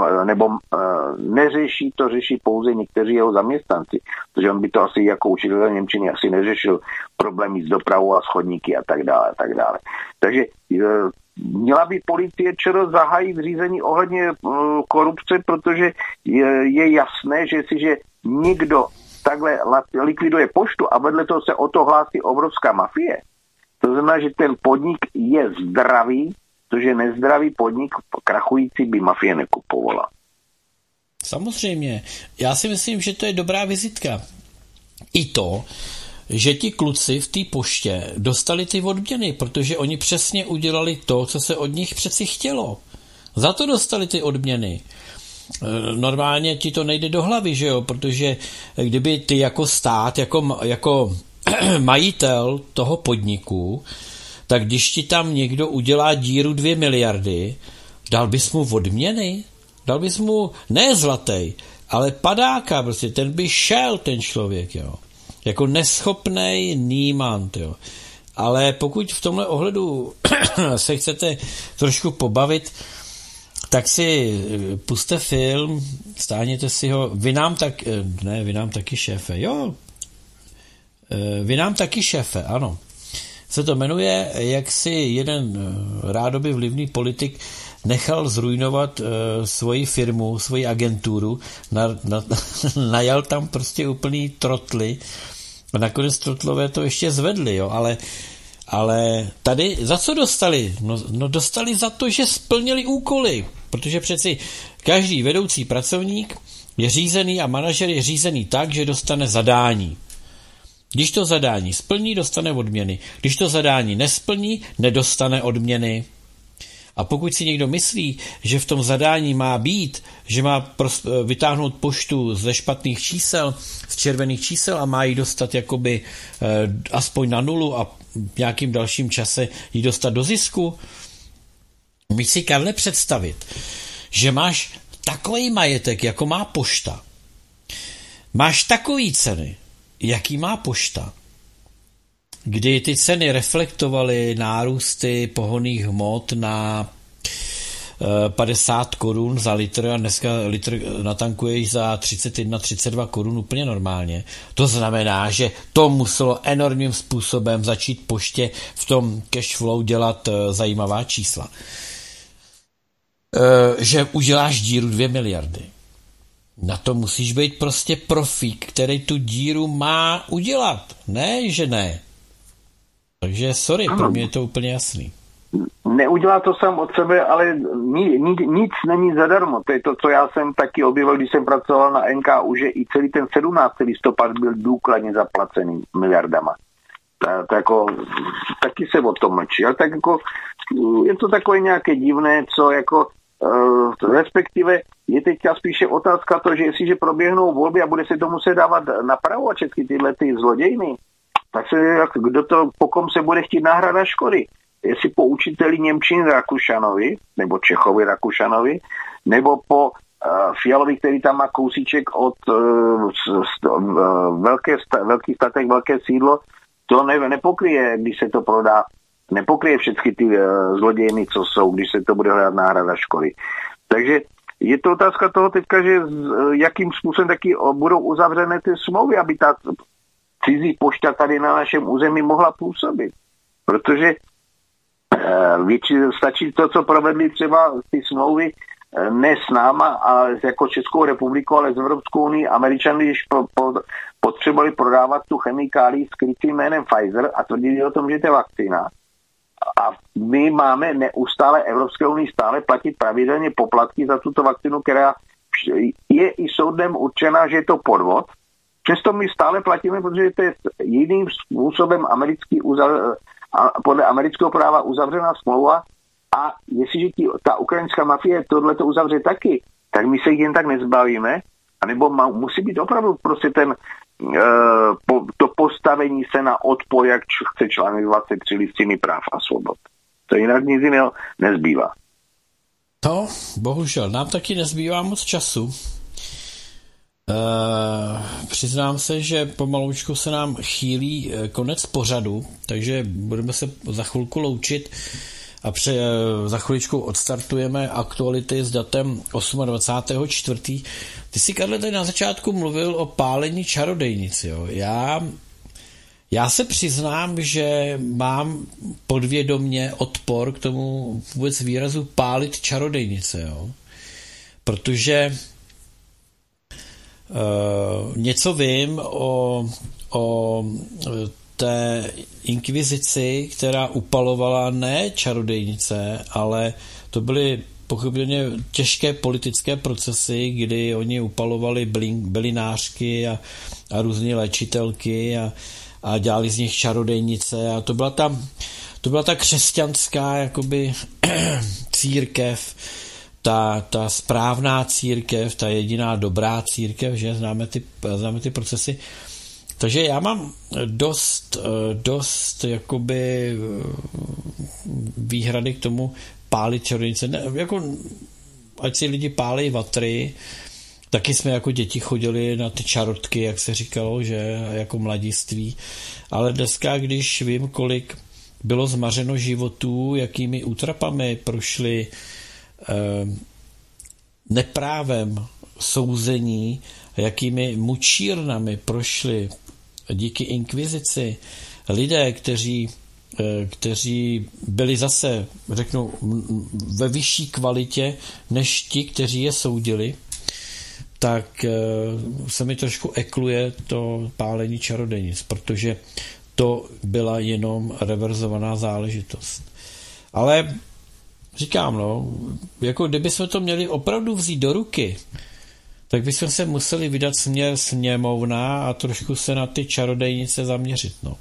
S3: neřeší, to řeší pouze někteří jeho zaměstnanci, protože on by to asi jako učitel němčiny asi neřešil problémy s dopravou a s chodníky a tak dále, a tak dále. Takže měla by policie ČR zahájit řízení ohledně korupce, protože je jasné, že jestliže někdo takhle likviduje poštu a vedle toho se o to hlásí obrovská mafie, to znamená, že ten podnik je zdravý, protože nezdravý podnik krachující by mafie nekupovala.
S4: Samozřejmě. Já si myslím, že to je dobrá vizitka. I to, že ti kluci v té poště dostali ty odměny, protože oni přesně udělali to, co se od nich přeci chtělo. Za to dostali ty odměny. Normálně ti to nejde do hlavy, že jo, protože kdyby ty jako stát, jako majitel toho podniku, tak když ti tam někdo udělá díru 2 miliardy, dal bys mu odměny? Dal bys mu ne zlatej, ale padáka, prostě ten by šel ten člověk, jo. Jako neschopnej nímant, jo. Ale pokud v tomhle ohledu se chcete trošku pobavit, tak si puste film, stáhněte si ho, Vy nám taky šéfe, jo. Vy nám taky šéfe, ano. Se to jmenuje, jak si jeden rádoby vlivný politik nechal zrujnovat svoji firmu, svoji agenturu, najal tam prostě úplný trotly a nakonec trotlové to ještě zvedli, jo, Ale tady za co dostali? No dostali za to, že splnili úkoly, protože přeci každý vedoucí pracovník je řízený a manažer je řízený tak, že dostane zadání. Když to zadání splní, dostane odměny. Když to zadání nesplní, nedostane odměny. A pokud si někdo myslí, že v tom zadání má být, že má vytáhnout poštu ze špatných čísel, z červených čísel a má ji dostat jakoby aspoň na nulu a v nějakým dalším čase ji dostat do zisku, můžeš si, Karle, představit, že máš takový majetek, jako má pošta. Máš takový ceny, jaký má pošta, kdy ty ceny reflektovaly nárůsty pohonných hmot na 50 korun za litr a dneska litr natankuješ za 31-32 korun úplně normálně. To znamená, že to muselo enormním způsobem začít poště v tom cash flow dělat zajímavá čísla. Že uděláš díru 2 miliardy. Na to musíš být prostě profík, který tu díru má udělat. Ne, že ne. Takže sorry, pro mě je to úplně jasný.
S3: Neudělá to sám od sebe, ale nic není zadarmo. To je to, co já jsem taky objevil, když jsem pracoval na NKU, že i celý ten 17. listopad byl důkladně zaplacený miliardama. To jako, taky se o tom mlčí. Ale tak jako, je to takové nějaké divné, co jako respektive je teďka spíše otázka to, že jestliže proběhnou volby a bude se to muset dávat napravo všechny tyhle ty zlodějny, tak se, kdo to, po kom se bude chtít náhrada škody. Jestli po učiteli němčiny Rakušanovi, nebo Čechovi Rakušanovi, nebo po Fialovi, který tam má kousíček od velký statek, velké sídlo, to nepokryje, když se to prodá, nepokryje všechny ty zlodějny, co jsou, když se to bude hledat náhrada škody. Takže je to otázka toho teďka, že jakým způsobem taky budou uzavřené ty smlouvy, aby ta cizí pošta tady na našem území mohla působit. Protože stačí to, co provedli třeba ty smlouvy ne s náma a jako Českou republikou, ale s Evropskou unii. Američané, když potřebovali prodávat tu chemikálii s krytým jménem Pfizer a tvrdili o tom, že to je vakcína. A my máme neustále Evropské unii stále platit pravidelně poplatky za tuto vakcínu, která je i soudem určená, že je to podvod. Přesto my stále platíme, protože to je jiným způsobem podle amerického práva uzavřená smlouva a jestliže ta ukrajinská mafie tohleto uzavře taky, tak my se jich jen tak nezbavíme, anebo musí být opravdu prostě to postavení se na odpor, jak chce článek 23 listiny práv a svobod. To jinak nic jiného nezbývá.
S4: No, bohužel, nám taky nezbývá moc času. Přiznám se, že pomaloučku se nám chýlí konec pořadu, takže budeme se za chvilku loučit a za chviličku odstartujeme aktuality s datem 28.4. Ty jsi, Karle, tady na začátku mluvil o pálení čarodejnic. Jo? Já se přiznám, že mám podvědomě odpor k tomu vůbec výrazu pálit čarodejnice, jo? Protože něco vím o té inkvizici, která upalovala ne čarodejnice, ale to byly pochopitelně těžké politické procesy, kdy oni upalovali bylinářky a různé léčitelky a dělali z nich čarodejnice a to byla ta křesťanská jakoby církev, ta správná církev, ta jediná dobrá církev, že známe ty procesy. Takže já mám dost jakoby výhrady k tomu pálit čarodejnice. Ne, jako, ať si lidi pálí vatry, taky jsme jako děti chodili na ty čarotky, jak se říkalo, že jako mladiství. Ale dneska, když vím, kolik bylo zmařeno životů, jakými útrapami prošli neprávem souzení, jakými mučírnami prošli díky inkvizici lidé, kteří byli zase, řeknu, ve vyšší kvalitě než ti, kteří je soudili, tak se mi trošku ekluje to pálení čarodejnic, protože to byla jenom reverzovaná záležitost. Ale říkám, no, jako kdybychom to měli opravdu vzít do ruky, tak bychom se museli vydat směr sněmovna a trošku se na ty čarodejnice zaměřit, no.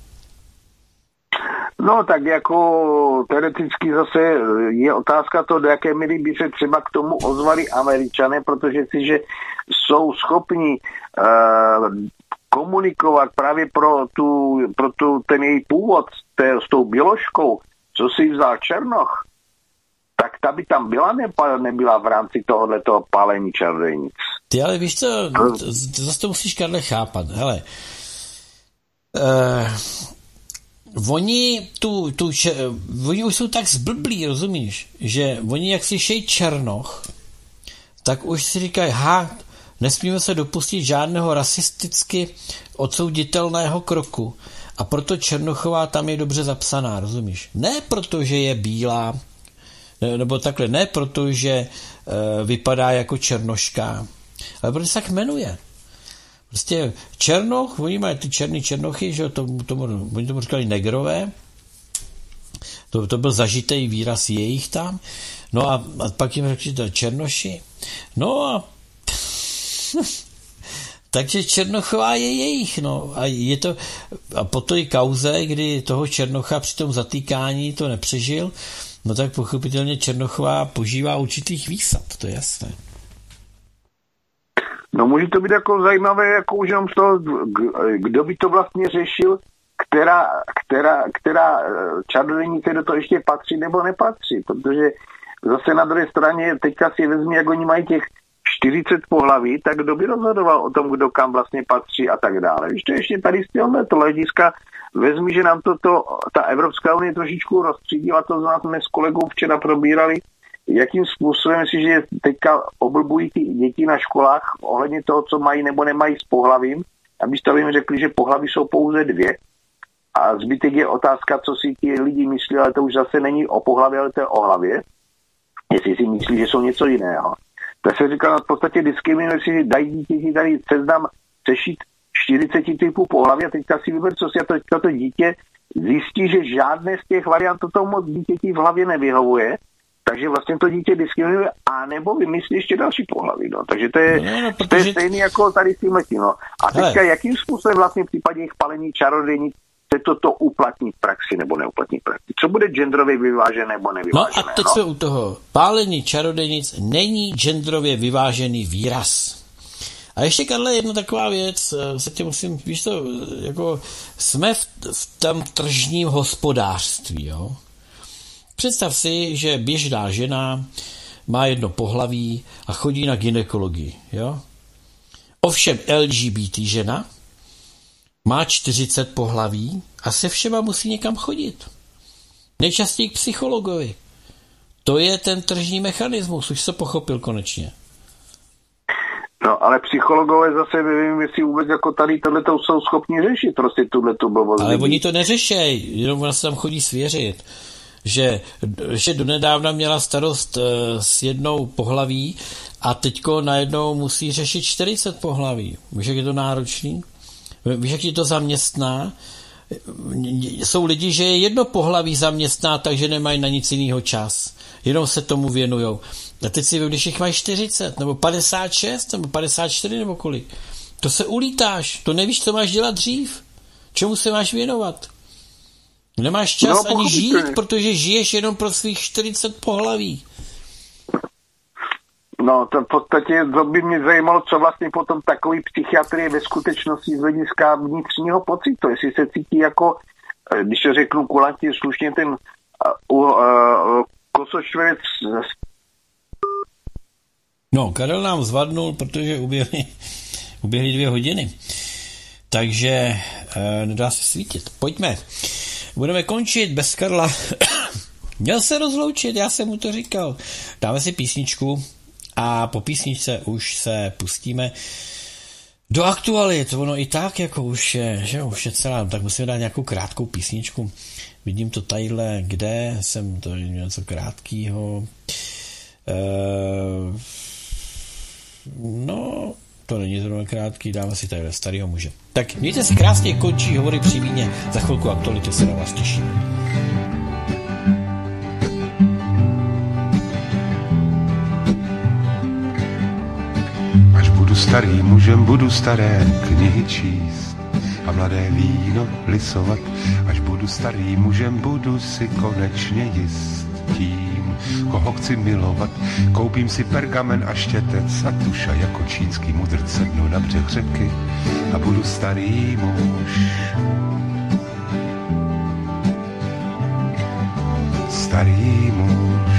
S3: No tak jako teoreticky zase je otázka to, do jaké míry by se třeba k tomu ozvali Američané, protože si, že jsou schopni komunikovat právě pro ten její původ s tou běložkou, co si vzal Černoch, tak ta by tam byla, nebyla v rámci tohoto pálení čarodejnic.
S4: Ty ale víš co, zase to musíš, Karle, chápat. Hele, oni už jsou tak zblblí, rozumíš, že oni jak slyšejí Černoch, tak už si říkají, nesmíme se dopustit žádného rasisticky odsouditelného kroku. A proto Černochová tam je dobře zapsaná, rozumíš? Ne proto, že je bílá, nebo takhle, ne proto, že vypadá jako černoška, ale protože se tak jmenuje. Prostě Černoch, oni mají ty černý Černochy, že oni tomu říkali negrové, to byl zažitý výraz jejich tam, no a pak jim řekli to Černoši, no a takže Černochová je jejich, no a je to, a po té kauze, kdy toho Černocha při tom zatýkání to nepřežil, no tak pochopitelně Černochová požívá určitých výsad, to je jasné.
S3: No může to být jako zajímavé, jako už jenom z toho, kdo by to vlastně řešil, která čarodejnice do toho ještě patří nebo nepatří, protože zase na druhé straně teďka si vezmi, jak oni mají těch 40 pohlaví, tak kdo by rozhodoval o tom, kdo kam vlastně patří a tak dále. Víš, to ještě tady z tohoto hlediska vezmi, že nám ta Evropská unie trošičku rozstřídila, to znamená, jsme s kolegou včera probírali, jakým způsobem si, že teďka oblbují ty děti na školách ohledně toho, co mají nebo nemají s pohlavím, abyste jim řekli, že pohlaví jsou pouze 2 a zbytek je otázka, co si ti lidi myslí, ale to už zase není o pohlavě, ale to je o hlavě, jestli si myslí, že jsou něco jiného. Tak se říká, v podstatě diskriminuje si, dají dítěti tady seznam přešít 40 typů pohlaví a teďka si vyber, co si to dítě zjistí, že žádné z těch variant tomu moc dítěti v hlavě nevyhovuje, takže vlastně to dítě diskriminuje, anebo vymyslí ještě další pohlaví. No. Takže to je, to je stejný jako tady s tímhletím. No. A teďka jakým způsobem vlastně v případě jejich palení čarodejnic se toto uplatní v praxi nebo neuplatní v praxi? Co bude genderově vyvážené nebo nevyvážené?
S4: No a teď jsme u toho. Pálení čarodejnic není genderově vyvážený výraz. A ještě, Karle, jedna taková věc, se tě musím, víš to, jako jsme v tom tržním hospodářství, jo? Představ si, že běžná žena má jedno pohlaví a chodí na gynekologii, jo? Ovšem LGBT žena má 40 pohlaví a se všema musí někam chodit. Nejčastěji k psychologovi. To je ten tržní mechanismus, už se pochopil konečně.
S3: No, ale psychologové zase nevím, jestli vůbec jako tady tohleto jsou schopni řešit prostě tuhletu blbost.
S4: Ale oni to neřešejí, jenom ona se tam chodí svěřit. Že donedávna měla starost s jednou pohlaví a teďko najednou musí řešit 40 pohlaví. Víš, jak je to náročný? Víš, jak je to zaměstná? Jsou lidi, že je jedno pohlaví zaměstná, takže nemají na nic jiného čas. Jenom se tomu věnujou. A teď si když jich mají 40, nebo 56, nebo 54, nebo kolik. To se ulítáš. To nevíš, co máš dělat dřív. Čemu se máš věnovat? Nemáš čas ani žít, protože žiješ jenom pro svých 40 pohlaví.
S3: No, to v podstatě to by mě zajímalo, co vlastně potom takový psychiatr je ve skutečnosti z hlediska vnitřního pocitu. Jestli se cítí jako, když to řeknu kulantně slušně, ten kosočverec.
S4: No, Karel nám zvadnul, protože uběhly 2 hodiny. Takže nedá se svítit. Pojďme. Budeme končit bez Karla. Měl se rozloučit, já jsem mu to říkal. Dáme si písničku a po písničce už se pustíme do aktualit. Ono i tak, jako už je celá, tak musíme dát nějakou krátkou písničku. Vidím to tadyhle, kde jsem to něco krátkýho. No, to není zrovna krátký, dává si tady starýho muže. Tak mějte se krásně, končí hovory při víně, za chvilku aktuality, se na vás těším.
S6: Až budu starým mužem, budu staré knihy číst a mladé víno lisovat. Až budu starým mužem, budu si konečně jist tím, koho chci milovat. Koupím si pergamen a štětec a tuša jako čínský mudrc, sednu na břeh řeky a budu starý muž. Starý muž.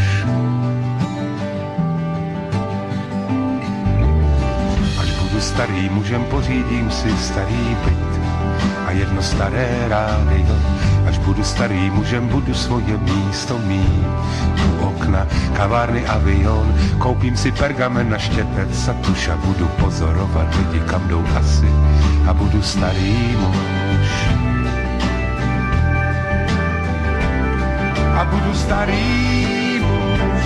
S6: Až budu starým mužem, pořídím si starý byt a jedno staré rádio. Až budu starým mužem, budu svoje místo mít. U okna, kavárny, avion, koupím si pergamen na štětec a tuša, budu pozorovat lidi, kam jdou asi a budu starý muž. A budu starý muž.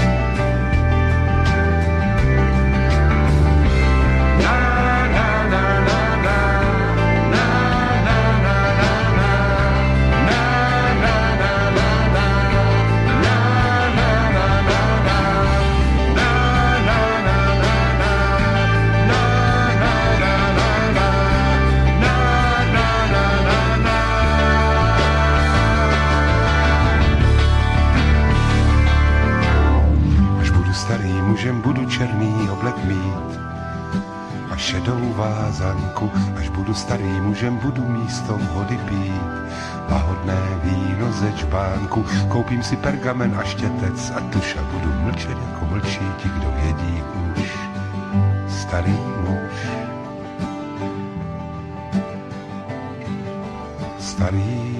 S6: Mužem budu černý oblek mít a šedou vázanku. Až budu starý mužem, budu místo vody pít lahodné víno ze čbánku. Koupím si pergamen a štětec a tuša, budu mlčet jako mlčí ti, kdo vědí už. Starý muž. Starý